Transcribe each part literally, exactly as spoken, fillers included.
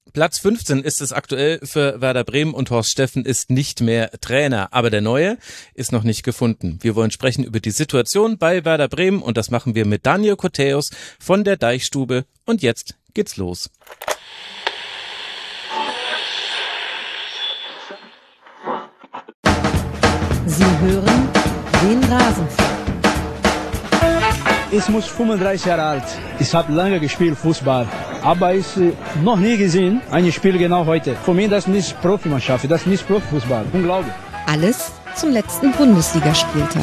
Platz fünfzehn ist es aktuell für Werder Bremen und Horst Steffen ist nicht mehr Trainer. Aber der Neue ist noch nicht gefunden. Wir wollen sprechen über die Situation bei Werder Bremen und das machen wir mit Daniel Koteus von der Deichstube. Und jetzt geht's los. Sie hören den Rasenfunk. Ich muss fünfunddreißig Jahre alt. Ich habe lange gespielt Fußball, aber ich äh, noch nie gesehen ein Spiel genau heute. Für mich das ist nicht Profimannschaft, das ist nicht Profifußball. Unglaublich. Alles zum letzten Bundesligaspieltag.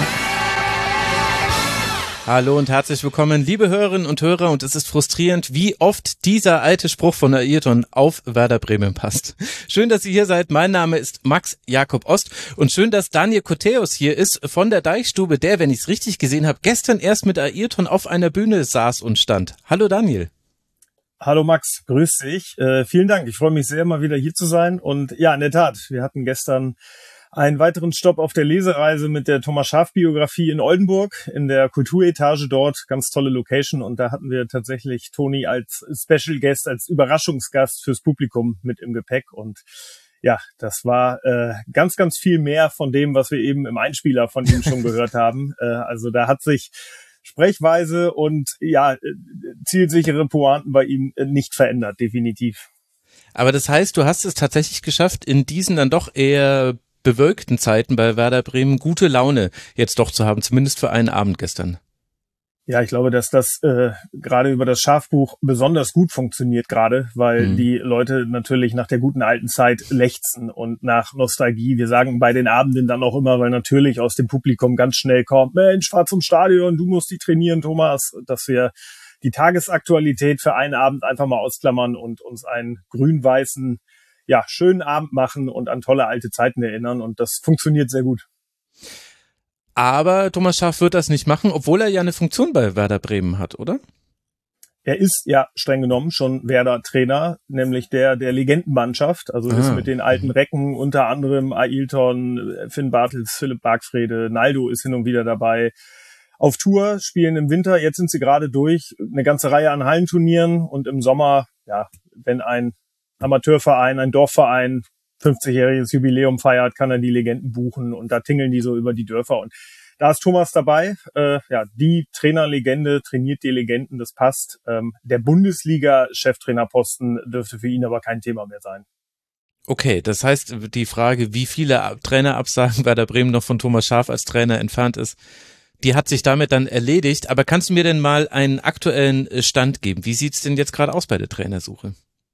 Hallo und herzlich willkommen, liebe Hörerinnen und Hörer, und es ist frustrierend, wie oft dieser alte Spruch von Ayrton auf Werder Bremen passt. Schön, dass ihr hier seid. Mein Name ist Max Jakob Ost und schön, dass Daniel Koteus hier ist von der Deichstube, der, wenn ich es richtig gesehen habe, gestern erst mit Ayrton auf einer Bühne saß und stand. Hallo Daniel. Hallo Max, grüß dich. Äh, vielen Dank, ich freue mich sehr, mal wieder hier zu sein. Und ja, in der Tat, wir hatten gestern einen weiteren Stopp auf der Lesereise mit der Thomas Schaaf-Biografie in Oldenburg, in der Kulturetage dort, ganz tolle Location. Und da hatten wir tatsächlich Toni als Special Guest, als Überraschungsgast fürs Publikum mit im Gepäck. Und ja, das war äh, ganz, ganz viel mehr von dem, was wir eben im Einspieler von ihm schon gehört haben. Äh, also da hat sich Sprechweise und ja zielsichere Pointen bei ihm nicht verändert, definitiv. Aber das heißt, du hast es tatsächlich geschafft, in diesen dann doch eher bewölkten Zeiten bei Werder Bremen gute Laune jetzt doch zu haben, zumindest für einen Abend gestern. Ja, ich glaube, dass das äh, gerade über das Schafbuch besonders gut funktioniert gerade, weil mhm. die Leute natürlich nach der guten alten Zeit lechzen und nach Nostalgie. Wir sagen bei den Abenden dann auch immer, weil natürlich aus dem Publikum ganz schnell kommt, Mensch, fahr zum Stadion, du musst die trainieren, Thomas, dass wir die Tagesaktualität für einen Abend einfach mal ausklammern und uns einen grün-weißen, ja, schönen Abend machen und an tolle alte Zeiten erinnern, und das funktioniert sehr gut. Aber Thomas Schaaf wird das nicht machen, obwohl er ja eine Funktion bei Werder Bremen hat, oder? Er ist ja streng genommen schon Werder-Trainer, nämlich der der Legendenmannschaft, also ah. ist mit den alten Recken, unter anderem Ayrton, Finn Bartels, Philipp Bargfrede, Naldo ist hin und wieder dabei, auf Tour, spielen im Winter, jetzt sind sie gerade durch, eine ganze Reihe an Hallenturnieren, und im Sommer, ja, wenn ein Amateurverein, ein Dorfverein fünfzigjähriges Jubiläum feiert, kann er die Legenden buchen, und da tingeln die so über die Dörfer, und da ist Thomas dabei. Äh, ja, die Trainerlegende trainiert die Legenden, das passt. Ähm, der Bundesliga-Cheftrainerposten dürfte für ihn aber kein Thema mehr sein. Okay, das heißt, die Frage, wie viele Trainerabsagen Werder Bremen noch von Thomas Schaaf als Trainer entfernt ist, die hat sich damit dann erledigt. Aber kannst du mir denn mal einen aktuellen Stand geben? Wie sieht's denn jetzt gerade aus bei der Trainersuche?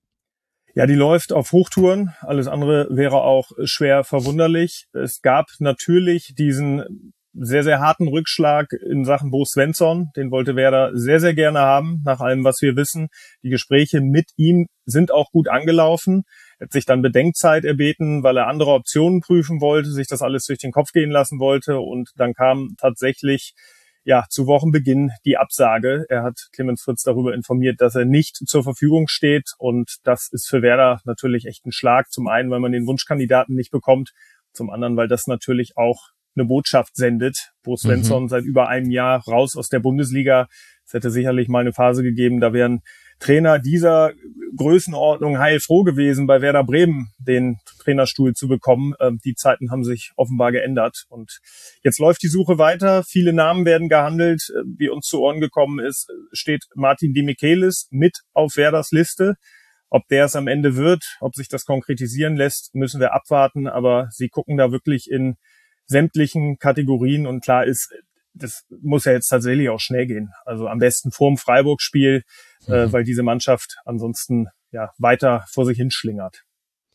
Ja, die läuft auf Hochtouren. Alles andere wäre auch schwer verwunderlich. Es gab natürlich diesen sehr, sehr harten Rückschlag in Sachen Bo Svensson. Den wollte Werder sehr, sehr gerne haben, nach allem, was wir wissen. Die Gespräche mit ihm sind auch gut angelaufen. Er hat sich dann Bedenkzeit erbeten, weil er andere Optionen prüfen wollte, sich das alles durch den Kopf gehen lassen wollte. Und dann kam tatsächlich ja zu Wochenbeginn die Absage. Er hat Clemens Fritz darüber informiert, dass er nicht zur Verfügung steht. Und das ist für Werder natürlich echt ein Schlag. Zum einen, weil man den Wunschkandidaten nicht bekommt. Zum anderen, weil das natürlich auch eine Botschaft sendet. Bo Svensson mhm. seit über einem Jahr raus aus der Bundesliga. Es hätte sicherlich mal eine Phase gegeben, da wären Trainer dieser Größenordnung heilfroh gewesen, bei Werder Bremen den Trainerstuhl zu bekommen. Die Zeiten haben sich offenbar geändert. Und jetzt läuft die Suche weiter. Viele Namen werden gehandelt. Wie uns zu Ohren gekommen ist, steht Martin Demichelis mit auf Werders Liste. Ob der es am Ende wird, ob sich das konkretisieren lässt, müssen wir abwarten. Aber sie gucken da wirklich in sämtlichen Kategorien, und klar ist, das muss ja jetzt tatsächlich auch schnell gehen. Also am besten vorm Freiburg-Spiel, mhm. äh, weil diese Mannschaft ansonsten ja weiter vor sich hinschlingert.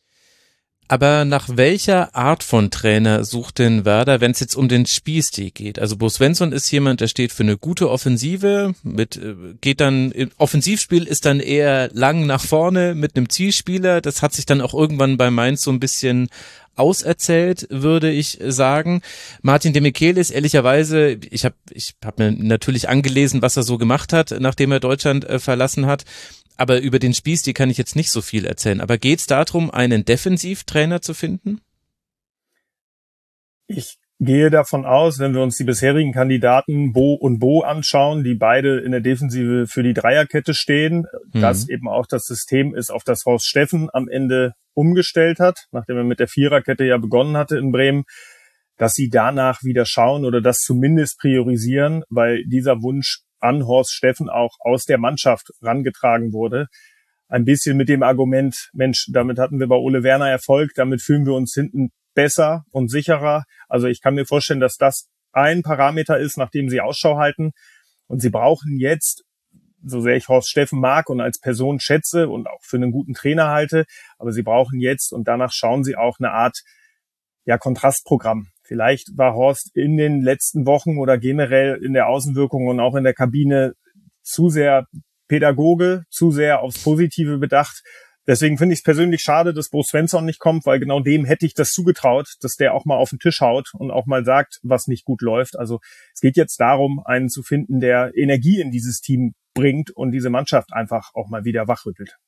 Aber nach welcher Art von Trainer sucht denn Werder, wenn es jetzt um den Spielstil geht? Also Bo Svensson ist jemand, der steht für eine gute Offensive, mit geht dann Offensivspiel ist dann eher lang nach vorne mit einem Zielspieler. Das hat sich dann auch irgendwann bei Mainz so ein bisschen auserzählt, würde ich sagen. Martin Demichelis, ehrlicherweise, ich habe ich hab mir natürlich angelesen, was er so gemacht hat, nachdem er Deutschland äh, verlassen hat. Aber über den Spielstil kann ich jetzt nicht so viel erzählen. Aber geht es darum, einen Defensivtrainer zu finden? Ich gehe davon aus, wenn wir uns die bisherigen Kandidaten Bo und Bo anschauen, die beide in der Defensive für die Dreierkette stehen, mhm. dass eben auch das System ist, auf das Horst Steffen am Ende umgestellt hat, nachdem er mit der Viererkette ja begonnen hatte in Bremen, dass sie danach wieder schauen oder das zumindest priorisieren, weil dieser Wunsch an Horst Steffen auch aus der Mannschaft rangetragen wurde. Ein bisschen mit dem Argument, Mensch, damit hatten wir bei Ole Werner Erfolg, damit fühlen wir uns hinten besser und sicherer. Also ich kann mir vorstellen, dass das ein Parameter ist, nach dem sie Ausschau halten. Und sie brauchen jetzt, so sehr ich Horst Steffen mag und als Person schätze und auch für einen guten Trainer halte, aber sie brauchen jetzt und danach schauen sie auch eine Art ja Kontrastprogramm. Vielleicht war Horst in den letzten Wochen oder generell in der Außenwirkung und auch in der Kabine zu sehr Pädagoge, zu sehr aufs Positive bedacht. Deswegen finde ich es persönlich schade, dass Bo Svensson nicht kommt, weil genau dem hätte ich das zugetraut, dass der auch mal auf den Tisch haut und auch mal sagt, was nicht gut läuft. Also es geht jetzt darum, einen zu finden, der Energie in dieses Team bringt und diese Mannschaft einfach auch mal wieder wachrüttelt.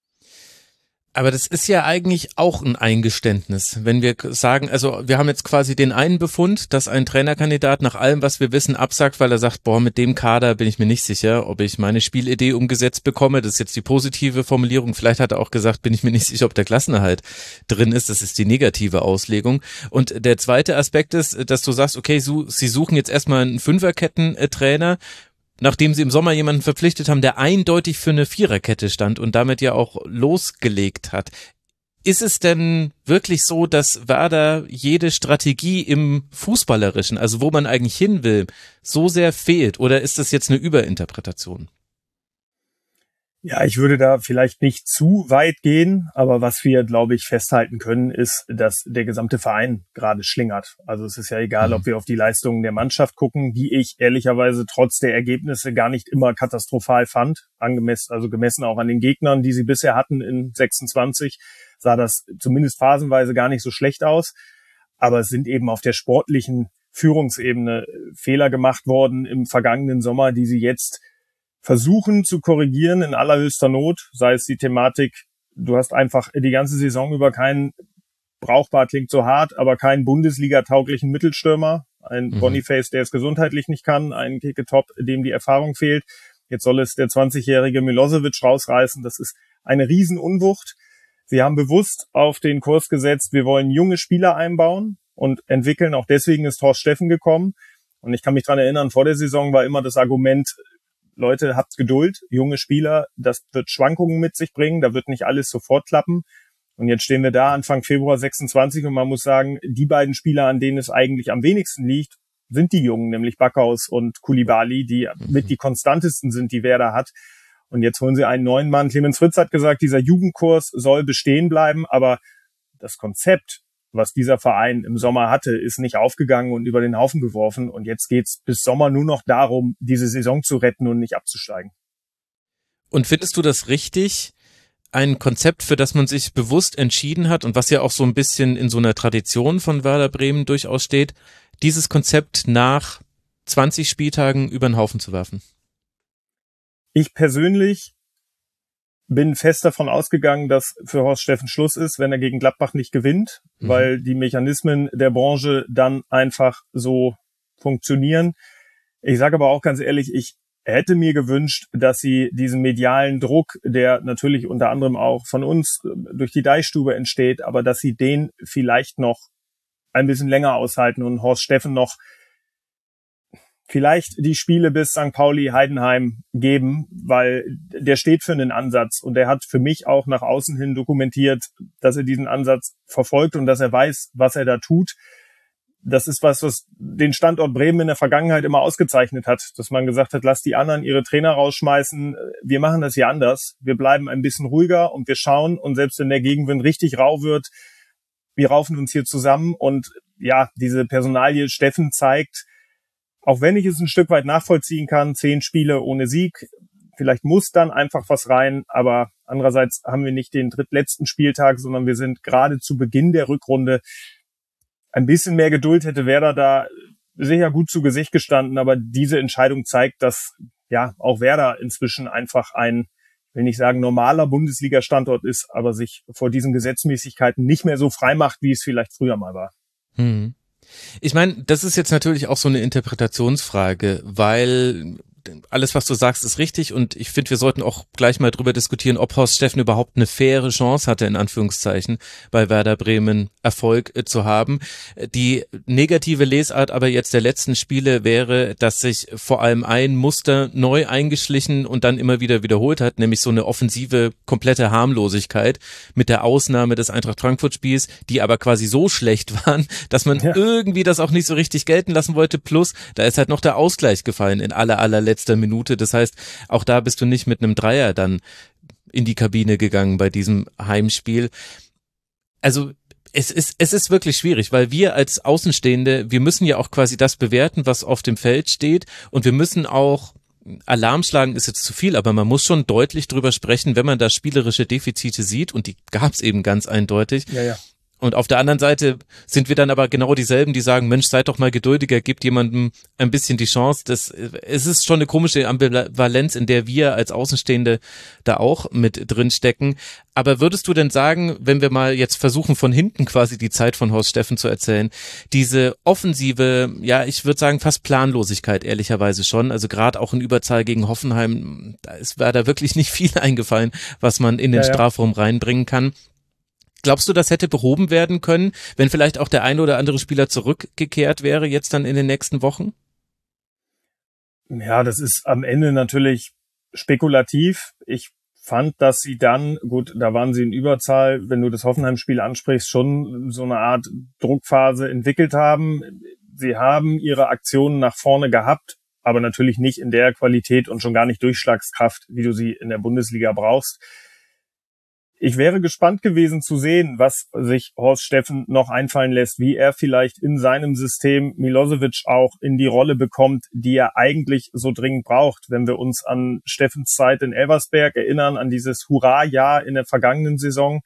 Aber das ist ja eigentlich auch ein Eingeständnis, wenn wir sagen, also wir haben jetzt quasi den einen Befund, dass ein Trainerkandidat nach allem, was wir wissen, absagt, weil er sagt, boah, mit dem Kader bin ich mir nicht sicher, ob ich meine Spielidee umgesetzt bekomme. Das ist jetzt die positive Formulierung. Vielleicht hat er auch gesagt, bin ich mir nicht sicher, ob der Klassenerhalt drin ist. Das ist die negative Auslegung. Und der zweite Aspekt ist, dass du sagst, okay, sie suchen jetzt erstmal einen Fünferketten-Trainer, nachdem sie im Sommer jemanden verpflichtet haben, der eindeutig für eine Viererkette stand und damit ja auch losgelegt hat. Ist es denn wirklich so, dass Werder jede Strategie im Fußballerischen, also wo man eigentlich hin will, so sehr fehlt? Oder ist das jetzt eine Überinterpretation? Ja, ich würde da vielleicht nicht zu weit gehen, aber was wir, glaube ich, festhalten können, ist, dass der gesamte Verein gerade schlingert. Also es ist ja egal, ob wir auf die Leistungen der Mannschaft gucken, die ich ehrlicherweise trotz der Ergebnisse gar nicht immer katastrophal fand, angemessen, also gemessen auch an den Gegnern, die sie bisher hatten in sechsundzwanzig, sah das zumindest phasenweise gar nicht so schlecht aus. Aber es sind eben auf der sportlichen Führungsebene Fehler gemacht worden im vergangenen Sommer, die sie jetzt versuchen zu korrigieren in allerhöchster Not, sei es die Thematik, du hast einfach die ganze Saison über keinen, brauchbar klingt so hart, aber keinen Bundesliga-tauglichen Mittelstürmer, ein mhm. Boniface, der es gesundheitlich nicht kann, ein Keke-Top, dem die Erfahrung fehlt. Jetzt soll es der zwanzigjährige Milosevic rausreißen, das ist eine Riesenunwucht. Sie haben bewusst auf den Kurs gesetzt, wir wollen junge Spieler einbauen und entwickeln, auch deswegen ist Horst Steffen gekommen. Und ich kann mich dran erinnern, vor der Saison war immer das Argument, Leute, habt Geduld, junge Spieler, das wird Schwankungen mit sich bringen, da wird nicht alles sofort klappen. Und jetzt stehen wir da Anfang Februar sechsundzwanzig und man muss sagen, die beiden Spieler, an denen es eigentlich am wenigsten liegt, sind die Jungen, nämlich Backhaus und Koulibaly, die mit die konstantesten sind, die Werder hat. Und jetzt holen sie einen neuen Mann. Clemens Fritz hat gesagt, dieser Jugendkurs soll bestehen bleiben, aber das Konzept, was dieser Verein im Sommer hatte, ist nicht aufgegangen und über den Haufen geworfen. Und jetzt geht's bis Sommer nur noch darum, diese Saison zu retten und nicht abzusteigen. Und findest du das richtig, ein Konzept, für das man sich bewusst entschieden hat und was ja auch so ein bisschen in so einer Tradition von Werder Bremen durchaus steht, dieses Konzept nach zwanzig Spieltagen über den Haufen zu werfen? Ich persönlich bin fest davon ausgegangen, dass für Horst Steffen Schluss ist, wenn er gegen Gladbach nicht gewinnt, mhm. weil die Mechanismen der Branche dann einfach so funktionieren. Ich sage aber auch ganz ehrlich, ich hätte mir gewünscht, dass sie diesen medialen Druck, der natürlich unter anderem auch von uns durch die Deichstube entsteht, aber dass sie den vielleicht noch ein bisschen länger aushalten und Horst Steffen noch vielleicht die Spiele bis Sankt Pauli, Heidenheim geben, weil der steht für einen Ansatz und der hat für mich auch nach außen hin dokumentiert, dass er diesen Ansatz verfolgt und dass er weiß, was er da tut. Das ist was, was den Standort Bremen in der Vergangenheit immer ausgezeichnet hat, dass man gesagt hat, lass die anderen ihre Trainer rausschmeißen, wir machen das hier anders, wir bleiben ein bisschen ruhiger und wir schauen und selbst wenn der Gegenwind richtig rau wird, wir raufen uns hier zusammen und ja, diese Personalie Steffen zeigt, auch wenn ich es ein Stück weit nachvollziehen kann, zehn Spiele ohne Sieg, vielleicht muss dann einfach was rein, aber andererseits haben wir nicht den drittletzten Spieltag, sondern wir sind gerade zu Beginn der Rückrunde. Ein bisschen mehr Geduld hätte Werder da sicher gut zu Gesicht gestanden, aber diese Entscheidung zeigt, dass ja auch Werder inzwischen einfach ein, will nicht sagen normaler Bundesliga-Standort ist, aber sich vor diesen Gesetzmäßigkeiten nicht mehr so frei macht, wie es vielleicht früher mal war. Hm. Ich meine, das ist jetzt natürlich auch so eine Interpretationsfrage, weil alles, was du sagst, ist richtig und ich finde, wir sollten auch gleich mal drüber diskutieren, ob Horst Steffen überhaupt eine faire Chance hatte, in Anführungszeichen, bei Werder Bremen Erfolg äh, zu haben. Die negative Lesart aber jetzt der letzten Spiele wäre, dass sich vor allem ein Muster neu eingeschlichen und dann immer wieder wiederholt hat, nämlich so eine offensive, komplette Harmlosigkeit mit der Ausnahme des Eintracht Frankfurt-Spiels, die aber quasi so schlecht waren, dass man ja. irgendwie das auch nicht so richtig gelten lassen wollte. Plus, da ist halt noch der Ausgleich gefallen in aller, allerletzter Minute. Das heißt, auch da bist du nicht mit einem Dreier dann in die Kabine gegangen bei diesem Heimspiel. Also es ist, es ist wirklich schwierig, weil wir als Außenstehende, wir müssen ja auch quasi das bewerten, was auf dem Feld steht und wir müssen auch Alarm schlagen ist jetzt zu viel, aber man muss schon deutlich drüber sprechen, wenn man da spielerische Defizite sieht und die gab es eben ganz eindeutig. Ja, ja. Und auf der anderen Seite sind wir dann aber genau dieselben, die sagen, Mensch, seid doch mal geduldiger, gebt jemandem ein bisschen die Chance. Das, es ist schon eine komische Ambivalenz, in der wir als Außenstehende da auch mit drin stecken. Aber würdest du denn sagen, wenn wir mal jetzt versuchen, von hinten quasi die Zeit von Horst Steffen zu erzählen, diese offensive, ja, ich würde sagen fast Planlosigkeit, ehrlicherweise schon, also gerade auch in Überzahl gegen Hoffenheim, da ist, war da wirklich nicht viel eingefallen, was man in den ja, ja. Strafraum reinbringen kann. Glaubst du, das hätte behoben werden können, wenn vielleicht auch der eine oder andere Spieler zurückgekehrt wäre, jetzt dann in den nächsten Wochen? Ja, das ist am Ende natürlich spekulativ. Ich fand, dass sie dann, gut, da waren sie in Überzahl, wenn du das Hoffenheim-Spiel ansprichst, schon so eine Art Druckphase entwickelt haben. Sie haben ihre Aktionen nach vorne gehabt, aber natürlich nicht in der Qualität und schon gar nicht Durchschlagskraft, wie du sie in der Bundesliga brauchst. Ich wäre gespannt gewesen zu sehen, was sich Horst Steffen noch einfallen lässt, wie er vielleicht in seinem System Milosevic auch in die Rolle bekommt, die er eigentlich so dringend braucht. Wenn wir uns an Steffens Zeit in Elversberg erinnern, an dieses Hurra-Jahr in der vergangenen Saison,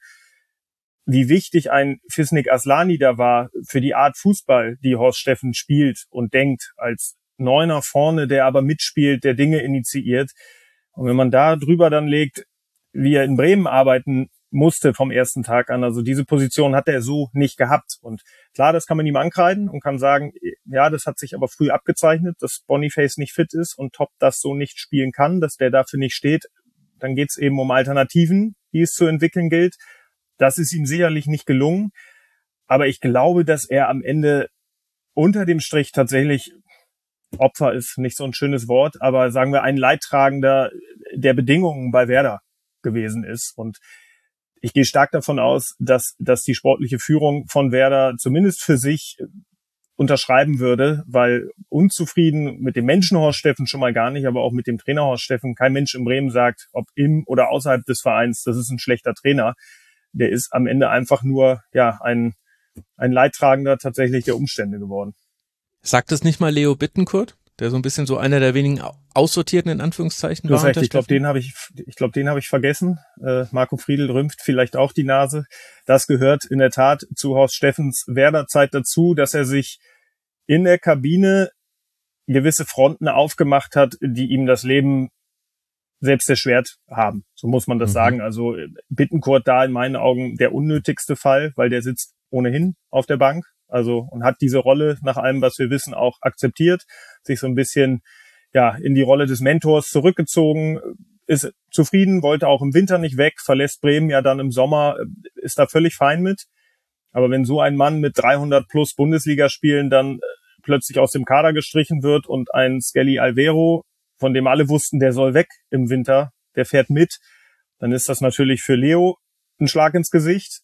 wie wichtig ein Fisnik Aslani da war für die Art Fußball, die Horst Steffen spielt und denkt, als Neuner vorne, der aber mitspielt, der Dinge initiiert. Und wenn man da drüber dann legt, wie er in Bremen arbeiten musste vom ersten Tag an. Also diese Position hat er so nicht gehabt. Und klar, das kann man ihm ankreiden und kann sagen, ja, das hat sich aber früh abgezeichnet, dass Boniface nicht fit ist und Top das so nicht spielen kann, dass der dafür nicht steht. Dann geht es eben um Alternativen, die es zu entwickeln gilt. Das ist ihm sicherlich nicht gelungen. Aber ich glaube, dass er am Ende unter dem Strich tatsächlich, Opfer ist nicht so ein schönes Wort, aber sagen wir ein Leidtragender der Bedingungen bei Werder gewesen ist. Und ich gehe stark davon aus, dass, dass die sportliche Führung von Werder zumindest für sich unterschreiben würde, weil unzufrieden mit dem Menschen Horst Steffen schon mal gar nicht, aber auch mit dem Trainer Horst Steffen, kein Mensch in Bremen sagt, ob im oder außerhalb des Vereins, das ist ein schlechter Trainer. Der ist am Ende einfach nur, ja, ein, ein Leidtragender tatsächlich der Umstände geworden. Sagt es nicht mal Leo Bittencourt, der so ein bisschen so einer der wenigen Aussortierten in Anführungszeichen war? Das heißt, ich glaube, den habe ich, ich glaube, den habe ich vergessen. Äh, Marco Friedl rümpft vielleicht auch die Nase. Das gehört in der Tat zu Horst Steffens Werder-Zeit dazu, dass er sich in der Kabine gewisse Fronten aufgemacht hat, die ihm das Leben selbst erschwert haben. So muss man das mhm. sagen. Also Bittencourt da in meinen Augen der unnötigste Fall, weil der sitzt ohnehin auf der Bank. Also und hat diese Rolle nach allem, was wir wissen, auch akzeptiert, sich so ein bisschen ja in die Rolle des Mentors zurückgezogen, ist zufrieden, wollte auch im Winter nicht weg, verlässt Bremen ja dann im Sommer, ist da völlig fein mit. Aber wenn so ein Mann mit dreihundert plus Bundesligaspielen dann plötzlich aus dem Kader gestrichen wird und ein Skelly Alvero, von dem alle wussten, der soll weg im Winter, der fährt mit, dann ist das natürlich für Leo ein Schlag ins Gesicht.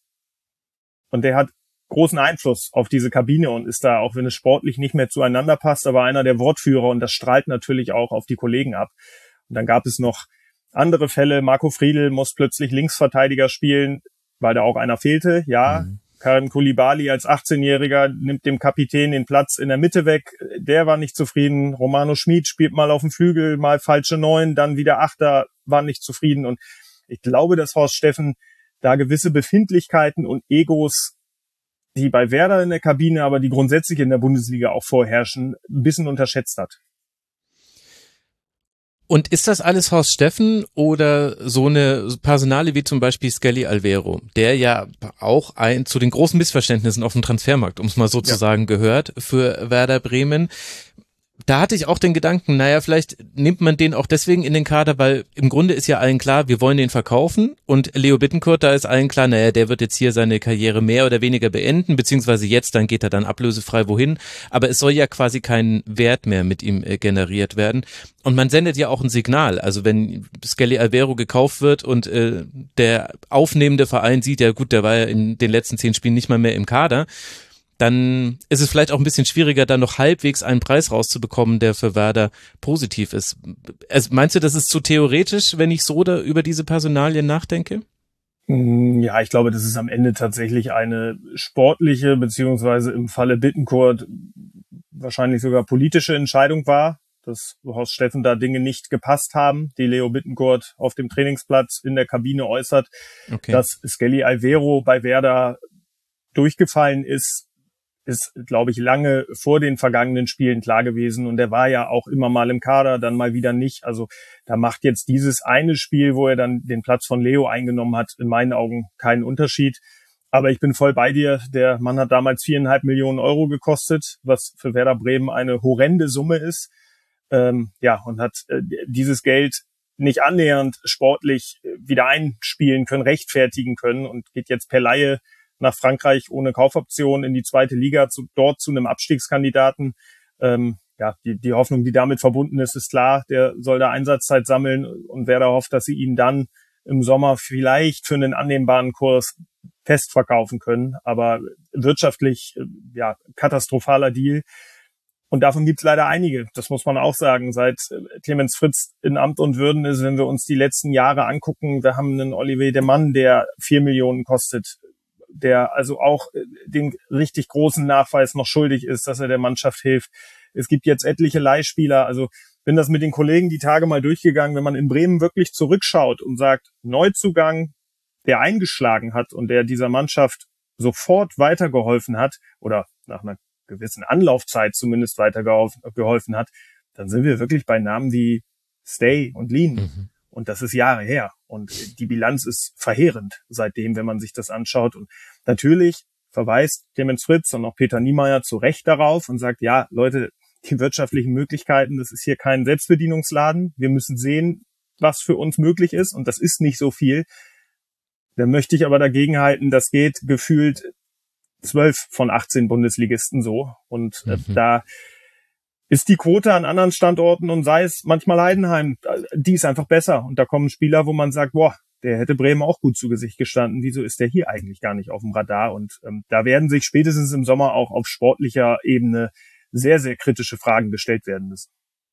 Und der hat großen Einfluss auf diese Kabine und ist da, auch wenn es sportlich nicht mehr zueinander passt, aber einer der Wortführer und das strahlt natürlich auch auf die Kollegen ab. Und dann gab es noch andere Fälle. Marco Friedl muss plötzlich Linksverteidiger spielen, weil da auch einer fehlte. Ja, mhm. Karim Koulibaly als achtzehnjähriger nimmt dem Kapitän den Platz in der Mitte weg. Der war nicht zufrieden. Romano Schmid spielt mal auf dem Flügel, mal falsche Neun, dann wieder Achter, war nicht zufrieden. Und ich glaube, dass Horst Steffen da gewisse Befindlichkeiten und Egos, die bei Werder in der Kabine, aber die grundsätzlich in der Bundesliga auch vorherrschen, ein bisschen unterschätzt hat. Und ist das alles Horst Steffen oder so eine Personale wie zum Beispiel Skelly Alvero, der ja auch ein zu den großen Missverständnissen auf dem Transfermarkt, um es mal so zu sagen, gehört für Werder Bremen? Da hatte ich auch den Gedanken, naja, vielleicht nimmt man den auch deswegen in den Kader, weil im Grunde ist ja allen klar, wir wollen den verkaufen, und Leo Bittencourt, da ist allen klar, naja, der wird jetzt hier seine Karriere mehr oder weniger beenden, beziehungsweise jetzt, dann geht er dann ablösefrei wohin, aber es soll ja quasi kein Wert mehr mit ihm äh, generiert werden, und man sendet ja auch ein Signal, also wenn Skelly Alvero gekauft wird und äh, der aufnehmende Verein sieht, ja gut, der war ja in den letzten zehn Spielen nicht mal mehr im Kader, dann ist es vielleicht auch ein bisschen schwieriger, da noch halbwegs einen Preis rauszubekommen, der für Werder positiv ist. Also meinst du, das ist zu theoretisch, wenn ich so da über diese Personalien nachdenke? Ja, ich glaube, das ist am Ende tatsächlich eine sportliche, beziehungsweise im Falle Bittencourt wahrscheinlich sogar politische Entscheidung war, dass Horst Steffen da Dinge nicht gepasst haben, die Leo Bittencourt auf dem Trainingsplatz in der Kabine äußert, okay. Dass Skelly Alvero bei Werder durchgefallen ist, ist, glaube ich, lange vor den vergangenen Spielen klar gewesen. Und er war ja auch immer mal im Kader, dann mal wieder nicht. Also da macht jetzt dieses eine Spiel, wo er dann den Platz von Leo eingenommen hat, in meinen Augen keinen Unterschied. Aber ich bin voll bei dir. Der Mann hat damals viereinhalb Millionen Euro gekostet, was für Werder Bremen eine horrende Summe ist. Ähm, ja, und hat äh, dieses Geld nicht annähernd sportlich wieder einspielen können, rechtfertigen können, und geht jetzt per Leihe nach Frankreich ohne Kaufoption in die zweite Liga, zu, dort zu einem Abstiegskandidaten. Ähm, ja, die, die Hoffnung, die damit verbunden ist, ist klar. Der soll da Einsatzzeit sammeln, und Werder hofft, dass sie ihn dann im Sommer vielleicht für einen annehmbaren Kurs fest verkaufen können. Aber wirtschaftlich, ja, katastrophaler Deal. Und davon gibt's leider einige. Das muss man auch sagen. Seit Clemens Fritz in Amt und Würden ist, wenn wir uns die letzten Jahre angucken, wir haben einen Olivier de Mann, der vier Millionen kostet, der also auch den richtig großen Nachweis noch schuldig ist, dass er der Mannschaft hilft. Es gibt jetzt etliche Leihspieler. Also bin das mit den Kollegen die Tage mal durchgegangen, wenn man in Bremen wirklich zurückschaut und sagt, Neuzugang, der eingeschlagen hat und der dieser Mannschaft sofort weitergeholfen hat oder nach einer gewissen Anlaufzeit zumindest weitergeholfen hat, dann sind wir wirklich bei Namen wie Stay und Lean. Mhm. Und das ist Jahre her. Und die Bilanz ist verheerend seitdem, wenn man sich das anschaut. Und natürlich verweist Clemens Fritz und auch Peter Niemeyer zu Recht darauf und sagt, ja, Leute, die wirtschaftlichen Möglichkeiten, das ist hier kein Selbstbedienungsladen. Wir müssen sehen, was für uns möglich ist. Und das ist nicht so viel. Da möchte ich aber dagegenhalten, das geht gefühlt zwölf von achtzehn Bundesligisten so. Und äh, mhm. da ist die Quote an anderen Standorten, und sei es manchmal Heidenheim, die ist einfach besser. Und da kommen Spieler, wo man sagt, boah, der hätte Bremen auch gut zu Gesicht gestanden. Wieso ist der hier eigentlich gar nicht auf dem Radar? Und ähm, da werden sich spätestens im Sommer auch auf sportlicher Ebene sehr, sehr kritische Fragen gestellt werden müssen.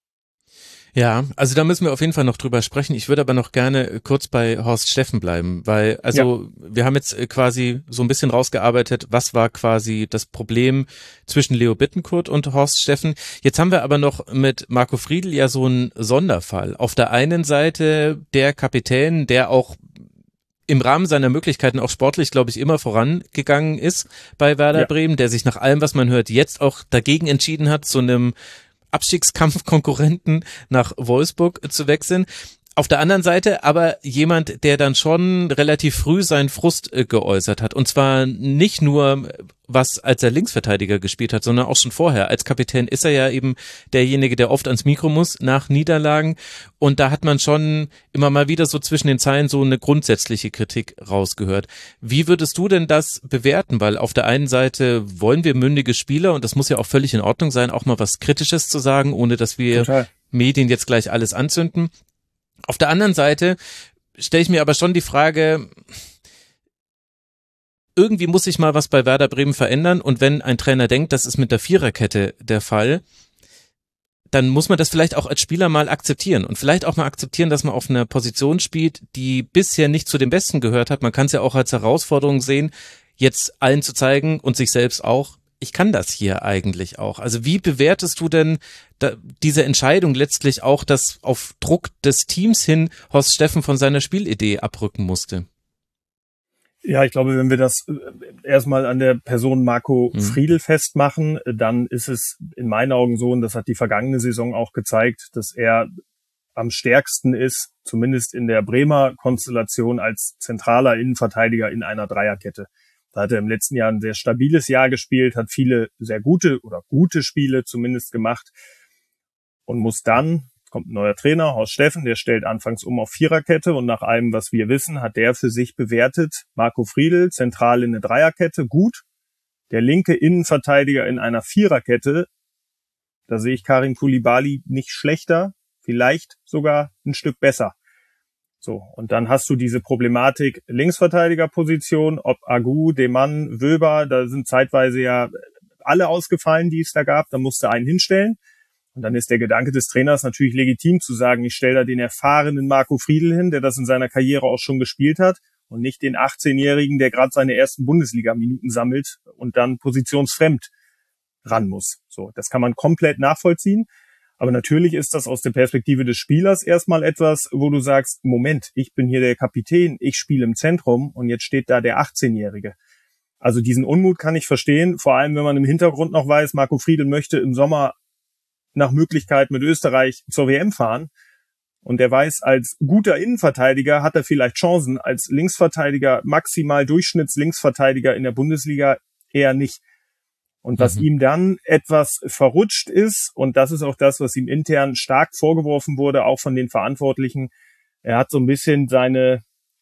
Ja, also da müssen wir auf jeden Fall noch drüber sprechen. Ich würde aber noch gerne kurz bei Horst Steffen bleiben, weil also ja. wir haben jetzt quasi so ein bisschen rausgearbeitet, was war quasi das Problem zwischen Leo Bittencourt und Horst Steffen. Jetzt haben wir aber noch mit Marco Friedl ja so einen Sonderfall. Auf der einen Seite der Kapitän, der auch im Rahmen seiner Möglichkeiten auch sportlich, glaube ich, immer vorangegangen ist bei Werder ja. Bremen, der sich nach allem, was man hört, jetzt auch dagegen entschieden hat, zu einem Abstiegskampfkonkurrenten nach Wolfsburg zu wechseln. Auf der anderen Seite aber jemand, der dann schon relativ früh seinen Frust äh, geäußert hat. Und zwar nicht nur, was als er Linksverteidiger gespielt hat, sondern auch schon vorher. Als Kapitän ist er ja eben derjenige, der oft ans Mikro muss nach Niederlagen. Und da hat man schon immer mal wieder so zwischen den Zeilen so eine grundsätzliche Kritik rausgehört. Wie würdest du denn das bewerten? Weil auf der einen Seite wollen wir mündige Spieler, und das muss ja auch völlig in Ordnung sein, auch mal was Kritisches zu sagen, ohne dass wir Total. Medien jetzt gleich alles anzünden. Auf der anderen Seite stelle ich mir aber schon die Frage, irgendwie muss sich mal was bei Werder Bremen verändern, und wenn ein Trainer denkt, das ist mit der Viererkette der Fall, dann muss man das vielleicht auch als Spieler mal akzeptieren und vielleicht auch mal akzeptieren, dass man auf einer Position spielt, die bisher nicht zu den Besten gehört hat. Man kann es ja auch als Herausforderung sehen, jetzt allen zu zeigen und sich selbst auch, ich kann das hier eigentlich auch. Also wie bewertest du denn da, diese Entscheidung letztlich auch, dass auf Druck des Teams hin Horst Steffen von seiner Spielidee abrücken musste? Ja, ich glaube, wenn wir das erstmal an der Person Marco mhm. Friedl festmachen, dann ist es in meinen Augen so, und das hat die vergangene Saison auch gezeigt, dass er am stärksten ist, zumindest in der Bremer Konstellation, als zentraler Innenverteidiger in einer Dreierkette. Da hat er im letzten Jahr ein sehr stabiles Jahr gespielt, hat viele sehr gute oder gute Spiele zumindest gemacht und muss dann, kommt ein neuer Trainer, Horst Steffen, der stellt anfangs um auf Viererkette und nach allem, was wir wissen, hat der für sich bewertet, Marco Friedl zentral in eine Dreierkette, gut. Der linke Innenverteidiger in einer Viererkette, da sehe ich Karim Koulibaly nicht schlechter, vielleicht sogar ein Stück besser. So, und dann hast du diese Problematik Linksverteidigerposition, ob Agu, Deman, Wöber, da sind zeitweise ja alle ausgefallen, die es da gab, da musste einen hinstellen. Und dann ist der Gedanke des Trainers natürlich legitim zu sagen, ich stelle da den erfahrenen Marco Friedl hin, der das in seiner Karriere auch schon gespielt hat und nicht den achtzehnjährigen, der gerade seine ersten Bundesliga-Minuten sammelt und dann positionsfremd ran muss. So, das kann man komplett nachvollziehen. Aber natürlich ist das aus der Perspektive des Spielers erstmal etwas, wo du sagst, Moment, ich bin hier der Kapitän, ich spiele im Zentrum und jetzt steht da der achtzehnjährige. Also diesen Unmut kann ich verstehen, vor allem wenn man im Hintergrund noch weiß, Marco Friedl möchte im Sommer nach Möglichkeit mit Österreich zur W M fahren. Und der weiß, als guter Innenverteidiger hat er vielleicht Chancen, als Linksverteidiger, maximal Durchschnittslinksverteidiger in der Bundesliga eher nicht. Und was mhm. ihm dann etwas verrutscht ist, und das ist auch das, was ihm intern stark vorgeworfen wurde, auch von den Verantwortlichen, er hat so ein bisschen seine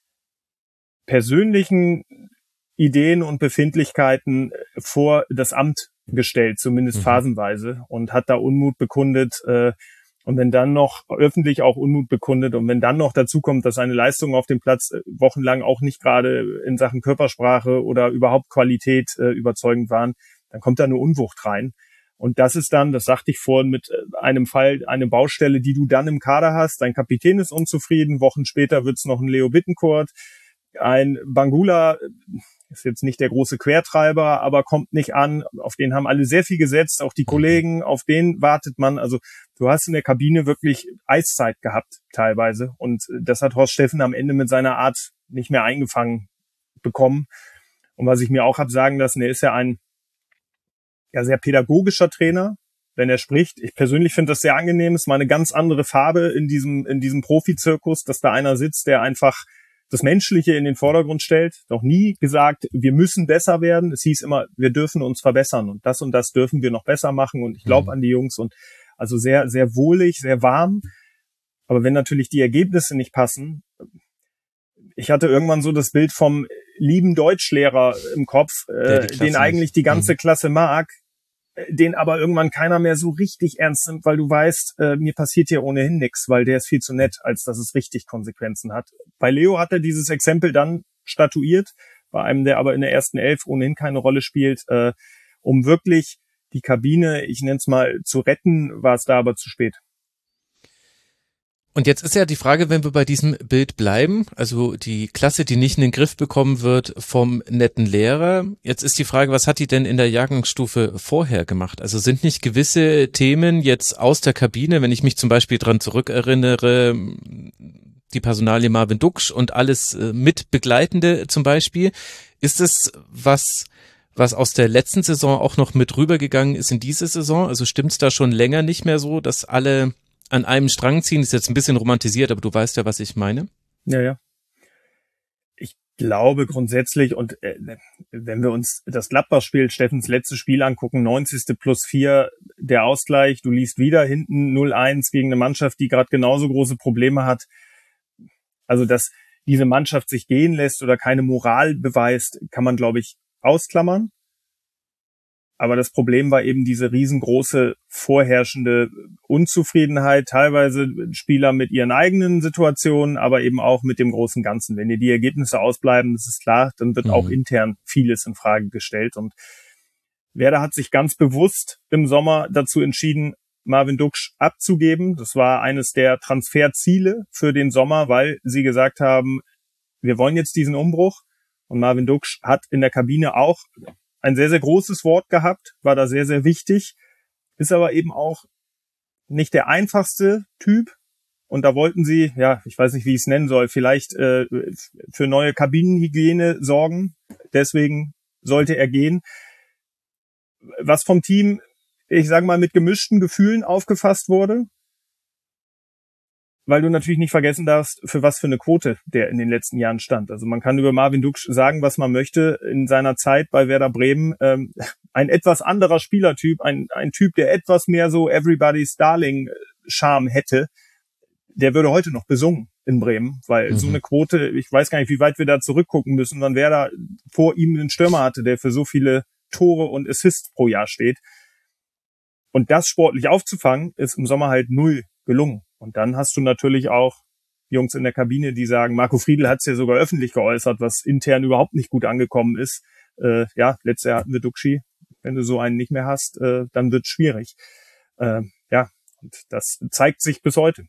persönlichen Ideen und Befindlichkeiten vor das Amt gestellt, zumindest mhm. phasenweise, und hat da Unmut bekundet. Äh, und wenn dann noch öffentlich auch Unmut bekundet und wenn dann noch dazu kommt, dass seine Leistungen auf dem Platz äh, wochenlang auch nicht gerade in Sachen Körpersprache oder überhaupt Qualität äh, überzeugend waren, dann kommt da eine Unwucht rein. Und das ist dann, das sagte ich vorhin, mit einem Fall, eine Baustelle, die du dann im Kader hast. Dein Kapitän ist unzufrieden, Wochen später wird's noch ein Leo Bittencourt. Ein Bangula ist jetzt nicht der große Quertreiber, aber kommt nicht an. Auf den haben alle sehr viel gesetzt, auch die Kollegen, auf den wartet man. Also du hast in der Kabine wirklich Eiszeit gehabt teilweise. Und das hat Horst Steffen am Ende mit seiner Art nicht mehr eingefangen bekommen. Und was ich mir auch habe sagen lassen, er ist ja ein ja sehr pädagogischer Trainer, wenn er spricht. Ich persönlich finde das sehr angenehm. Es ist mal eine ganz andere Farbe in diesem in diesem Profizirkus, dass da einer sitzt, der einfach das Menschliche in den Vordergrund stellt. Noch nie gesagt, wir müssen besser werden. Es hieß immer, wir dürfen uns verbessern und das und das dürfen wir noch besser machen. Und ich glaube mhm. an die Jungs und also sehr sehr wohlig, sehr warm. Aber wenn natürlich die Ergebnisse nicht passen, ich hatte irgendwann so das Bild vom lieben Deutschlehrer im Kopf, äh, den eigentlich die ganze Klasse mag, den aber irgendwann keiner mehr so richtig ernst nimmt, weil du weißt, äh, mir passiert hier ohnehin nichts, weil der ist viel zu nett, als dass es richtig Konsequenzen hat. Bei Leo hat er dieses Exempel dann statuiert, bei einem, der aber in der ersten Elf ohnehin keine Rolle spielt, äh, um wirklich die Kabine, ich nenne es mal, zu retten, war es da aber zu spät. Und jetzt ist ja die Frage, wenn wir bei diesem Bild bleiben, also die Klasse, die nicht in den Griff bekommen wird vom netten Lehrer. Jetzt ist die Frage, was hat die denn in der Jahrgangsstufe vorher gemacht? Also sind nicht gewisse Themen jetzt aus der Kabine, wenn ich mich zum Beispiel dran zurückerinnere, die Personalie Marvin Duksch und alles mit Begleitende zum Beispiel, ist es was, was aus der letzten Saison auch noch mit rübergegangen ist in diese Saison? Also stimmt's da schon länger nicht mehr so, dass alle an einem Strang ziehen, ist jetzt ein bisschen romantisiert, aber du weißt ja, was ich meine. Ja, ja. Ich glaube grundsätzlich, und äh, wenn wir uns das Gladbach-Spiel, Steffens letztes Spiel angucken, neunzigste plus vier, der Ausgleich, du liest wieder hinten null eins gegen eine Mannschaft, die gerade genauso große Probleme hat. Also, dass diese Mannschaft sich gehen lässt oder keine Moral beweist, kann man, glaube ich, ausklammern. Aber das Problem war eben diese riesengroße vorherrschende Unzufriedenheit, teilweise Spieler mit ihren eigenen Situationen, aber eben auch mit dem großen Ganzen. Wenn dir die Ergebnisse ausbleiben, das ist klar, dann wird mhm. auch intern vieles in Frage gestellt. Und Werder hat sich ganz bewusst im Sommer dazu entschieden, Marvin Duksch abzugeben. Das war eines der Transferziele für den Sommer, weil sie gesagt haben, wir wollen jetzt diesen Umbruch. Und Marvin Duksch hat in der Kabine auch ein sehr, sehr großes Wort gehabt, war da sehr, sehr wichtig, ist aber eben auch nicht der einfachste Typ. Und da wollten sie, ja, ich weiß nicht, wie ich es nennen soll, vielleicht äh, für neue Kabinenhygiene sorgen. Deswegen sollte er gehen. Was vom Team, ich sage mal, mit gemischten Gefühlen aufgefasst wurde. weil du natürlich nicht vergessen darfst, für was für eine Quote der in den letzten Jahren stand. Also man kann über Marvin Duksch sagen, was man möchte. In seiner Zeit bei Werder Bremen ähm, ein etwas anderer Spielertyp, ein, ein Typ, der etwas mehr so Everybody's Darling-Charme hätte, der würde heute noch besungen in Bremen, weil mhm. so eine Quote, ich weiß gar nicht, wie weit wir da zurückgucken müssen, wann Werder vor ihm einen Stürmer hatte, der für so viele Tore und Assists pro Jahr steht. Und das sportlich aufzufangen, ist im Sommer halt null gelungen. Und dann hast du natürlich auch Jungs in der Kabine, die sagen, Marco Friedl hat es ja sogar öffentlich geäußert, was intern überhaupt nicht gut angekommen ist. Äh, ja, letztes Jahr hatten wir Duxchi. Wenn du so einen nicht mehr hast, äh, dann wird es schwierig. Äh, ja, und das zeigt sich bis heute.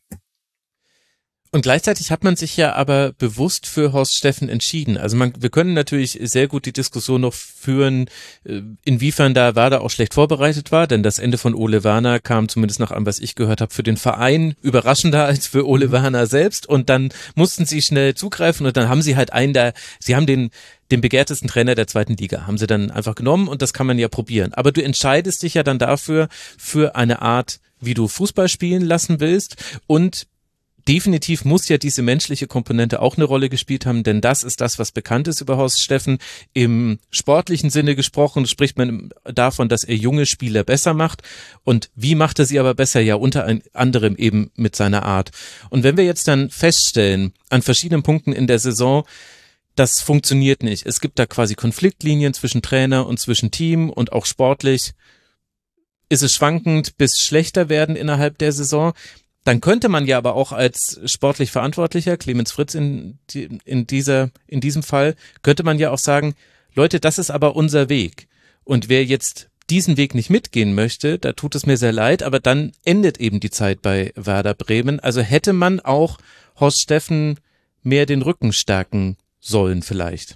Und gleichzeitig hat man sich ja aber bewusst für Horst Steffen entschieden. Also man, wir können natürlich sehr gut die Diskussion noch führen, inwiefern da Werder auch schlecht vorbereitet war, denn das Ende von Ole Werner kam zumindest nach allem, was ich gehört habe, für den Verein überraschender als für Ole Werner selbst, und dann mussten sie schnell zugreifen und dann haben sie halt einen da, sie haben den den begehrtesten Trainer der zweiten Liga, haben sie dann einfach genommen, und das kann man ja probieren. Aber du entscheidest dich ja dann dafür, für eine Art, wie du Fußball spielen lassen willst, und definitiv muss ja diese menschliche Komponente auch eine Rolle gespielt haben, denn das ist das, was bekannt ist über Horst Steffen. Im sportlichen Sinne gesprochen spricht man davon, dass er junge Spieler besser macht. Und wie macht er sie aber besser? Ja, unter anderem eben mit seiner Art. Und wenn wir jetzt dann feststellen, an verschiedenen Punkten in der Saison, das funktioniert nicht. Es gibt da quasi Konfliktlinien zwischen Trainer und zwischen Team, und auch sportlich ist es schwankend bis schlechter werden innerhalb der Saison. Dann könnte man ja aber auch als sportlich Verantwortlicher, Clemens Fritz in, in dieser, in diesem Fall, könnte man ja auch sagen, Leute, das ist aber unser Weg. Und wer jetzt diesen Weg nicht mitgehen möchte, da tut es mir sehr leid, aber dann endet eben die Zeit bei Werder Bremen. Also hätte man auch Horst Steffen mehr den Rücken stärken sollen vielleicht.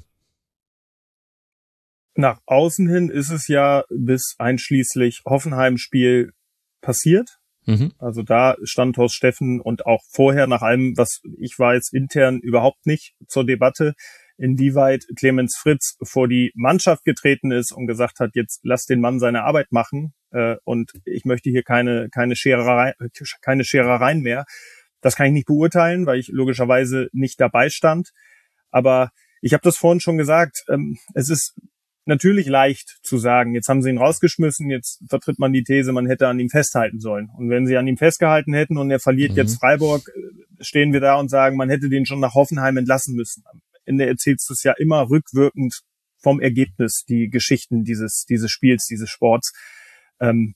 Nach außen hin ist es ja bis einschließlich Hoffenheim-Spiel passiert. Mhm. Also da stand Horst Steffen und auch vorher, nach allem, was ich weiß, intern überhaupt nicht zur Debatte, inwieweit Clemens Fritz vor die Mannschaft getreten ist und gesagt hat, jetzt lass den Mann seine Arbeit machen äh, und ich möchte hier keine keine Schererei, keine Scherereien mehr. Das kann ich nicht beurteilen, weil ich logischerweise nicht dabei stand. Aber ich habe das vorhin schon gesagt, ähm, es ist natürlich leicht zu sagen, jetzt haben sie ihn rausgeschmissen, jetzt vertritt man die These, man hätte an ihm festhalten sollen. Und wenn sie an ihm festgehalten hätten und er verliert mhm. jetzt Freiburg, stehen wir da und sagen, man hätte den schon nach Hoffenheim entlassen müssen. Am Ende erzählst du es ja immer rückwirkend vom Ergebnis, die Geschichten dieses dieses Spiels, dieses Sports. Ähm,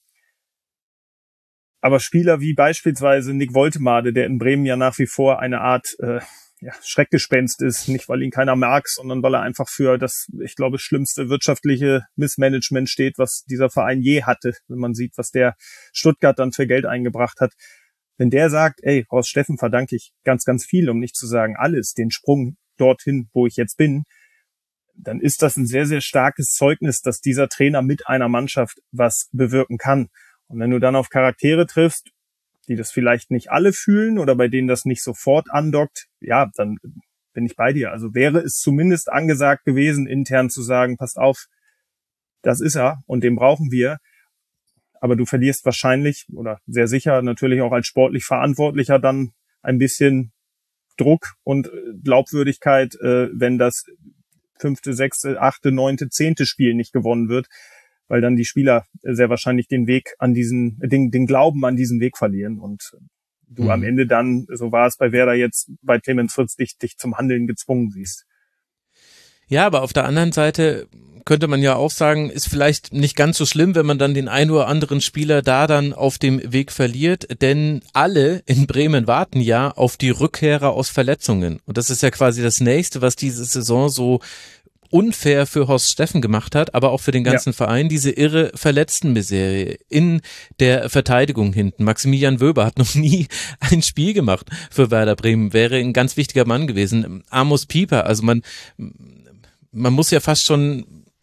aber Spieler wie beispielsweise Nick Woltemade, der in Bremen ja nach wie vor eine Art äh, ja, Schreckgespenst ist, nicht weil ihn keiner mag, sondern weil er einfach für das, ich glaube, schlimmste wirtschaftliche Missmanagement steht, was dieser Verein je hatte, wenn man sieht, was der Stuttgart dann für Geld eingebracht hat. Wenn der sagt, ey, Horst Steffen verdanke ich ganz, ganz viel, um nicht zu sagen alles, den Sprung dorthin, wo ich jetzt bin, dann ist das ein sehr, sehr starkes Zeugnis, dass dieser Trainer mit einer Mannschaft was bewirken kann. Und wenn du dann auf Charaktere triffst, die das vielleicht nicht alle fühlen oder bei denen das nicht sofort andockt, ja, dann bin ich bei dir. Also wäre es zumindest angesagt gewesen, intern zu sagen, passt auf, das ist er und den brauchen wir. Aber du verlierst wahrscheinlich oder sehr sicher natürlich auch als sportlich Verantwortlicher dann ein bisschen Druck und Glaubwürdigkeit, äh, wenn das fünfte, sechste, achte, neunte, zehnte Spiel nicht gewonnen wird, weil dann die Spieler sehr wahrscheinlich den Weg an diesen, den, den Glauben an diesen Weg verlieren und du mhm. am Ende dann, so war es bei Werder jetzt, bei Clemens Fritz dich, dich zum Handeln gezwungen siehst. Ja, aber auf der anderen Seite könnte man ja auch sagen, ist vielleicht nicht ganz so schlimm, wenn man dann den ein oder anderen Spieler da dann auf dem Weg verliert, denn alle in Bremen warten ja auf die Rückkehrer aus Verletzungen und das ist ja quasi das Nächste, was diese Saison so unfair für Horst Steffen gemacht hat, aber auch für den ganzen ja. Verein, diese irre Verletztenmiserie in der Verteidigung hinten. Maximilian Wöber hat noch nie ein Spiel gemacht für Werder Bremen, wäre ein ganz wichtiger Mann gewesen. Amos Pieper, also man, man muss ja fast schon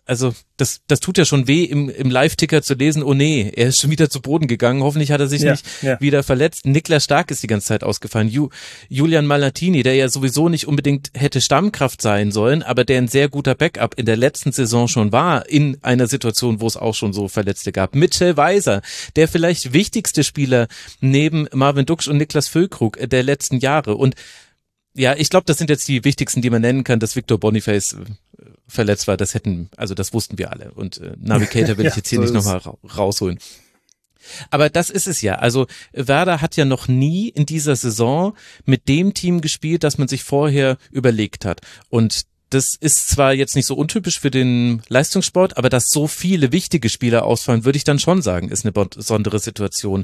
also das, das tut ja schon weh, im, im Live-Ticker zu lesen, oh nee, er ist schon wieder zu Boden gegangen, hoffentlich hat er sich ja, nicht ja. wieder verletzt. Niklas Stark ist die ganze Zeit ausgefallen. Ju, Julian Malatini, der ja sowieso nicht unbedingt hätte Stammkraft sein sollen, aber der ein sehr guter Backup in der letzten Saison schon war, in einer Situation, wo es auch schon so Verletzte gab. Mitchell Weiser, der vielleicht wichtigste Spieler neben Marvin Duksch und Niklas Füllkrug der letzten Jahre. Und ja, ich glaube, das sind jetzt die wichtigsten, die man nennen kann, dass Victor Boniface verletzt war. Das hätten, also das wussten wir alle. Und äh, Navigator will ja, ich jetzt hier so nicht nochmal ra- rausholen. Aber das ist es ja. Also Werder hat ja noch nie in dieser Saison mit dem Team gespielt, das man sich vorher überlegt hat. Und das ist zwar jetzt nicht so untypisch für den Leistungssport, aber dass so viele wichtige Spieler ausfallen, würde ich dann schon sagen, ist eine besondere Situation.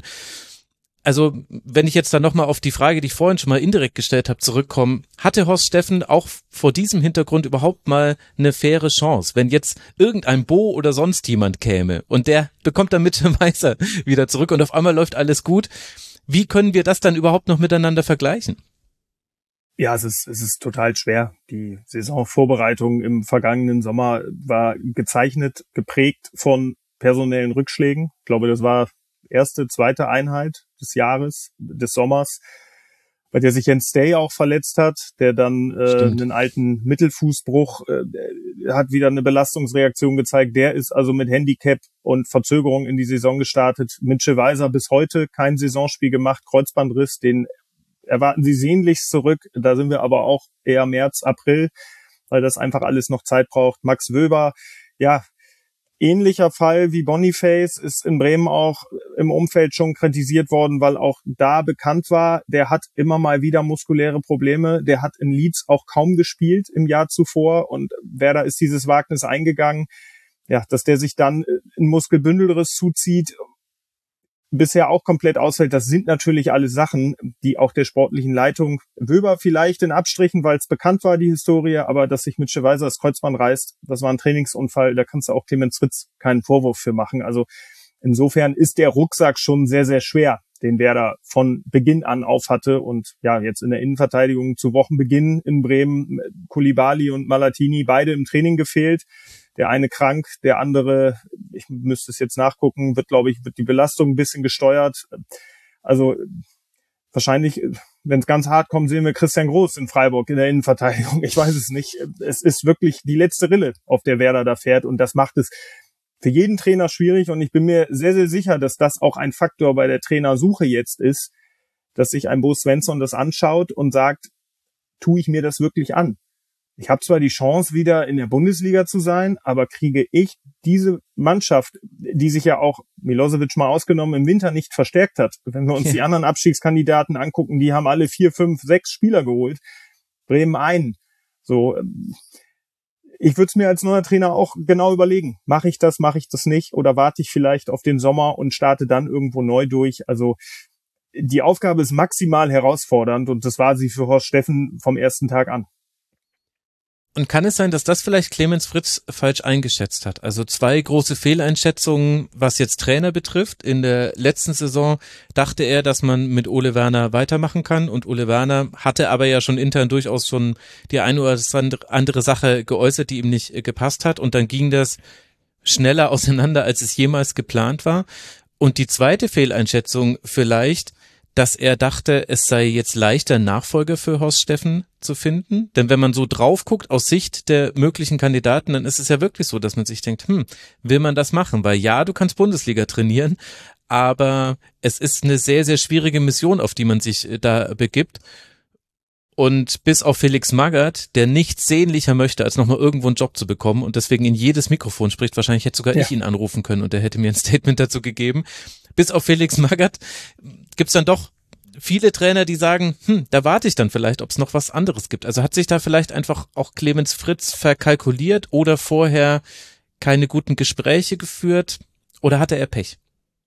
Also, wenn ich jetzt dann nochmal auf die Frage, die ich vorhin schon mal indirekt gestellt habe, zurückkomme, hatte Horst Steffen auch vor diesem Hintergrund überhaupt mal eine faire Chance? Wenn jetzt irgendein Bo oder sonst jemand käme und der bekommt dann Mitchell Weiser wieder zurück und auf einmal läuft alles gut, wie können wir das dann überhaupt noch miteinander vergleichen? Ja, es ist, es ist total schwer. Die Saisonvorbereitung im vergangenen Sommer war gezeichnet, geprägt von personellen Rückschlägen. Ich glaube, das war erste, zweite Einheit des Jahres, des Sommers, bei der sich Jens Stay auch verletzt hat, der dann äh, einen alten Mittelfußbruch, äh, hat wieder eine Belastungsreaktion gezeigt. Der ist also mit Handicap und Verzögerung in die Saison gestartet. Mitchell Weiser bis heute kein Saisonspiel gemacht, Kreuzbandriss, den erwarten sie sehnlichst zurück. Da sind wir aber auch eher März, April, weil das einfach alles noch Zeit braucht. Max Wöber, ja, ähnlicher Fall wie Boniface, ist in Bremen auch im Umfeld schon kritisiert worden, weil auch da bekannt war, der hat immer mal wieder muskuläre Probleme. Der hat in Leeds auch kaum gespielt im Jahr zuvor und Werder ist dieses Wagnis eingegangen. Ja, dass der sich dann einen Muskelbündelriss zuzieht, bisher auch komplett ausfällt, das sind natürlich alle Sachen, die auch der sportlichen Leitung, Wöber vielleicht in Abstrichen, weil es bekannt war, die Historie, aber dass sich Mitchell Weiser das Kreuzband reißt, das war ein Trainingsunfall, da kannst du auch Clemens Fritz keinen Vorwurf für machen. Also insofern ist der Rucksack schon sehr, sehr schwer, den Werder von Beginn an auf hatte und ja, jetzt in der Innenverteidigung zu Wochenbeginn in Bremen, Koulibaly und Malatini, beide im Training gefehlt. Der eine krank, der andere, ich müsste es jetzt nachgucken, wird, glaube ich, wird die Belastung ein bisschen gesteuert. Also wahrscheinlich, wenn es ganz hart kommt, sehen wir Christian Groß in Freiburg in der Innenverteidigung. Ich weiß es nicht. Es ist wirklich die letzte Rille, auf der Werder da fährt und das macht es für jeden Trainer schwierig und ich bin mir sehr, sehr sicher, dass das auch ein Faktor bei der Trainersuche jetzt ist, dass sich ein Bo Svensson das anschaut und sagt, tue ich mir das wirklich an? Ich habe zwar die Chance, wieder in der Bundesliga zu sein, aber kriege ich diese Mannschaft, die sich ja auch, Milosevic mal ausgenommen, im Winter nicht verstärkt hat. Wenn wir uns ja. die anderen Abstiegskandidaten angucken, die haben alle vier, fünf, sechs Spieler geholt. Bremen einen. So, ich würde es mir als neuer Trainer auch genau überlegen. Mache ich das, mache ich das nicht? Oder warte ich vielleicht auf den Sommer und starte dann irgendwo neu durch? Also die Aufgabe ist maximal herausfordernd und das war sie für Horst Steffen vom ersten Tag an. Und kann es sein, dass das vielleicht Clemens Fritz falsch eingeschätzt hat? Also zwei große Fehleinschätzungen, was jetzt Trainer betrifft. In der letzten Saison dachte er, dass man mit Ole Werner weitermachen kann und Ole Werner hatte aber ja schon intern durchaus schon die eine oder andere Sache geäußert, die ihm nicht gepasst hat und dann ging das schneller auseinander, als es jemals geplant war. Und die zweite Fehleinschätzung vielleicht, dass er dachte, es sei jetzt leichter, Nachfolger für Horst Steffen zu finden. Denn wenn man so drauf guckt, aus Sicht der möglichen Kandidaten, dann ist es ja wirklich so, dass man sich denkt, hm, will man das machen? Weil ja, du kannst Bundesliga trainieren, aber es ist eine sehr, sehr schwierige Mission, auf die man sich da begibt. Und bis auf Felix Magath, der nichts sehnlicher möchte, als nochmal irgendwo einen Job zu bekommen und deswegen in jedes Mikrofon spricht, wahrscheinlich hätte sogar ja. ich ihn anrufen können und er hätte mir ein Statement dazu gegeben. Bis auf Felix Magath gibt's dann doch viele Trainer, die sagen, hm, da warte ich dann vielleicht, ob es noch was anderes gibt. Also hat sich da vielleicht einfach auch Clemens Fritz verkalkuliert oder vorher keine guten Gespräche geführt oder hatte er Pech?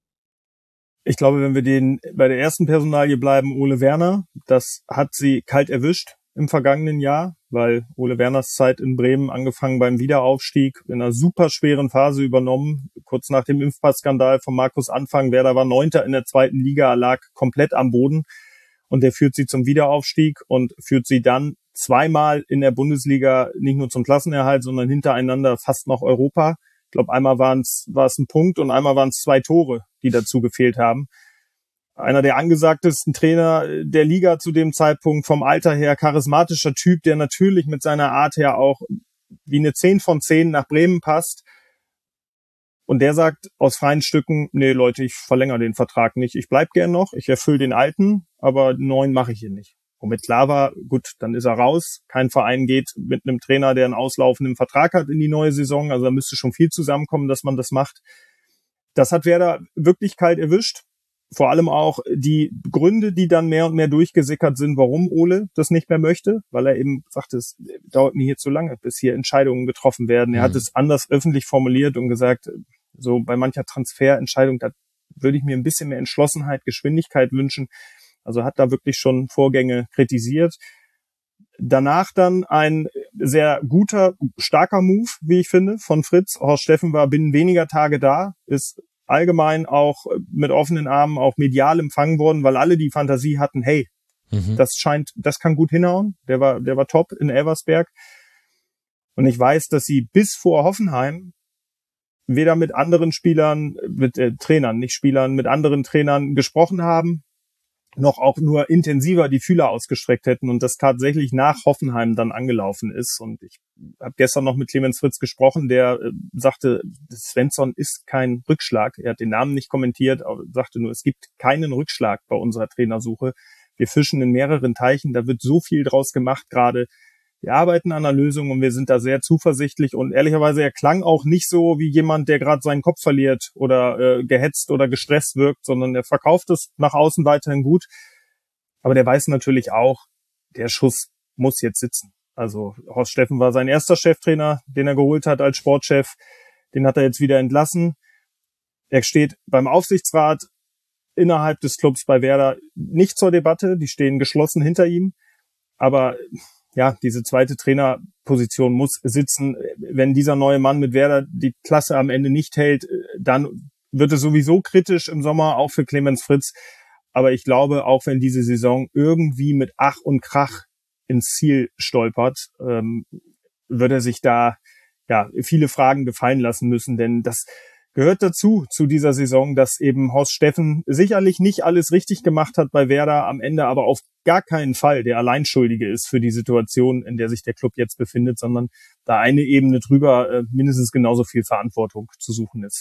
Ich glaube, wenn wir den bei der ersten Personalie bleiben, Ole Werner, das hat sie kalt erwischt im vergangenen Jahr, weil Ole Werners Zeit in Bremen, angefangen beim Wiederaufstieg, in einer super schweren Phase übernommen, kurz nach dem Impfpassskandal von Markus Anfang. Werder war Neunter in der zweiten Liga, lag komplett am Boden und der führt sie zum Wiederaufstieg und führt sie dann zweimal in der Bundesliga nicht nur zum Klassenerhalt, sondern hintereinander fast noch Europa. Ich glaube, einmal waren es war es ein Punkt und einmal waren es zwei Tore, die dazu gefehlt haben. Einer der angesagtesten Trainer der Liga zu dem Zeitpunkt, vom Alter her, charismatischer Typ, der natürlich mit seiner Art her auch wie eine zehn von zehn nach Bremen passt. Und der sagt aus freien Stücken, nee Leute, ich verlängere den Vertrag nicht. Ich bleib gern noch, ich erfülle den alten, aber einen neuen mache ich hier nicht. Womit klar war, gut, dann ist er raus. Kein Verein geht mit einem Trainer, der einen auslaufenden Vertrag hat, in die neue Saison. Also da müsste schon viel zusammenkommen, dass man das macht. Das hat Werder wirklich kalt erwischt. Vor allem auch die Gründe, die dann mehr und mehr durchgesickert sind, warum Ole das nicht mehr möchte, weil er eben sagt, es dauert mir hier zu lange, bis hier Entscheidungen getroffen werden. Er mhm. hat es anders öffentlich formuliert und gesagt, so bei mancher Transferentscheidung, da würde ich mir ein bisschen mehr Entschlossenheit, Geschwindigkeit wünschen. Also hat da wirklich schon Vorgänge kritisiert. Danach dann ein sehr guter, starker Move, wie ich finde, von Fritz. Horst Steffen war binnen weniger Tage da, ist allgemein auch mit offenen Armen auch medial empfangen worden, weil alle die Fantasie hatten, hey, mhm. das scheint, das kann gut hinhauen. Der war, der war top in Elversberg. Und ich weiß, dass sie bis vor Hoffenheim weder mit anderen Spielern, mit äh, Trainern, nicht Spielern, mit anderen Trainern gesprochen haben, noch auch nur intensiver die Fühler ausgestreckt hätten und das tatsächlich nach Hoffenheim dann angelaufen ist. Und ich habe gestern noch mit Clemens Fritz gesprochen, der äh, sagte, Svensson ist kein Rückschlag. Er hat den Namen nicht kommentiert, aber sagte nur, es gibt keinen Rückschlag bei unserer Trainersuche. Wir fischen in mehreren Teichen, da wird so viel draus gemacht gerade. Wir arbeiten an einer Lösung und wir sind da sehr zuversichtlich. Und ehrlicherweise, er klang auch nicht so wie jemand, der gerade seinen Kopf verliert oder äh, gehetzt oder gestresst wirkt, sondern er verkauft es nach außen weiterhin gut. Aber der weiß natürlich auch, der Schuss muss jetzt sitzen. Also Horst Steffen war sein erster Cheftrainer, den er geholt hat als Sportchef. Den hat er jetzt wieder entlassen. Er steht beim Aufsichtsrat innerhalb des Clubs bei Werder nicht zur Debatte. Die stehen geschlossen hinter ihm. Aber ja, diese zweite Trainerposition muss sitzen. Wenn dieser neue Mann mit Werder die Klasse am Ende nicht hält, dann wird es sowieso kritisch im Sommer, auch für Clemens Fritz. Aber ich glaube, auch wenn diese Saison irgendwie mit Ach und Krach ins Ziel stolpert, ähm, wird er sich da ja viele Fragen gefallen lassen müssen. Denn das gehört dazu, zu dieser Saison, dass eben Horst Steffen sicherlich nicht alles richtig gemacht hat bei Werder, am Ende aber auf gar keinen Fall der Alleinschuldige ist für die Situation, in der sich der Club jetzt befindet, sondern da eine Ebene drüber äh, mindestens genauso viel Verantwortung zu suchen ist.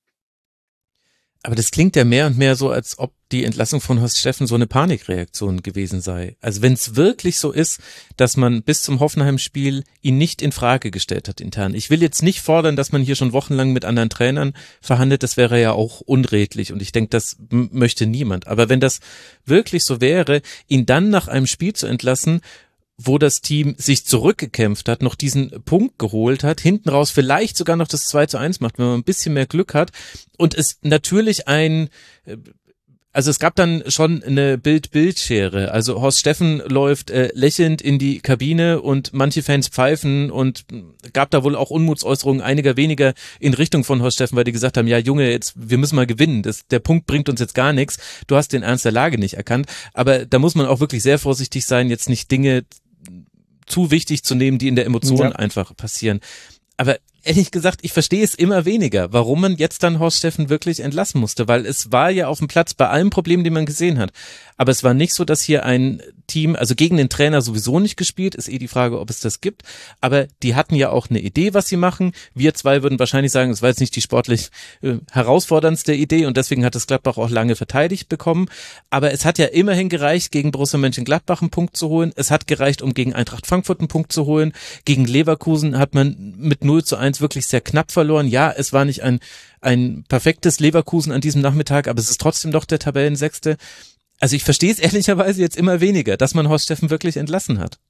Aber das klingt ja mehr und mehr so, als ob die Entlassung von Horst Steffen so eine Panikreaktion gewesen sei. Also wenn es wirklich so ist, dass man bis zum Hoffenheim-Spiel ihn nicht in Frage gestellt hat intern. Ich will jetzt nicht fordern, dass man hier schon wochenlang mit anderen Trainern verhandelt, das wäre ja auch unredlich und ich denke, das m- möchte niemand. Aber wenn das wirklich so wäre, ihn dann nach einem Spiel zu entlassen, wo das Team sich zurückgekämpft hat, noch diesen Punkt geholt hat, hinten raus vielleicht sogar noch das zwei zu eins macht, wenn man ein bisschen mehr Glück hat und es natürlich ein, also es gab dann schon eine Bild-Bild-Schere, also Horst Steffen läuft äh, lächelnd in die Kabine und manche Fans pfeifen und gab da wohl auch Unmutsäußerungen einiger weniger in Richtung von Horst Steffen, weil die gesagt haben, ja Junge, jetzt wir müssen mal gewinnen, das, der Punkt bringt uns jetzt gar nichts, du hast den Ernst der Lage nicht erkannt, aber da muss man auch wirklich sehr vorsichtig sein, jetzt nicht Dinge zu wichtig zu nehmen, die in der Emotion ja. einfach passieren. Aber ehrlich gesagt, ich verstehe es immer weniger, warum man jetzt dann Horst Steffen wirklich entlassen musste, weil es war ja auf dem Platz bei allen Problemen, die man gesehen hat. Aber es war nicht so, dass hier ein Team, also gegen den Trainer sowieso nicht gespielt, ist eh die Frage, ob es das gibt, aber die hatten ja auch eine Idee, was sie machen. Wir zwei würden wahrscheinlich sagen, es war jetzt nicht die sportlich äh, herausforderndste Idee und deswegen hat das Gladbach auch lange verteidigt bekommen, aber es hat ja immerhin gereicht, gegen Borussia Mönchengladbach einen Punkt zu holen, es hat gereicht, um gegen Eintracht Frankfurt einen Punkt zu holen, gegen Leverkusen hat man mit null zu eins wirklich sehr knapp verloren, ja, es war nicht ein, ein perfektes Leverkusen an diesem Nachmittag, aber es ist trotzdem doch der Tabellensechste. Also ich verstehe es ehrlicherweise jetzt immer weniger, dass man Horst Steffen wirklich entlassen hat.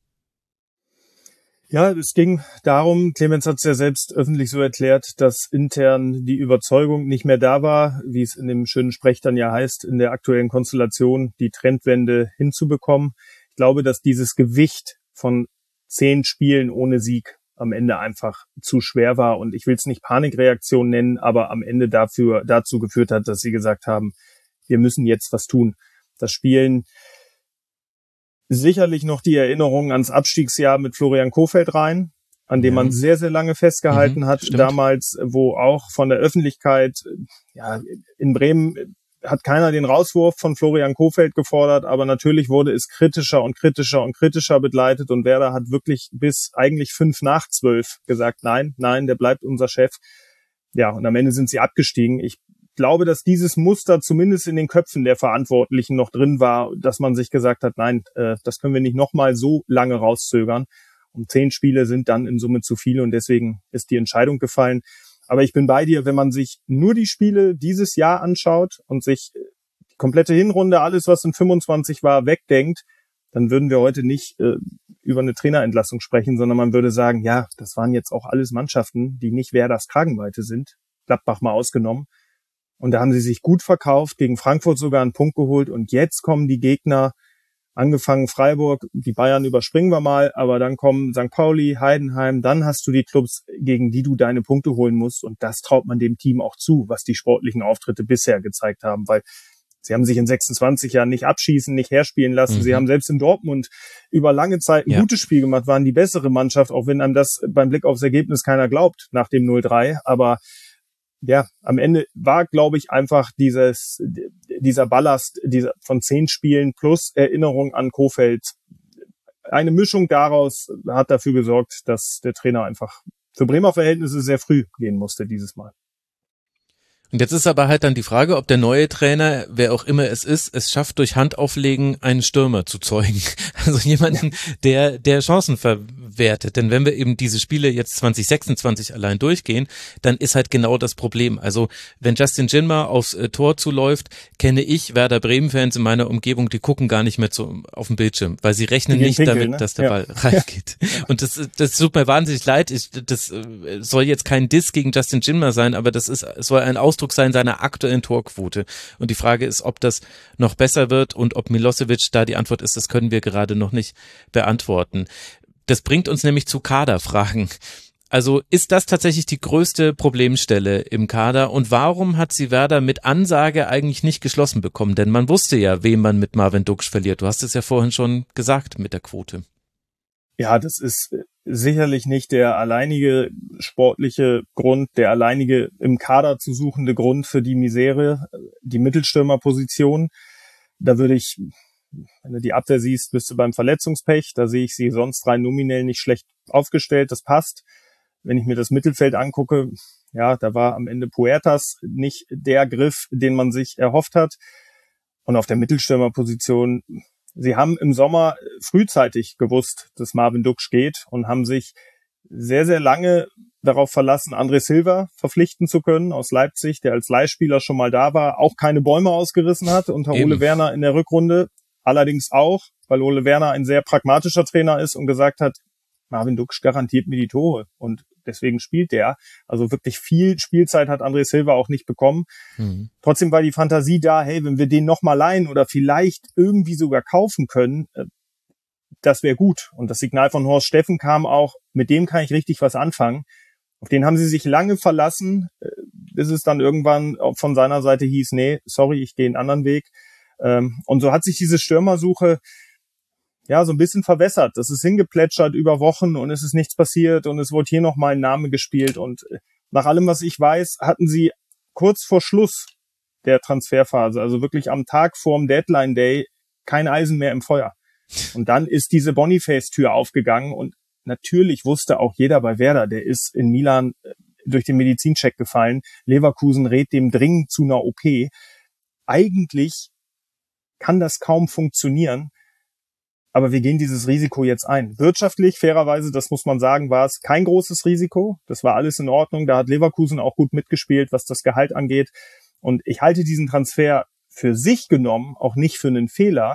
Ja, es ging darum, Clemens hat es ja selbst öffentlich so erklärt, dass intern die Überzeugung nicht mehr da war, wie es in dem schönen Sprech dann ja heißt, in der aktuellen Konstellation die Trendwende hinzubekommen. Ich glaube, dass dieses Gewicht von zehn Spielen ohne Sieg am Ende einfach zu schwer war und ich will es nicht Panikreaktion nennen, aber am Ende dafür dazu geführt hat, dass sie gesagt haben, wir müssen jetzt was tun. Das Spielen sicherlich noch die Erinnerung ans Abstiegsjahr mit Florian Kohfeldt rein, an dem ja. man sehr, sehr lange festgehalten mhm, hat. Stimmt. Damals, wo auch von der Öffentlichkeit, ja, in Bremen hat keiner den Rauswurf von Florian Kohfeldt gefordert, aber natürlich wurde es kritischer und kritischer und kritischer begleitet und Werder hat wirklich bis eigentlich fünf nach zwölf gesagt, nein, nein, der bleibt unser Chef. Ja, und am Ende sind sie abgestiegen. Ich glaube, dass dieses Muster zumindest in den Köpfen der Verantwortlichen noch drin war, dass man sich gesagt hat, nein, äh, das können wir nicht nochmal so lange rauszögern. Und zehn Spiele sind dann in Summe zu viele und deswegen ist die Entscheidung gefallen. Aber ich bin bei dir, wenn man sich nur die Spiele dieses Jahr anschaut und sich die komplette Hinrunde, alles was in fünfundzwanzig war, wegdenkt, dann würden wir heute nicht äh, über eine Trainerentlassung sprechen, sondern man würde sagen, ja, das waren jetzt auch alles Mannschaften, die nicht Werders Kragenweite sind, Gladbach mal ausgenommen. Und da haben sie sich gut verkauft, gegen Frankfurt sogar einen Punkt geholt und jetzt kommen die Gegner, angefangen Freiburg, die Bayern überspringen wir mal, aber dann kommen Sankt Pauli, Heidenheim, dann hast du die Clubs, gegen die du deine Punkte holen musst und das traut man dem Team auch zu, was die sportlichen Auftritte bisher gezeigt haben, weil sie haben sich in sechsundzwanzig Jahren nicht abschießen, nicht herspielen lassen, mhm. sie haben selbst in Dortmund über lange Zeit ein ja. gutes Spiel gemacht, waren die bessere Mannschaft, auch wenn einem das beim Blick aufs Ergebnis keiner glaubt nach dem null drei, aber ja, am Ende war, glaube ich, einfach dieses, dieser Ballast dieser von zehn Spielen plus Erinnerung an Kohfeldt. Eine Mischung daraus hat dafür gesorgt, dass der Trainer einfach für Bremer Verhältnisse sehr früh gehen musste dieses Mal. Und jetzt ist aber halt dann die Frage, ob der neue Trainer, wer auch immer es ist, es schafft, durch Handauflegen einen Stürmer zu zeugen. Also jemanden, ja. der, der Chancen verwertet. Denn wenn wir eben diese Spiele jetzt zwanzig sechsundzwanzig allein durchgehen, dann ist halt genau das Problem. Also wenn Justin Jinma aufs äh, Tor zuläuft, kenne ich Werder Bremen-Fans in meiner Umgebung, die gucken gar nicht mehr zu, auf dem Bildschirm, weil sie rechnen nicht Pinkel, damit, ne? dass der ja. Ball reingeht. Ja. Und das, das tut mir wahnsinnig leid. Ich, das soll jetzt kein Diss gegen Justin Jinma sein, aber das ist, soll ein Ausdruck sein seiner aktuellen Torquote. Und die Frage ist, ob das noch besser wird und ob Milosevic da die Antwort ist, das können wir gerade noch nicht beantworten. Das bringt uns nämlich zu Kaderfragen. Also ist das tatsächlich die größte Problemstelle im Kader und warum hat sie Werder mit Ansage eigentlich nicht geschlossen bekommen? Denn man wusste ja, wem man mit Marvin Duksch verliert. Du hast es ja vorhin schon gesagt mit der Quote. Ja, das ist sicherlich nicht der alleinige sportliche Grund, der alleinige im Kader zu suchende Grund für die Misere, die Mittelstürmerposition. Da würde ich, wenn du die Abwehr siehst, bist du beim Verletzungspech. Da sehe ich sie sonst rein nominell nicht schlecht aufgestellt. Das passt. Wenn ich mir das Mittelfeld angucke, ja, da war am Ende Puertas nicht der Griff, den man sich erhofft hat. Und auf der Mittelstürmerposition, sie haben im Sommer frühzeitig gewusst, dass Marvin Duksch geht und haben sich sehr, sehr lange darauf verlassen, André Silva verpflichten zu können aus Leipzig, der als Leihspieler schon mal da war, auch keine Bäume ausgerissen hat unter Eben. Ole Werner in der Rückrunde. Allerdings auch, weil Ole Werner ein sehr pragmatischer Trainer ist und gesagt hat, Marvin Duksch garantiert mir die Tore und deswegen spielt der. Also wirklich viel Spielzeit hat André Silva auch nicht bekommen. Mhm. Trotzdem war die Fantasie da, hey, wenn wir den nochmal leihen oder vielleicht irgendwie sogar kaufen können, das wäre gut. Und das Signal von Horst Steffen kam auch, mit dem kann ich richtig was anfangen. Auf den haben sie sich lange verlassen, bis es dann irgendwann von seiner Seite hieß, nee, sorry, ich gehe einen anderen Weg. Und so hat sich diese Stürmersuche ja so ein bisschen verwässert. Das ist hingeplätschert über Wochen und es ist nichts passiert und es wurde hier nochmal ein Name gespielt. Und nach allem, was ich weiß, hatten sie kurz vor Schluss der Transferphase, also wirklich am Tag vorm Deadline Day, kein Eisen mehr im Feuer. Und dann ist diese Boniface-Tür aufgegangen und natürlich wusste auch jeder bei Werder, der ist in Milan durch den Medizincheck gefallen. Leverkusen rät dem dringend zu einer O P. Eigentlich kann das kaum funktionieren, aber wir gehen dieses Risiko jetzt ein. Wirtschaftlich, fairerweise, das muss man sagen, war es kein großes Risiko. Das war alles in Ordnung. Da hat Leverkusen auch gut mitgespielt, was das Gehalt angeht. Und ich halte diesen Transfer für sich genommen auch nicht für einen Fehler.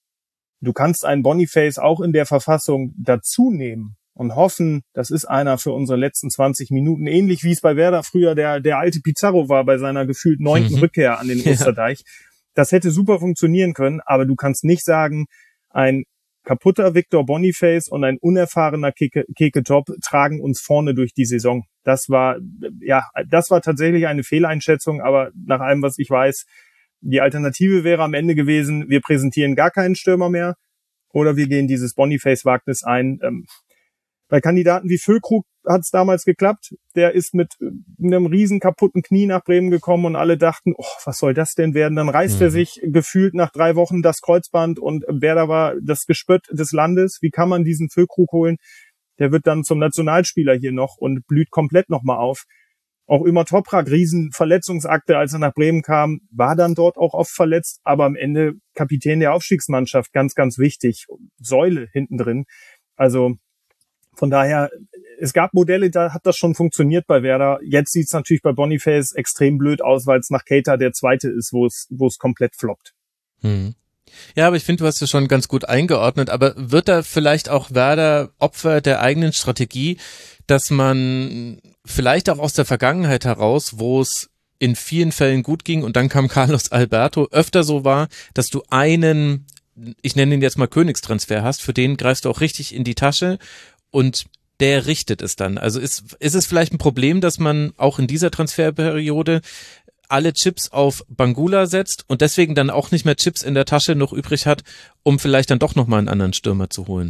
Du kannst einen Boniface auch in der Verfassung dazu nehmen und hoffen, das ist einer für unsere letzten zwanzig Minuten, ähnlich wie es bei Werder früher der der alte Pizarro war bei seiner gefühlt neunten mhm. Rückkehr an den Osterdeich. Ja. Das hätte super funktionieren können, aber du kannst nicht sagen, ein kaputter Victor Boniface und ein unerfahrener Keke, Keke Top tragen uns vorne durch die Saison. Das war, ja, das war tatsächlich eine Fehleinschätzung, aber nach allem, was ich weiß, die Alternative wäre am Ende gewesen, wir präsentieren gar keinen Stürmer mehr oder wir gehen dieses Boniface-Wagnis ein. Ähm, bei Kandidaten wie Füllkrug hat es damals geklappt. Der ist mit einem riesen kaputten Knie nach Bremen gekommen und alle dachten, oh, was soll das denn werden? Dann reißt mhm. er sich gefühlt nach drei Wochen das Kreuzband und Werder war das Gespött des Landes. Wie kann man diesen Füllkrug holen? Der wird dann zum Nationalspieler hier noch und blüht komplett nochmal auf. Auch Ömer Toprak, riesen Verletzungsakte, als er nach Bremen kam, war dann dort auch oft verletzt, aber am Ende Kapitän der Aufstiegsmannschaft, ganz, ganz wichtig. Säule hinten drin. Also von daher, es gab Modelle, da hat das schon funktioniert bei Werder. Jetzt sieht es natürlich bei Boniface extrem blöd aus, weil es nach Keita der zweite ist, wo es wo es komplett floppt. Hm. Ja, aber ich finde, du hast es schon ganz gut eingeordnet. Aber wird da vielleicht auch Werder Opfer der eigenen Strategie, dass man vielleicht auch aus der Vergangenheit heraus, wo es in vielen Fällen gut ging und dann kam Carlos Alberto, öfter so war, dass du einen, ich nenne ihn jetzt mal Königstransfer hast, für den greifst du auch richtig in die Tasche und der richtet es dann. Also ist, ist es vielleicht ein Problem, dass man auch in dieser Transferperiode alle Chips auf Bangula setzt und deswegen dann auch nicht mehr Chips in der Tasche noch übrig hat, um vielleicht dann doch nochmal einen anderen Stürmer zu holen?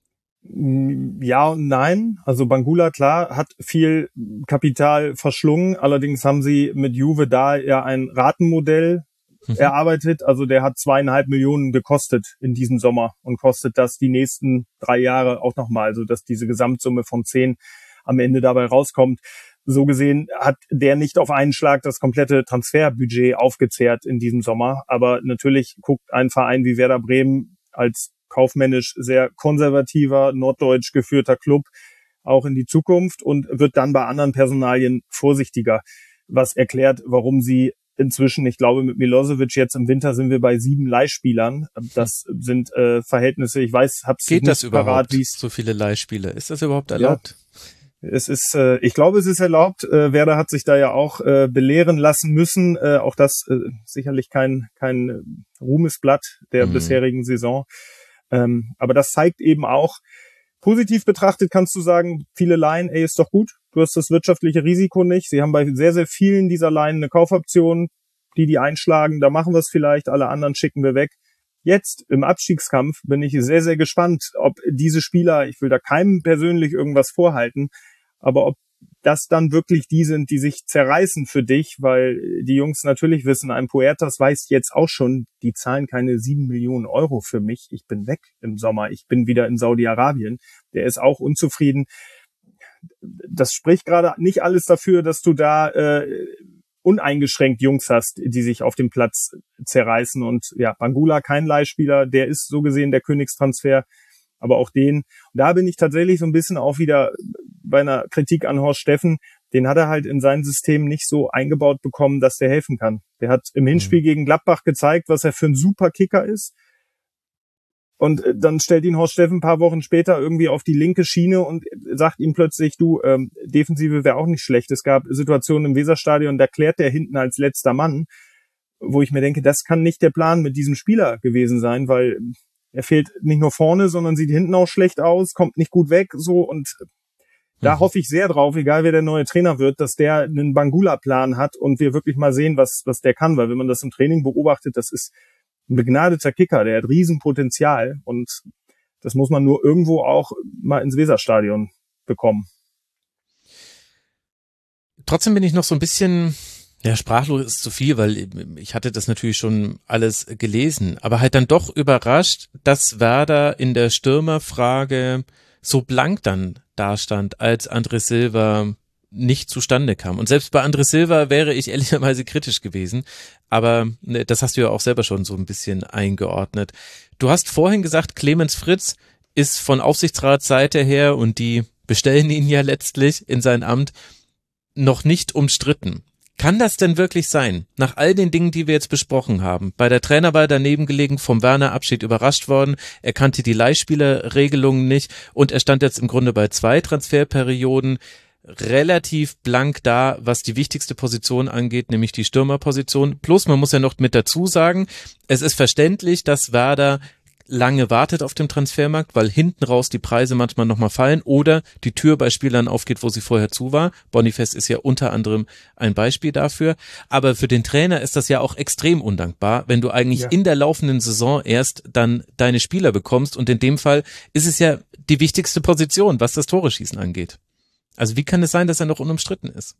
Ja und nein. Also Bangula, klar, hat viel Kapital verschlungen. Allerdings haben sie mit Juve da ja ein Ratenmodell mhm. erarbeitet. Also der hat zweieinhalb Millionen gekostet in diesem Sommer und kostet das die nächsten drei Jahre auch nochmal. Also dass diese Gesamtsumme von zehn am Ende dabei rauskommt. So gesehen hat der nicht auf einen Schlag das komplette Transferbudget aufgezehrt in diesem Sommer. Aber natürlich guckt ein Verein wie Werder Bremen als kaufmännisch sehr konservativer, norddeutsch geführter Club auch in die Zukunft und wird dann bei anderen Personalien vorsichtiger, was erklärt, warum sie inzwischen, ich glaube mit Milosevic jetzt im Winter sind wir bei sieben Leihspielern. Das sind äh, Verhältnisse, ich weiß, hab's Geht nicht das überhaupt, parat, wie's so viele Leihspieler? Ist das überhaupt erlaubt? Ja. Es ist, äh, ich glaube, es ist erlaubt. Äh, Werder hat sich da ja auch äh, belehren lassen müssen. Äh, auch das äh, sicherlich kein kein Ruhmesblatt der mhm. bisherigen Saison. Ähm, aber das zeigt eben auch, positiv betrachtet kannst du sagen, viele Leihen, ey, ist doch gut. Du hast das wirtschaftliche Risiko nicht. Sie haben bei sehr, sehr vielen dieser Leihen eine Kaufoption, die die einschlagen. Da machen wir es vielleicht, alle anderen schicken wir weg. Jetzt im Abstiegskampf bin ich sehr, sehr gespannt, ob diese Spieler, ich will da keinem persönlich irgendwas vorhalten, aber ob das dann wirklich die sind, die sich zerreißen für dich, weil die Jungs natürlich wissen, ein Puertas weiß jetzt auch schon, die zahlen keine sieben Millionen Euro für mich. Ich bin weg im Sommer. Ich bin wieder in Saudi-Arabien. Der ist auch unzufrieden. Das spricht gerade nicht alles dafür, dass du da äh, uneingeschränkt Jungs hast, die sich auf dem Platz zerreißen. Und ja, Bangula, kein Leihspieler, der ist so gesehen der Königstransfer. Aber auch den, da bin ich tatsächlich so ein bisschen auch wieder bei einer Kritik an Horst Steffen, den hat er halt in sein System nicht so eingebaut bekommen, dass der helfen kann. Der hat im Hinspiel mhm. gegen Gladbach gezeigt, was er für ein super Kicker ist. Und dann stellt ihn Horst Steffen ein paar Wochen später irgendwie auf die linke Schiene und sagt ihm plötzlich, du, ähm, Defensive wäre auch nicht schlecht. Es gab Situationen im Weserstadion, da klärt der hinten als letzter Mann, wo ich mir denke, das kann nicht der Plan mit diesem Spieler gewesen sein, weil er fehlt nicht nur vorne, sondern sieht hinten auch schlecht aus, kommt nicht gut weg, so, und da mhm. hoffe ich sehr drauf, egal wer der neue Trainer wird, dass der einen Bangula-Plan hat und wir wirklich mal sehen, was was der kann, weil wenn man das im Training beobachtet, das ist ein begnadeter Kicker, der hat Riesenpotenzial und das muss man nur irgendwo auch mal ins Weserstadion bekommen. Trotzdem bin ich noch so ein bisschen, ja, sprachlos ist zu viel, weil ich hatte das natürlich schon alles gelesen, aber halt dann doch überrascht, dass Werder in der Stürmerfrage so blank dann dastand, als André Silva nicht zustande kam. Und selbst bei André Silva wäre ich ehrlicherweise kritisch gewesen, aber das hast du ja auch selber schon so ein bisschen eingeordnet. Du hast vorhin gesagt, Clemens Fritz ist von Aufsichtsratsseite her, und die bestellen ihn ja letztlich in sein Amt, noch nicht umstritten. Kann das denn wirklich sein? Nach all den Dingen, die wir jetzt besprochen haben. Bei der Trainerwahl daneben gelegen, vom Werner-Abschied überrascht worden. Er kannte die Leihspielerregelungen nicht und er stand jetzt im Grunde bei zwei Transferperioden relativ blank da, was die wichtigste Position angeht, nämlich die Stürmerposition. Plus, man muss ja noch mit dazu sagen, es ist verständlich, dass Werder lange wartet auf dem Transfermarkt, weil hinten raus die Preise manchmal nochmal fallen oder die Tür bei Spielern aufgeht, wo sie vorher zu war. Boniface ist ja unter anderem ein Beispiel dafür. Aber für den Trainer ist das ja auch extrem undankbar, wenn du eigentlich ja. in der laufenden Saison erst dann deine Spieler bekommst und in dem Fall ist es ja die wichtigste Position, was das Tore-Schießen angeht. Also wie kann es sein, dass er noch unumstritten ist?